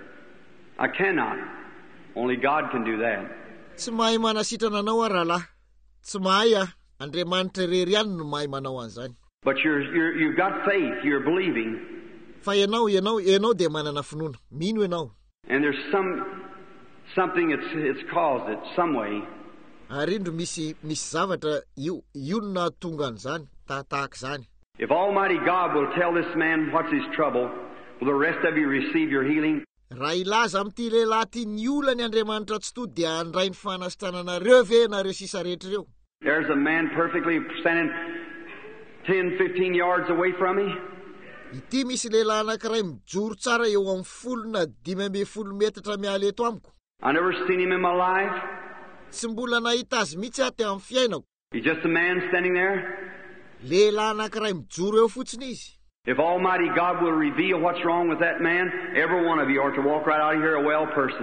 I cannot. Only God can do that. Tsy mahay manasitrana anao ah rahalahy. Tsy mahay ah. Andriamanitra irery ihany no mahay manao an'izany. But you're, you're, you've got faith. You're believing. Fa ianao, ianao, ianao dia manana finoana. Mino ianao. And there's some something it's it's caused it some way. Ary indro misy misy zavatra io io na tonga an'izany tahaka izany. If Almighty God will tell this man what's his trouble, will the rest of you receive your healing? Raha ilaza amin'ity lehilahy ity ny olany Andriamanitra tsy to dia andray ny fanasitrananareo ve nareo sisa rehetra ireo. There's a man perfectly standing ten, fifteen yards away from me. Ity misy lehilahy anankiray mijoro tsara eo amin'ny folo na dimy amby folo metatra miala eto amiko. I never seen him in my life. Tsy mbola nahita azy mihitsy aho teo amin'ny fiainako. He's just a man standing there. Lehilahy anankiray mijoro eo fotsiny izy. If Almighty God will reveal what's wrong with that man, every one of you are to walk right out of here a well person.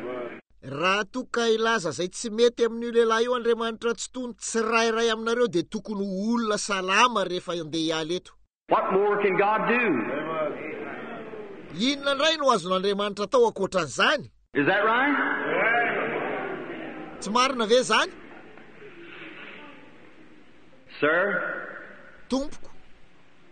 Raha toka ilaza zay tsy mety amin'io lehilahy io Andriamanitra tsy tony tsirairay aminareo dia tokony olona salama rehefa andeha hiala eto. What more can God do? Inona indray no azon'Andriamanitra tao ankoatran'izany? Is that right? Tsy marina ve zany? Sir, Tompoko,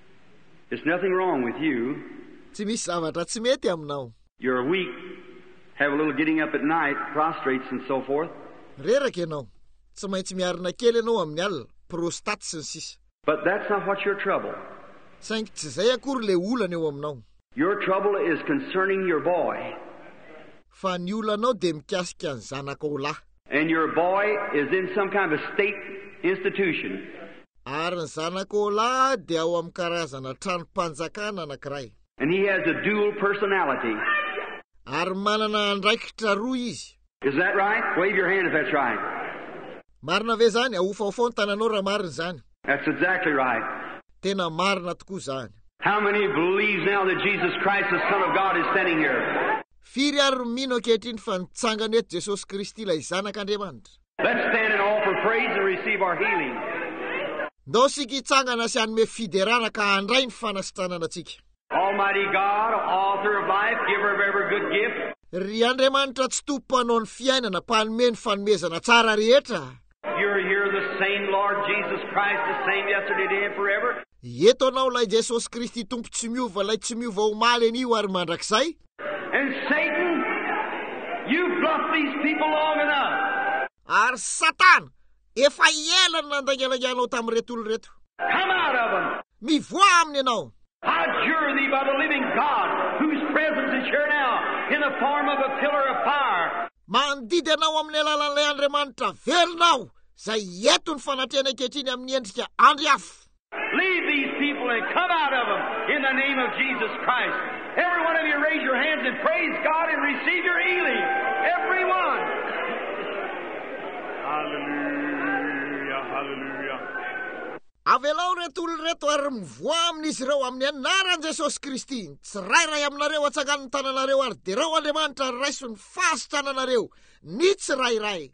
there's nothing wrong with you. tsy misy zavatra tsy mety aminao. You're weak, have a little getting up at night, prostrates and so forth. Reraka ianao. Tsy maintsy miarina kely ianao amin'ny alina, prostate sy ny sisa. But that's not what's your trouble. Saingy tsy zay akory le olana eo aminao. Your trouble is concerning your boy. Fa ny olanao dia mikasika ny zanakao lahy. And your boy is in some kind of a state institution. Ary ny zanakao lahy dia ao amin'ny karazana tranom-panjakana anankiray. And he has a dual personality. Ary manana andraikitra roa izy. Is that right? Wave your hand if that's right. Marina ve zany? Ahofaofao ny tananao raha marina zany. That's exactly right. Tena marina tokoa zany. How many believes now that Jesus Christ, the Son of God, is standing here? Firy ary mino ankehitriny fa nitsangana eto Jesosy Kristy ilay zanak'Andriamanitra. Let's stand and offer praise and receive our healing. Ndao sika hitsangana sy hanome fiderana ka handray ny fanasitranana antsika. Almighty God, author of life, giver of every good gift. Ry Andriamanitra tsy tompo-panao ny fiainana, mpanome ny fanomezana tsara rehetra. You're here the same Lord Jesus Christ, the same yesterday, today, and forever. Eto anao lay Jesosy Kristy tompo tsy miova, lay tsy miova omaly anio ary mandrakizay. And Satan, you've bluffed these people long enough. Ary Satana, efa elany nandangelanganao tamin'ireto olo reto. Come out of them. Mivoa aminy ianao. I adjure thee by the living God, whose presence is here now, in the form of a pillar of fire. Mandidy anao amin'ny alalan'ilay Andriamanitra velonao, zay eto ny fanatrehana ankehitriny amin'ny endrika andry afo. Leave these people and come out of them in the name of Jesus Christ. Every one of you raise your hands and praise God and receive your healing. Everyone. Hallelujah, hallelujah. Avelao reto olo reto ary mivoa amin'izy ireo amin'ny anaran'i Jesosy Kristy. Tsirairay aminareo atsangan'ny tananareo ary dereo Andriamanitra raisiny fasitrananareo. Ny tsirairay.